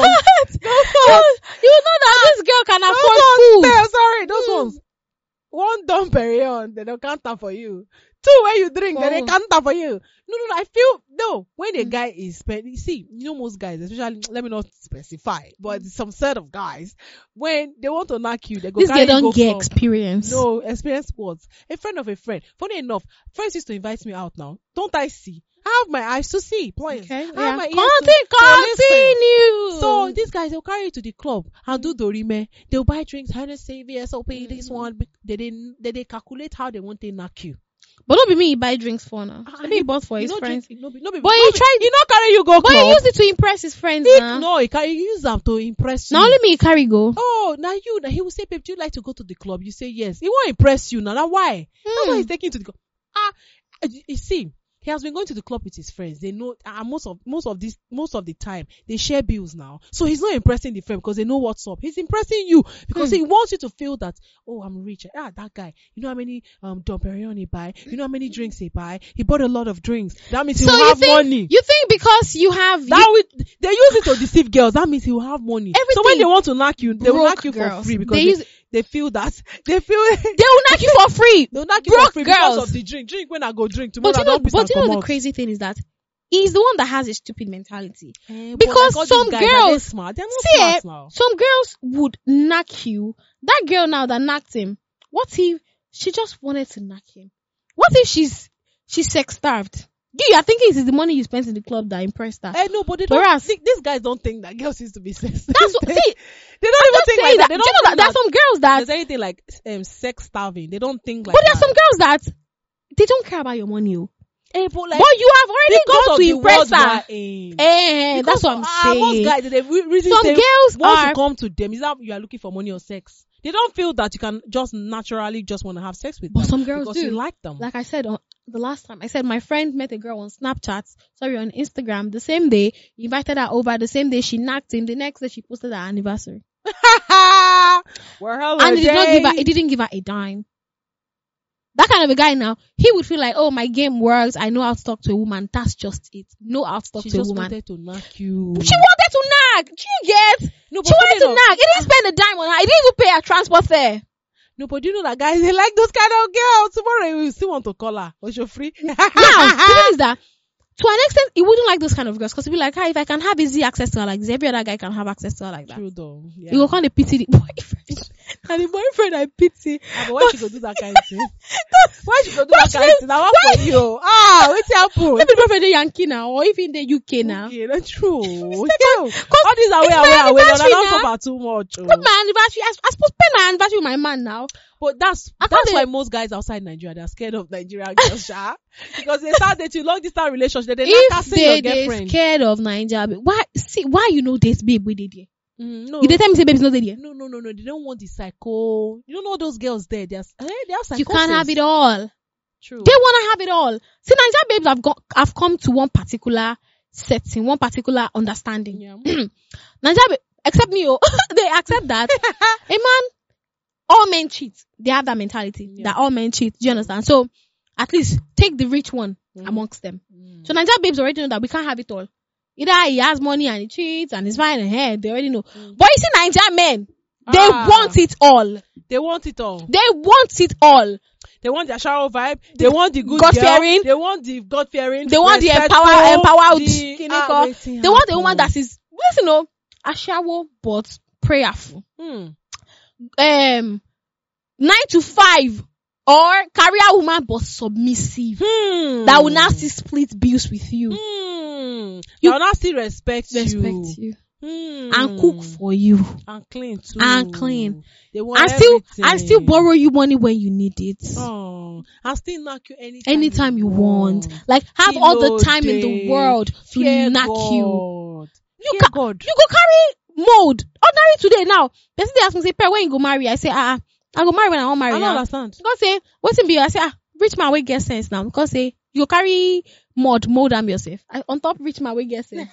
Speaker 2: know that this girl can afford food.
Speaker 1: There, sorry, those mm. ones. One Dom Perignon, they don't count that for you. Two, when you drink, oh. then they count that for you. No, no, no. I feel no. When a guy is spending, see, you know, most guys, especially, let me not specify, but some set of guys, when they want to knock you, they go.
Speaker 2: This
Speaker 1: guy
Speaker 2: don't
Speaker 1: go
Speaker 2: get
Speaker 1: from,
Speaker 2: experience.
Speaker 1: No experience. What? A friend of a friend. Funny enough, friends used to invite me out. Now, don't I see? I have my eyes to see. Please.
Speaker 2: Okay.
Speaker 1: I have
Speaker 2: yeah.
Speaker 1: my ears
Speaker 2: Conti-
Speaker 1: to,
Speaker 2: continue.
Speaker 1: to so these guys, they'll carry you to the club and do dorime. They'll buy drinks, Hennessy, V S O P, mm-hmm. this one. They didn't. They, they calculate how they want to knock you.
Speaker 2: But not be me, he buy drinks for now. Uh, Maybe he bought for his friends.
Speaker 1: Drink, no be, no be,
Speaker 2: but
Speaker 1: no
Speaker 2: he
Speaker 1: be,
Speaker 2: tried.
Speaker 1: He not carry you go
Speaker 2: But
Speaker 1: club.
Speaker 2: he used it to impress his friends
Speaker 1: he,
Speaker 2: now.
Speaker 1: No, he carry he use them to impress you.
Speaker 2: Now only me he carry go.
Speaker 1: Oh, now you, now he will say, babe, do you like to go to the club? You say yes. He won't impress you now. Now why? Mm. That's why he's taking you to the club. Ah, you see. He has been going to the club with his friends. They know, and uh, most of most of this most of the time they share bills now. So he's not impressing the friend because they know what's up. He's impressing you because mm. he wants you to feel that, oh, I'm rich. Ah, that guy. You know how many um Dom Perignon he buy? You know how many drinks he buy? He bought a lot of drinks. That means he
Speaker 2: so
Speaker 1: will
Speaker 2: you
Speaker 1: have
Speaker 2: think,
Speaker 1: money.
Speaker 2: You think because you have
Speaker 1: that
Speaker 2: you,
Speaker 1: will, they use it to deceive girls. That means he will have money. So when they want to knock you, they will knock you girls. for free because they, they, use, they feel that they feel
Speaker 2: they will knock you for free.
Speaker 1: They'll knock you
Speaker 2: Broke
Speaker 1: for free
Speaker 2: girls.
Speaker 1: because of the drink. Drink when I go drink tomorrow.
Speaker 2: But you know, but you know the
Speaker 1: out.
Speaker 2: crazy thing is that he's the one that has a stupid mentality.
Speaker 1: Eh,
Speaker 2: because like some
Speaker 1: guys,
Speaker 2: girls,
Speaker 1: are smart? They're not
Speaker 2: see,
Speaker 1: smart now.
Speaker 2: Some girls would knock you. That girl now that knocked him, what if she just wanted to knock him? What if she's she's sex starved? You are thinking it's the money you spent in the club that impressed her.
Speaker 1: Eh, no, but they don't
Speaker 2: Whereas,
Speaker 1: think, these guys don't think that girls used to be sex.
Speaker 2: That's what,
Speaker 1: they,
Speaker 2: see,
Speaker 1: they don't
Speaker 2: I'm
Speaker 1: even think like that.
Speaker 2: that.
Speaker 1: They
Speaker 2: Do
Speaker 1: don't
Speaker 2: you know that,
Speaker 1: that
Speaker 2: there are some girls that
Speaker 1: there's anything like um, sex starving. They don't think like
Speaker 2: But there
Speaker 1: that.
Speaker 2: are some girls that they don't care about your money. Oh.
Speaker 1: Eh, but, like,
Speaker 2: but you have already gone to impress her.
Speaker 1: Eh,
Speaker 2: that's what I'm
Speaker 1: uh,
Speaker 2: saying.
Speaker 1: Most guys, they really
Speaker 2: some
Speaker 1: say,
Speaker 2: girls
Speaker 1: once
Speaker 2: are,
Speaker 1: you come to them, is that you are looking for money or sex? They don't feel that you can just naturally just want to have sex with
Speaker 2: but
Speaker 1: them.
Speaker 2: But some girls
Speaker 1: because
Speaker 2: do.
Speaker 1: you like them.
Speaker 2: Like I said on the last time, I said my friend met a girl on Snapchat, sorry, on Instagram. The same day, he invited her over. The same day, she knocked him. The next day, she posted her anniversary.
Speaker 1: Well,
Speaker 2: and he did not give her. He didn't give her a dime. That kind of a guy now, he would feel like, oh, my game works. I know how to talk to a woman. That's just it. No how to talk
Speaker 1: she
Speaker 2: to a
Speaker 1: just
Speaker 2: woman.
Speaker 1: wanted to knock you.
Speaker 2: She wanted to knock. Do you get?
Speaker 1: No,
Speaker 2: she wanted to knock. He didn't spend a dime on her. He didn't even pay her transport fare.
Speaker 1: No, but you know that guys, they like those kind of girls. Tomorrow you still want to call her. Was you free?
Speaker 2: Now, the thing is that, to an extent, he wouldn't like those kind of girls because he'd be like, hi, if I can have easy access to her like this, every other guy can have access to her like that.
Speaker 1: True though. Yeah.
Speaker 2: He will kind of pity the boyfriend. And the boyfriend I pity.
Speaker 1: Ah, but why she go do that kind of thing? Why she go do that kind of thing? I want for you. Ah, what's happening?
Speaker 2: Maybe the boyfriend in Yankee now, or even in the U K now.
Speaker 1: Okay, that's true. Yeah. All these are way away away. No, don't suffer too much. Oh.
Speaker 2: Not my anniversary. I, I supposed to spend my anniversary with my man now.
Speaker 1: But that's
Speaker 2: I
Speaker 1: that's why
Speaker 2: they,
Speaker 1: most guys outside Nigeria, they're scared of Nigerian girls, sha. Because they start dating long distance relationship. They're
Speaker 2: if
Speaker 1: not casting
Speaker 2: they,
Speaker 1: your girlfriend.
Speaker 2: They scared of Nigeria. Why? See, why you know this babe we did here?
Speaker 1: Mm, no.
Speaker 2: You did tell me say baby's not there.
Speaker 1: No, no, no, no. They don't want the psycho. You don't know those girls there. They're, hey, they are psychosis.
Speaker 2: You can't have it all.
Speaker 1: True.
Speaker 2: They want to have it all. See, Nigerian babes have got, have come to one particular setting, one particular understanding.
Speaker 1: Yeah.
Speaker 2: Nigerian babes, except me, oh, they accept that. A man, all men cheat. They have that mentality yeah. that all men cheat. Do you understand? So, at least take the rich one mm. amongst them. Mm. So Nigerian babes already know that we can't have it all. Either he has money and he cheats and he's fine ahead. They already know. Mm. But you see, Nigerian men, they ah, want it all.
Speaker 1: They want it all.
Speaker 2: They want it all.
Speaker 1: They want their shower vibe. They the want the good
Speaker 2: God
Speaker 1: girl.
Speaker 2: fearing.
Speaker 1: They want the God fearing.
Speaker 2: They want the empower, empowered. The, ah, wait, they want a woman that is, you know, a shower but prayerful.
Speaker 1: Hmm.
Speaker 2: Um, nine to five. Or career woman but submissive.
Speaker 1: Hmm.
Speaker 2: That will now still split bills with you.
Speaker 1: Hmm. You will now still respect,
Speaker 2: respect
Speaker 1: you.
Speaker 2: you.
Speaker 1: Hmm.
Speaker 2: And cook for you.
Speaker 1: And clean too.
Speaker 2: And clean.
Speaker 1: They want
Speaker 2: and
Speaker 1: everything.
Speaker 2: still and still borrow you money when you need it.
Speaker 1: Oh. And still knock you anytime,
Speaker 2: anytime you,
Speaker 1: you
Speaker 2: want.
Speaker 1: want.
Speaker 2: Like have
Speaker 1: Kilo
Speaker 2: all the time
Speaker 1: day.
Speaker 2: in the world to
Speaker 1: Fear
Speaker 2: knock
Speaker 1: God.
Speaker 2: you. You
Speaker 1: Fear
Speaker 2: ca-
Speaker 1: God.
Speaker 2: You go carry mold. Ordinary today now. Person dey ask me say, "Pray, when you go marry?" I say, "Ah, uh, I go marry when I want marry."
Speaker 1: I don't
Speaker 2: now.
Speaker 1: understand.
Speaker 2: Because say, what's in be? I say, ah, rich man will get sense now. Because say, you carry mud, mold am yourself. I, on top rich man will get sense.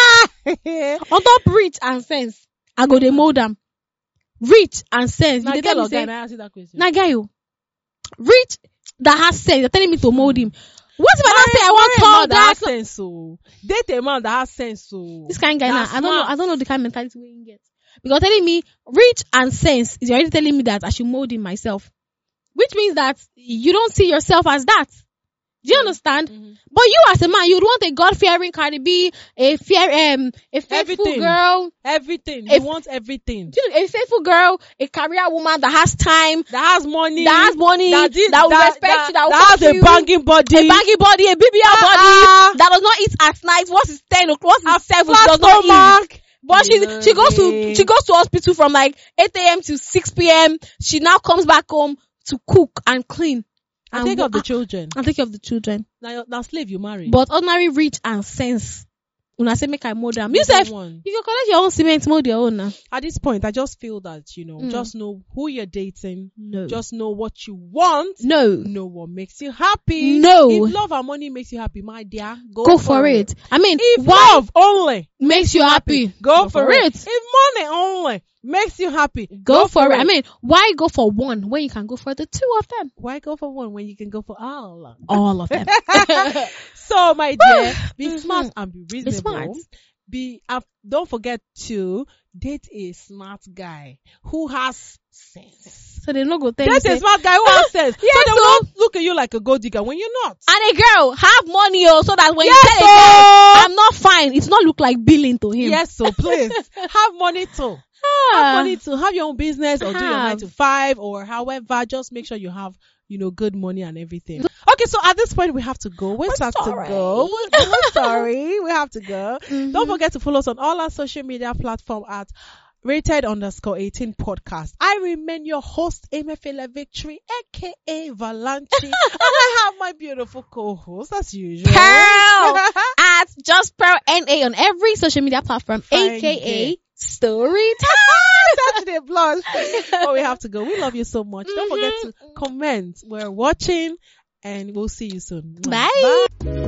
Speaker 2: On top rich and sense, I go dey mold am. Rich and sense.
Speaker 1: Now,
Speaker 2: You dey
Speaker 1: girl
Speaker 2: tell
Speaker 1: or
Speaker 2: me
Speaker 1: guy,
Speaker 2: say,
Speaker 1: na ask you that question.
Speaker 2: na guy you. Rich that has sense. You're telling me to mold him. What if I don't say I want
Speaker 1: Marry a
Speaker 2: tall
Speaker 1: man that has
Speaker 2: dark?
Speaker 1: sense, so date a man that has sense, so
Speaker 2: This kind of guy now,
Speaker 1: That's
Speaker 2: I don't know.
Speaker 1: smart.
Speaker 2: I don't know the kind of mentality we get. Because telling me rich and sense is already telling me that I should mold him myself, which means that you don't see yourself as that. Do you understand?
Speaker 1: Mhm.
Speaker 2: But you as a man, you'd want a God-fearing Cardi B, a fear, um, a faithful
Speaker 1: Everything.
Speaker 2: girl,
Speaker 1: Everything.
Speaker 2: If-
Speaker 1: You want everything.
Speaker 2: do you know, a faithful girl, a career woman that has time,
Speaker 1: That has money.
Speaker 2: that has money,
Speaker 1: that, did-
Speaker 2: that will
Speaker 1: that,
Speaker 2: respect
Speaker 1: that,
Speaker 2: you, that will
Speaker 1: that has
Speaker 2: cook
Speaker 1: a
Speaker 2: you,
Speaker 1: banging body.
Speaker 2: a baggy body, a B B L
Speaker 1: Ah,
Speaker 2: body,
Speaker 1: ah.
Speaker 2: that does not eat at night. Once it's ten o'clock, once
Speaker 1: a
Speaker 2: it's seven, she
Speaker 1: flat
Speaker 2: does not eat.
Speaker 1: stomach.
Speaker 2: But she she goes to
Speaker 1: Yeah.
Speaker 2: she goes to hospital from like eight a.m. to six p.m. She now comes back home to cook and clean
Speaker 1: And
Speaker 2: and
Speaker 1: take
Speaker 2: wo-
Speaker 1: of the children.
Speaker 2: and take care of the children.
Speaker 1: Now, now slave you marry.
Speaker 2: But ordinary rich and sense, when I say make I mold them,
Speaker 1: You
Speaker 2: you
Speaker 1: don't
Speaker 2: say
Speaker 1: want.
Speaker 2: if you collect your own cement, mold your own now.
Speaker 1: At this point, I just feel that, you know,
Speaker 2: Mm.
Speaker 1: just know who you're dating.
Speaker 2: No,
Speaker 1: Just know what you want.
Speaker 2: no,
Speaker 1: Know what makes you happy.
Speaker 2: No.
Speaker 1: If love and money makes you happy, my dear, go,
Speaker 2: go for it. I mean,
Speaker 1: If
Speaker 2: why
Speaker 1: love only
Speaker 2: makes you happy?
Speaker 1: go, for, it.
Speaker 2: it.
Speaker 1: If money only makes you happy,
Speaker 2: Go, for, it. I mean, why go for one when you can go for the two of them?
Speaker 1: why go for one when you can go for all?
Speaker 2: All of them.
Speaker 1: So, my dear, be
Speaker 2: Mhm.
Speaker 1: smart and be reasonable.
Speaker 2: smart.
Speaker 1: Be uh, don't forget to date a smart guy who has sense.
Speaker 2: So they no go tell you
Speaker 1: Date a
Speaker 2: say,
Speaker 1: smart guy who has sense.
Speaker 2: Yes,
Speaker 1: so they will
Speaker 2: so-
Speaker 1: not look at you like a gold digger when you're not.
Speaker 2: and a girl have money oh, so that when
Speaker 1: Yes,
Speaker 2: you tell a
Speaker 1: so-
Speaker 2: guy I'm not fine, it's not look like billing to him.
Speaker 1: Yes, so please have money too.
Speaker 2: Ah.
Speaker 1: Have money to have your own business or do your nine
Speaker 2: Have.
Speaker 1: to five or however. Just make sure you have, you know, good money and everything. Okay, so at this point we have to go. We
Speaker 2: We're
Speaker 1: have to
Speaker 2: sorry.
Speaker 1: go. We're, we're sorry. We have to go.
Speaker 2: Mhm.
Speaker 1: Don't forget to follow us on all our social media platform at rated underscore eighteen podcast. I remain your host, Emefele Victory, aka Valanchi, and I have my beautiful co-host as usual.
Speaker 2: Pearl at just Pearl N A on every social media platform,
Speaker 1: Thank
Speaker 2: aka
Speaker 1: you.
Speaker 2: Story
Speaker 1: Saturday blush. But we have to go. We love you so much. Don't forget to comment. We're watching and we'll see you soon.
Speaker 2: Bye.
Speaker 1: Bye.